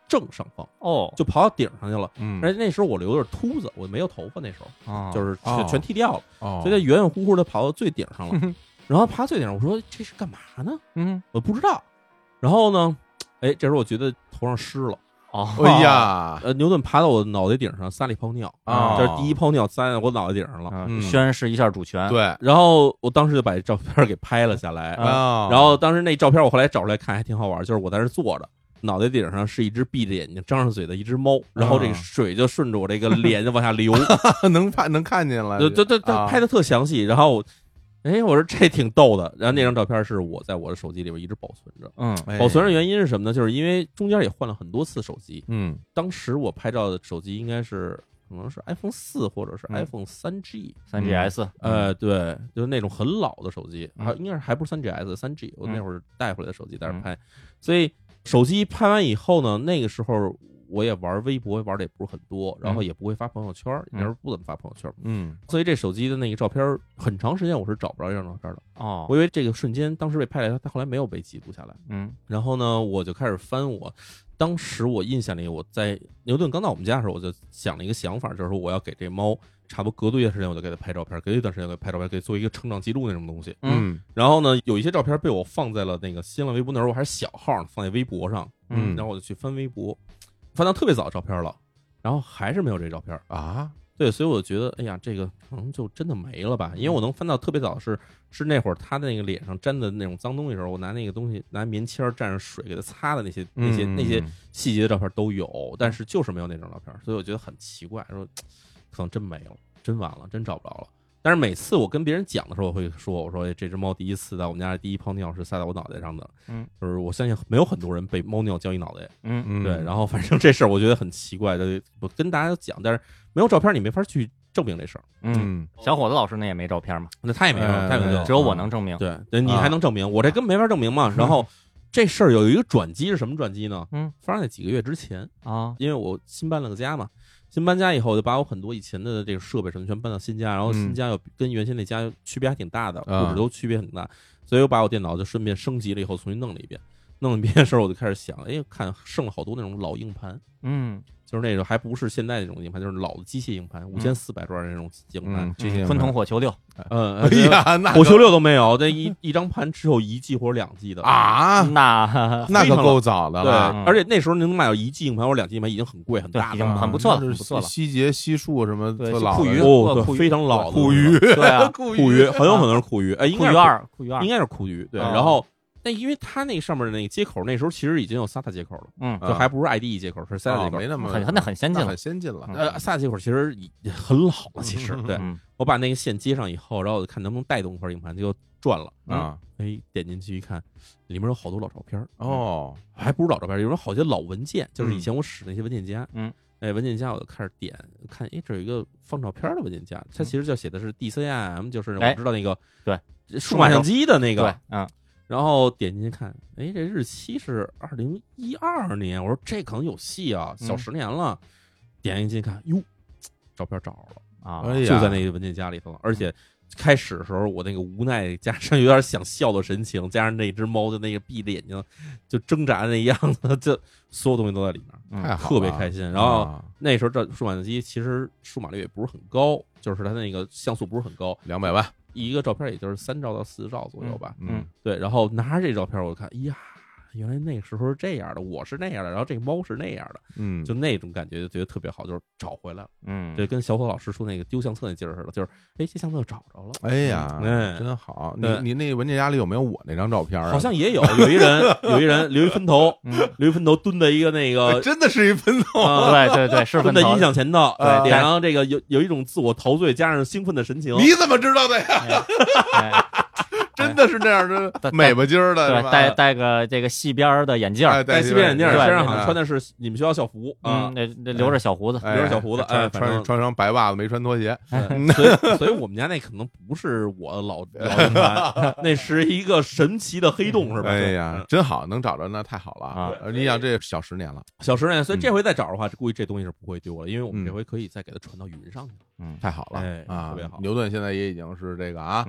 正上方就跑到顶上去了。而且那时候我留的是秃子，我没有头发，那时候就是全剃掉了，所以他圆圆乎乎的跑到最顶上了。然后爬最顶上，我说这是干嘛呢？我不知道。然后呢，这时候我觉得头上湿了。 哎呀， 牛顿爬到我脑袋顶上撒了一泡尿这是第一泡尿撒在我脑袋顶上了， 宣示一下主权。 对， 然后我当时就把这照片给拍了下来然后当时那照片我后来找出来看还挺好玩，就是我在那坐着，脑袋顶上是一只闭着眼睛张上嘴的一只猫，然后这个水就顺着我这个脸就往下流能看见了， 对，拍的特详细。然后我说这挺逗的。然后那张照片是我在我的手机里边一直保存着。保存的原因是什么呢？就是因为中间也换了很多次手机。当时我拍照的手机应该是可能是 iPhone 4或者是 iPhone 3G、 3GS。 对，就是那种很老的手机，应该是还不是 3GS、3G， 我那会儿带回来的手机在那拍。所以手机拍完以后呢，那个时候我也玩微博，玩的也不是很多，然后也不会发朋友圈，那时候不怎么发朋友圈。所以这手机的那个照片很长时间我是找不着这张照片的。我以为这个瞬间当时被拍来，它后来没有被记录下来。然后呢，我就开始翻当时我印象里，我在牛顿刚到我们家的时候，我就想了一个想法，就是说我要给这猫差不多隔多一段时间我就给它拍照片，隔一段时间给它拍照片，给做一个成长记录那种东西。然后呢，有一些照片被我放在了那个新浪微博，那时候我还是小号，放在微博上。然后我就去翻微博，翻到特别早的照片了，然后还是没有这照片啊。对，所以我觉得，哎呀，这个可能就真的没了吧，因为我能翻到特别早是那会儿他的那个脸上沾的那种脏东西的时候，我拿那个东西拿棉签蘸着水给他擦的那些细节的照片都有，但是就是没有那张照片，所以我觉得很奇怪，说可能真没了，真完了，真找不着了。但是每次我跟别人讲的时候，我会说，我说这只猫第一次在我们家的第一泡尿是撒在我脑袋上的。就是我相信没有很多人被猫尿浇一脑袋。对。然后反正这事儿我觉得很奇怪的，我跟大家讲，但是没有照片你没法去证明这事儿。 小伙子老师那也没照片嘛？ 那他也没有，他也没有， 只有我能证明。 对，你还能证明，我这根本没法证明嘛。然后这事儿有一个转机是什么转机呢？发生在几个月之前因为我新搬了个家嘛。新搬家以后，就把我很多以前的这个设备什么全搬到新家，然后新家又跟原先那家区别还挺大的，布置都区别很大，所以我把我电脑就顺便升级了以后重新弄了一遍。弄一遍的时候，我就开始想，看剩了好多那种老硬盘，就是那种还不是现在那种硬盘，就是老的机械硬盘，5400转那种硬盘， 鲲筒火球6， 哎呀，那火球6都没有，这一张盘只有1 G 或者2 G 的啊，那可够早的了。 对，而且那时候能买到1 G 硬盘或者2 G 硬盘已经很贵很大， 已经很不错了，很不错了。 希捷、希数什么酷鱼， 非常老的酷鱼， 对啊， 酷鱼很有可能是酷鱼， 酷鱼2， 应该是酷鱼，对，然后。但因为它那上面的那个接口，那时候其实已经有 SATA 接口了，就还不是 IDE 接口，是 SATA 接口， 没那么很先进了， 很先进了。 SATA 接口其实也很老了，其实对。我把那个线接上以后，然后我看能不能带动一块硬盘，就转了点进去一看，里面有好多老照片还不是老照片，有好些老文件，就是以前我使那些文件夹，文件夹我就开始点看，这有一个放照片的文件夹，它其实就写的是 DCIM， 就是我知道那个对数码相机的那个， 对， 然后点进去看，这日期是2012年，我说这可能有戏啊，小10年了。点进去看，哟，照片找着了就在那个文件夹里头。而且开始的时候，我那个无奈加上有点想笑的神情，加上那只猫的那个闭着眼睛就挣扎的那样子，就所有东西都在里面， 太好了， 特别开心。然后那时候这数码相机其实数码率也不是很高，就是它那个像素不是很高 ，200万。 一个照片也就是3兆到4兆左右吧，对。然后拿着这照片，我看，呀，原来那个时候是这样的，我是那样的，然后这个猫是那样的，就那种感觉就觉得特别好，就是找回来了，对，跟小伙老师说那个丢相册那劲儿似的，就是这相册找着了， 哎呀，真好。你那个文件夹里有没有我那张照片啊？ 好像也有一人留一分头，蹲在一个那个， 真的是一分头， 对，是蹲在音响前头，对，脸上这个有一种自我陶醉加上兴奋的神情。 你怎么知道的呀？真的是这样的，美吧唧儿的， 对，戴个这个细边的眼镜， 戴细边眼镜，身上好像穿的是你们学校校服， 那留着小胡子， 穿双白袜子，没穿拖鞋， 所以我们家那可能不是我的老硬盘，那是一个神奇的黑洞，是吧？ 哎呀，真好，能找着那太好了啊！你想这小10年了， 所以这回再找的话，估计这东西是不会丢了，因为我们这回可以再给它传到云上去了， 太好了， 特别好。 牛顿现在也已经是这个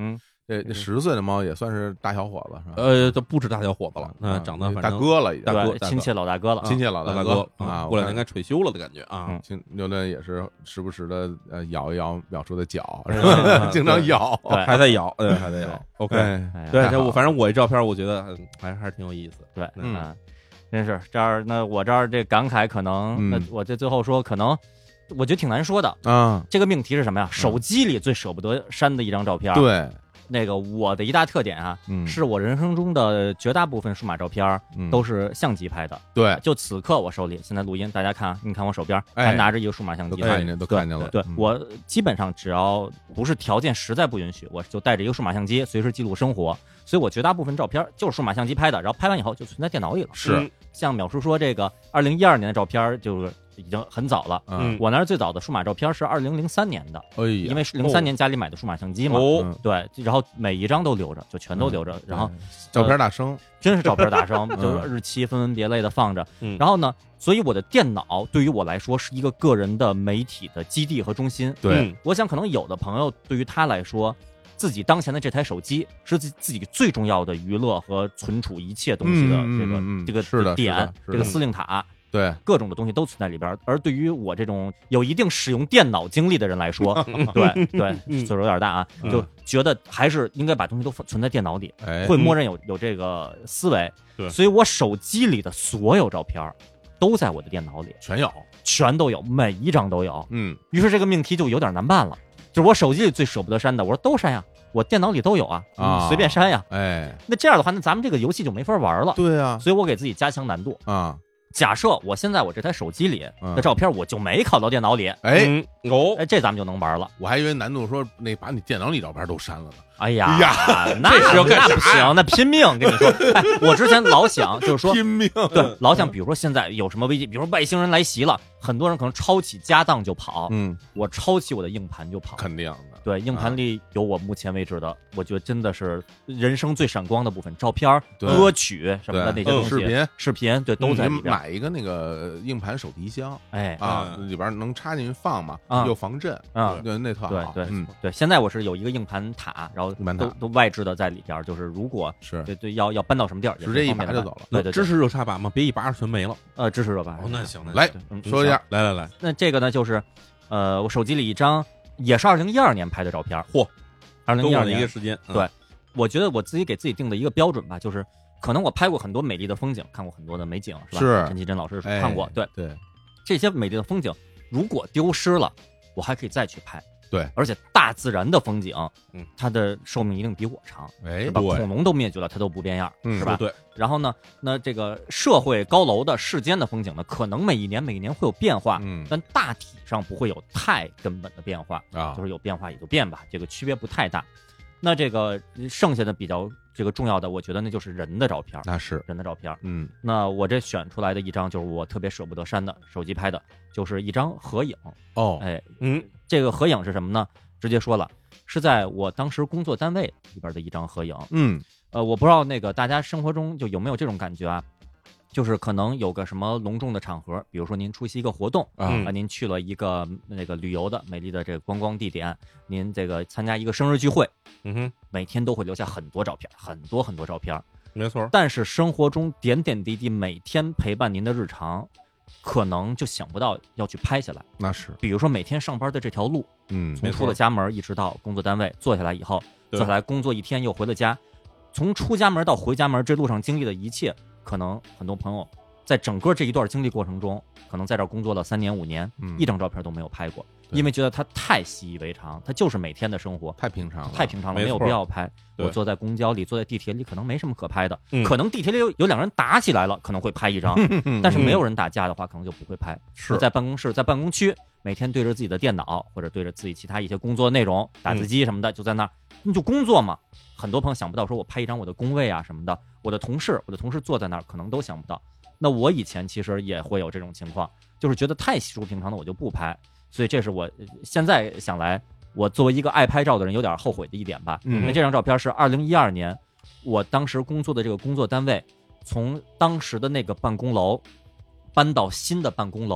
这10岁的猫也算是大小伙子是吧？都不止大小伙子了，长得反正大哥了，已经对，亲切老大哥了， 亲切老大哥啊！ 过两年该退休了的感觉啊。 牛顿也是时不时的咬一咬淼叔的脚，经常咬， 还在咬，还在咬。OK，对，反正我这照片我觉得还是挺有意思。 对，真是这儿，那我这儿这感慨可能，那我这最后说可能。我觉得挺难说的啊。 这个命题是什么呀？手机里最舍不得删的一张照片。 对， 那个我的一大特点啊，是我人生中的绝大部分数码照片都是相机拍的。 对， 就此刻我手里现在录音，大家看，你看我手边还拿着一个数码相机， 都看见了。 对，我基本上只要不是条件实在不允许，我就带着一个数码相机，随时记录生活。所以我绝大部分照片就是数码相机拍的，然后拍完以后就存在电脑里了。 是， 像淼叔说这个2012年的照片就是已经很早了。我那最早的数码照片是2003年的，因为是03年家里买的数码相机嘛。对，然后每一张都留着，就全都留着。然后照片大生， 真是照片大生，就是日期分门别类的放着。然后呢，所以我的电脑对于我来说是一个个人的媒体的基地和中心。 对， 我想可能有的朋友对于他来说，自己当前的这台手机是自己最重要的娱乐和存储一切东西的这个点，这个司令塔。 对， 各种的东西都存在里边。而对于我这种有一定使用电脑经历的人来说，对，岁数有点大啊，就觉得还是应该把东西都存在电脑里，会默认有这个思维。 对， 所以我手机里的所有照片都在我的电脑里，全都有，每一张都有。于是这个命题就有点难办了。就是我手机里最舍不得删的，我说都删呀，我电脑里都有啊，随便删呀。那这样的话，那咱们这个游戏就没法玩了。 对啊， 所以我给自己加强难度啊。 假设我现在我这台手机里的照片我就没拷到电脑里，这咱们就能玩了。 我还以为难度说那把你电脑里照片都删了呢。 哎呀，那不行，那拼命跟你说。我之前老想就是说拼命， 对，老想比如说现在有什么危机，比如说外星人来袭了，很多人可能抄起家当就跑，我抄起我的硬盘就跑， 肯定的。 对，硬盘里有我目前为止的，我觉得真的是人生最闪光的部分，照片、歌曲什么的那些东西，视频，对，都在里边。 买一个那个硬盘手提箱，里边能插进去放嘛，又防震，对，那特好。 对，现在我是有一个硬盘塔，然后都外置的在里边，就是如果是对要搬到什么地儿， 直接一拔就走了。 对， 支持热插拔吗？别一拔全没了。 支持热拔。 那行， 来说一下， 来。 那这个呢，就是我手机里一张。也是2012年拍的照片， 嚯 ，2012年一个时间。 对，我觉得我自己给自己定的一个标准吧，就是可能我拍过很多美丽的风景，看过很多的美景，是吧？ 是陈绮贞老师看过，对，这些美丽的风景如果丢失了，我还可以再去拍。 对， 而且大自然的风景，它的寿命一定比我长，是吧？恐龙都灭绝了，它都不变样，是吧？ 对。 然后呢，那这个社会高楼的世间的风景呢，可能每一年会有变化，但大体上不会有太根本的变化啊，就是有变化也就变吧，这个区别不太大。那这个剩下的比较这个重要的，我觉得那就是人的照片， 那是人的照片。那我这选出来的一张就是我特别舍不得删的，手机拍的，就是一张合影。这个合影是什么呢？直接说了，是在我当时工作单位里边的一张合影。我不知道那个大家生活中就有没有这种感觉啊？就是可能有个什么隆重的场合，比如说您出席一个活动您去了一个那个旅游的美丽的这个观光地点，您这个参加一个生日聚会，每天都会留下很多照片，很多照片， 没错。 但是生活中点点滴滴，每天陪伴您的日常，可能就想不到要去拍下来。 那是， 比如说每天上班的这条路，从出了家门一直到工作单位，坐下来以后，坐下来工作一天又回了家，从出家门到回家门这路上经历的一切。可能很多朋友在整个这一段经历过程中，可能在这儿工作了3年5年，一张照片都没有拍过，因为觉得它太习以为常，它就是每天的生活， 太平常了， 没有必要拍。我坐在公交里，坐在地铁里，可能没什么可拍的。可能地铁里有两个人打起来了，可能会拍一张，但是没有人打架的话，可能就不会拍。 是在办公室，在办公区，每天对着自己的电脑或者对着自己其他一些工作内容，打字机什么的，就在那儿，你就工作嘛。很多朋友想不到，说我拍一张我的工位啊什么的，我的同事坐在那儿，可能都想不到。那我以前其实也会有这种情况，就是觉得太稀疏平常的我就不拍，所以这是我现在想来，我作为一个爱拍照的人有点后悔的一点吧。因为这张照片是2012年，我当时工作的这个工作单位，从当时的那个办公楼搬到新的办公楼，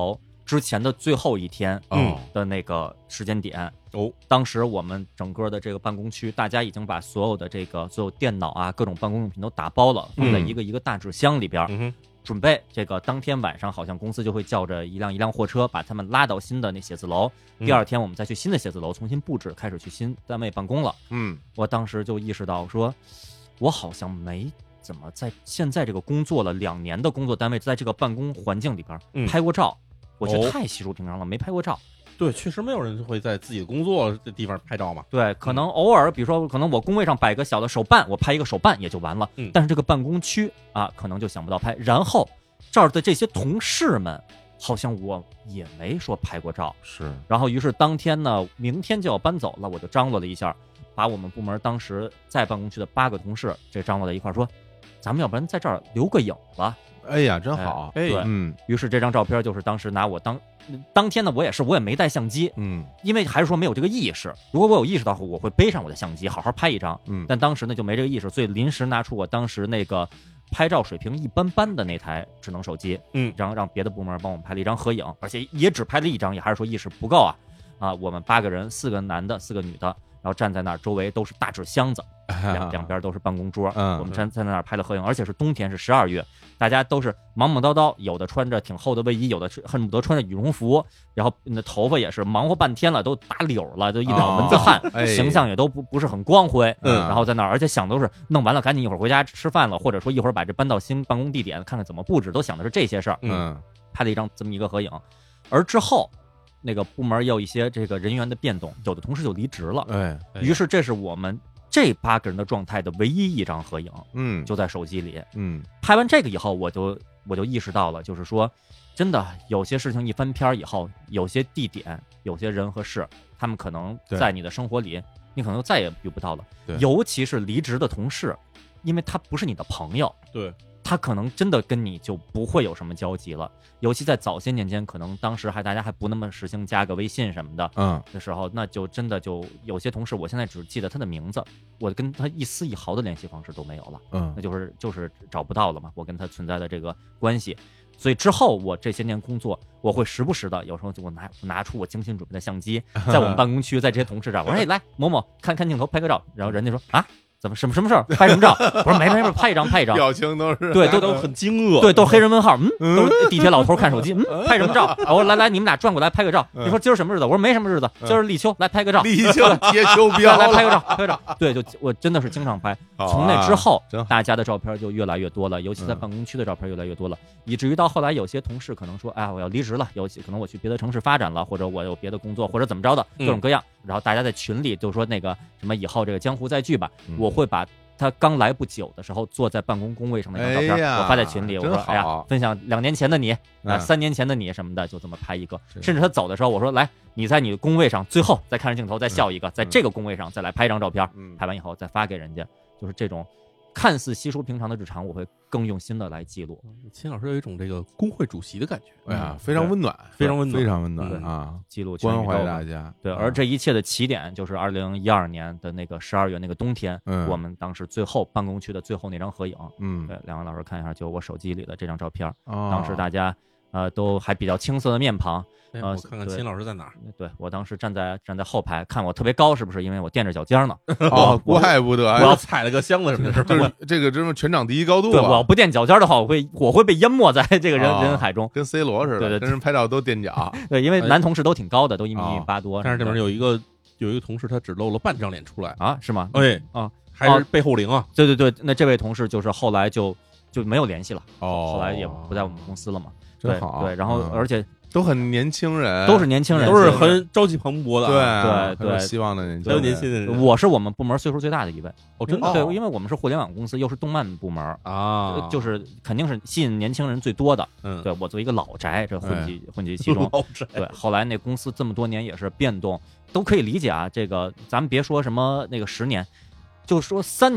之前的最后一天的那个时间点当时我们整个的这个办公区，大家已经把所有的电脑啊各种办公用品都打包了，放在一个一个大纸箱里边，准备这个当天晚上好像公司就会叫着一辆货车把他们拉到新的那写字楼，第二天我们再去新的写字楼重新布置，开始去新单位办公了。我当时就意识到说，我好像没怎么在现在这个工作了2年的工作单位，在这个办公环境里边拍过照，我觉得太稀疏平常了，没拍过照。 对，确实没有人会在自己工作的地方拍照嘛。 对，可能偶尔，比如说，可能我工位上摆个小的手办，我拍一个手办也就完了。但是这个办公区啊，可能就想不到拍。然后这儿的这些同事们，好像我也没说拍过照。 是。 然后于是当天呢，明天就要搬走了，我就张罗了一下，把我们部门当时在办公区的8个同事这张罗在一块儿说，咱们要不然在这儿留个影吧。 哎呀，真好！ 对，于是这张照片就是当时拿我当天呢，我也没带相机，因为还是说没有这个意识。如果我有意识到，我会背上我的相机，好好拍一张。但当时呢就没这个意识，所以临时拿出我当时那个拍照水平一般般的那台智能手机，让别的部门帮我们拍了一张合影，而且也只拍了一张，也还是说意识不够啊！我们8个人，4个男的，4个女的，然后站在那儿，周围都是大纸箱子，两边都是办公桌，我们站在那儿拍了合影，而且是冬天，是12月。大家都是忙忙叨叨，有的穿着挺厚的卫衣，有的恨不得穿着羽绒服，然后那头发也是忙活半天了，都打绺了，都一脑门子汗，形象也都不是很光辉。然后在那儿，而且想都是弄完了，赶紧一会儿回家吃饭了，或者说一会儿把这搬到新办公地点，看看怎么布置，都想的是这些事儿。拍了一张这么一个合影，而之后那个部门也有一些这个人员的变动，有的同事就离职了。于是这是我们这8个人的状态的唯一一张合影，就在手机里。拍完这个以后，我就意识到了，就是说，真的有些事情一翻篇以后，有些地点、有些人和事，他们可能在你的生活里，你可能再也遇不到了。尤其是离职的同事，因为他不是你的朋友， 对， 他可能真的跟你就不会有什么交集了。尤其在早些年间，可能当时大家还不那么实行加个微信什么的，的时候，那就真的就有些同事，我现在只记得他的名字，我跟他一丝一毫的联系方式都没有了，那就是找不到了嘛，我跟他存在的这个关系。所以之后我这些年工作，我会时不时的，有时候就我拿出我精心准备的相机，在我们办公区，在这些同事这儿，我说哎来某某看镜头拍个照，然后人家说啊。怎么什么事儿？拍什么照？我说没，拍一张。 表情都是对， 都很惊愕， 对，都是黑人问号，都是地铁老头看手机，拍什么照？我说来，你们俩转过来拍个照。你说今儿什么日子？我说没什么日子，今儿立秋，来拍个照。 立秋贴秋膘， 来拍个照。对，我真的是经常拍。从那之后，大家的照片就越来越多了，尤其在办公区的照片越来越多了，以至于到后来有些同事可能说，哎，我要离职了，可能我去别的城市发展了，或者我有别的工作，或者怎么着的，各种各样。然后大家在群里就说那个什么以后这个江湖再聚吧，我会把他刚来不久的时候坐在办公工位上那张照片，我发在群里，我说哎呀，分享2年前的你，3年前的你什么的，就这么拍一个。甚至他走的时候，我说来，你在你的工位上最后再看着镜头再笑一个，在这个工位上再来拍一张照片，拍完以后再发给人家，就是这种看似稀疏平常的日常，我会更用心的来记录。 秦老师有一种这个工会主席的感觉， 哎呀，非常温暖， 非常温暖啊！ 记录关怀大家。 对，而这一切的起点就是2012年的那个12月那个冬天，我们当时最后办公区的最后那张合影。对，两位老师看一下，就我手机里的这张照片。当时大家都还比较青涩的面庞。 我看看秦老师在哪儿？ 对，我当时站在后排，看我特别高，是不是？因为我垫着脚尖呢。 怪不得我要踩了个箱子什么的， 就是这个真是全场第一高度。 对，我要不垫脚尖的话，我会被淹没在这个人海中， 跟 C 罗似的。对，跟人拍照都垫脚。 对，因为男同事都挺高的，都1.8米多。 但是这边有一个同事，他只露了半张脸出来啊？是吗？ 哎还是背后灵啊？ 对，那这位同事就是后来就没有联系了，后来也不在我们公司了嘛。 真好。 对，然后而且。 都很年轻人， 都是年轻人， 都是很朝气蓬勃的， 对， 希望的年轻人，年轻人。 我是我们部门岁数最大的一位， 真的， 对，因为我们是互联网公司，又是动漫部门啊，就是肯定是吸引年轻人最多的。对，我作为一个老宅，这混迹其中。对，后来那公司这么多年也是变动，都可以理解啊。这个咱们别说什么那个10年，就说3年，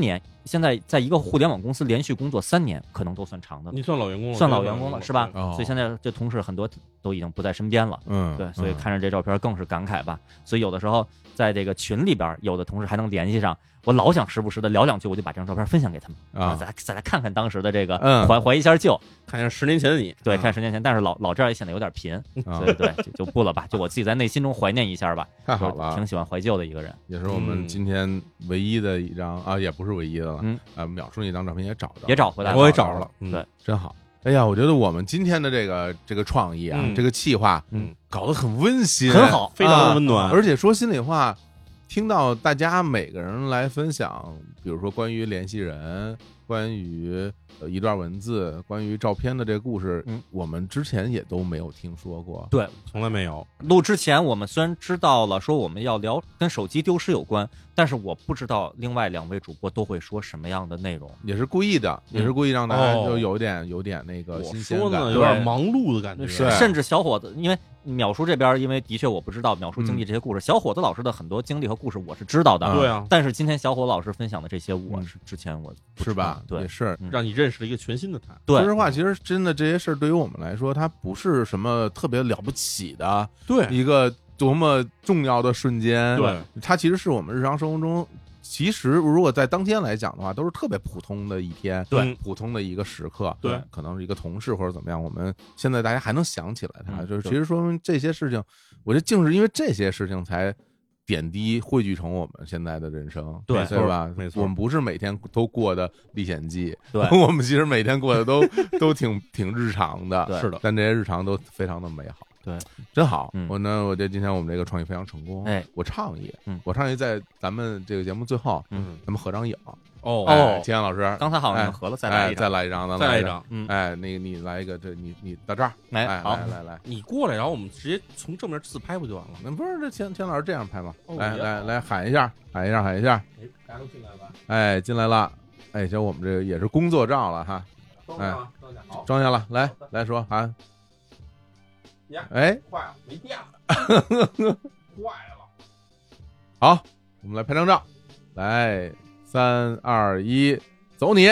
现在在一个互联网公司连续工作3年，可能都算长的。 你算老员工了， 算老员工了是吧？ 哦、 所以现在这同事很多都已经不在身边了。对，所以看着这照片更是感慨吧。所以有的时候在这个群里边，有的同事还能联系上，我老想时不时的聊2句，我就把这张照片分享给他们啊，再来看看当时的这个怀一下旧， 看一下10年前的你。 对，看10年前，但是老这样也显得有点贫，所以对就不了吧，就我自己在内心中怀念一下吧。 太好了， 挺喜欢怀旧的一个人， 也是我们今天唯一的一张啊，也不是唯一的了。秒叔那张照片也找回来了， 我也找着了。 对， 真好。哎呀，我觉得我们今天的这个创意啊，这个企划，搞得很温馨， 很好， 非常的温暖。 而且说心里话，听到大家每个人来分享，比如说关于联系人，关于一段文字，关于照片的这个故事，我们之前也都没有听说过。 对， 从来没有。 录之前，我们虽然知道了说我们要聊跟手机丢失有关，但是我不知道另外2位主播都会说什么样的内容。 也是故意的，也是故意让大家就有点那个新鲜感， 有点忙碌的感觉。 甚至小伙子，因为淼叔这边，因为的确我不知道淼叔经历这些故事，小伙子老师的很多经历和故事我是知道的。 对啊， 但是今天小伙子老师分享的这些，我是之前我是吧？ 对， 也是让你认识了一个全新的他。 对， 说实话，其实真的这些事儿对于我们来说，它不是什么特别了不起的， 对一个多么重要的瞬间。 对， 它其实是我们日常生活中，其实如果在当天来讲的话，都是特别普通的一天， 对， 普通的一个时刻， 对， 可能是一个同事或者怎么样，我们现在大家还能想起来它，就是其实说明这些事情，我觉得竟是因为这些事情才点滴汇聚成我们现在的人生， 对吧？ 没错， 我们不是每天都过的历险记， 对， 我们其实每天过的都挺日常的， 是的， 但这些日常都非常的美好， 对， 真好。我觉得今天我们这个创意非常成功。我倡议，在咱们这个节目最后，咱们合张影。秦岩老师， 刚才好像你们合了，再来一张， 再来一张。那个你来一个，这你到这儿， 好， 来， 你过来，然后我们直接从正面自拍不就完了？ 那不是这秦老师这样拍吗？来，喊一下，大家都进来吧。 哎，进来了。哎，这我们这个也是工作照了哈。装下了，来说喊。哎， 坏了，没电了，坏了。 好，我们来拍张照，来。3、2、1，走你！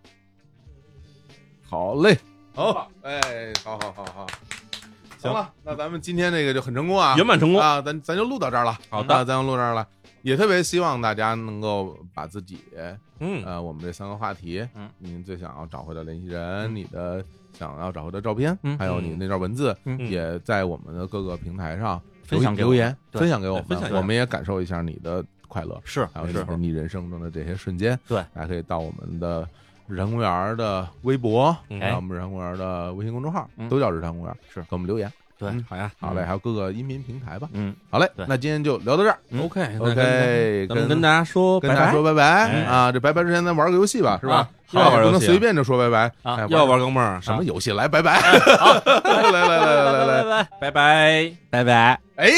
好嘞，好，哎，好，行了，那咱们今天这个就很成功啊， 圆满成功啊，咱就录到这儿了。 好的， 咱就录这儿了，也特别希望大家能够把自己，我们这3个话题，您最想要找回的联系人，你的想要找回的照片，还有你那段文字，也在我们的各个平台上留言，分享给我们，我们也感受一下你的快乐，还有你人生中的这些瞬间， 对， 大家可以到我们的日坛公园的微博，还有我们日坛公园的微信公众号，都叫日坛公园，给我们留言。 对， 好呀， 好嘞，还有各个音频平台吧。好嘞，那今天就聊到这儿。 OK，跟大家说拜拜啊！这拜拜之前咱玩个游戏吧，是吧？不能随便就说拜拜啊！要玩哥们儿， 什么游戏？来拜拜！ 好， 来， 拜拜， 拜拜！ 哎，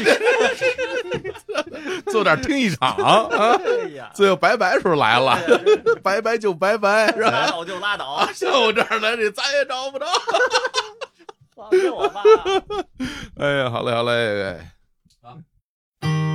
做点听一场啊！最后拜拜时候来了，拜拜就拜拜，是吧？ 拉倒就拉倒， 像我这儿来，你再也找不着。 放给我吧。 哎呀，好嘞。 好。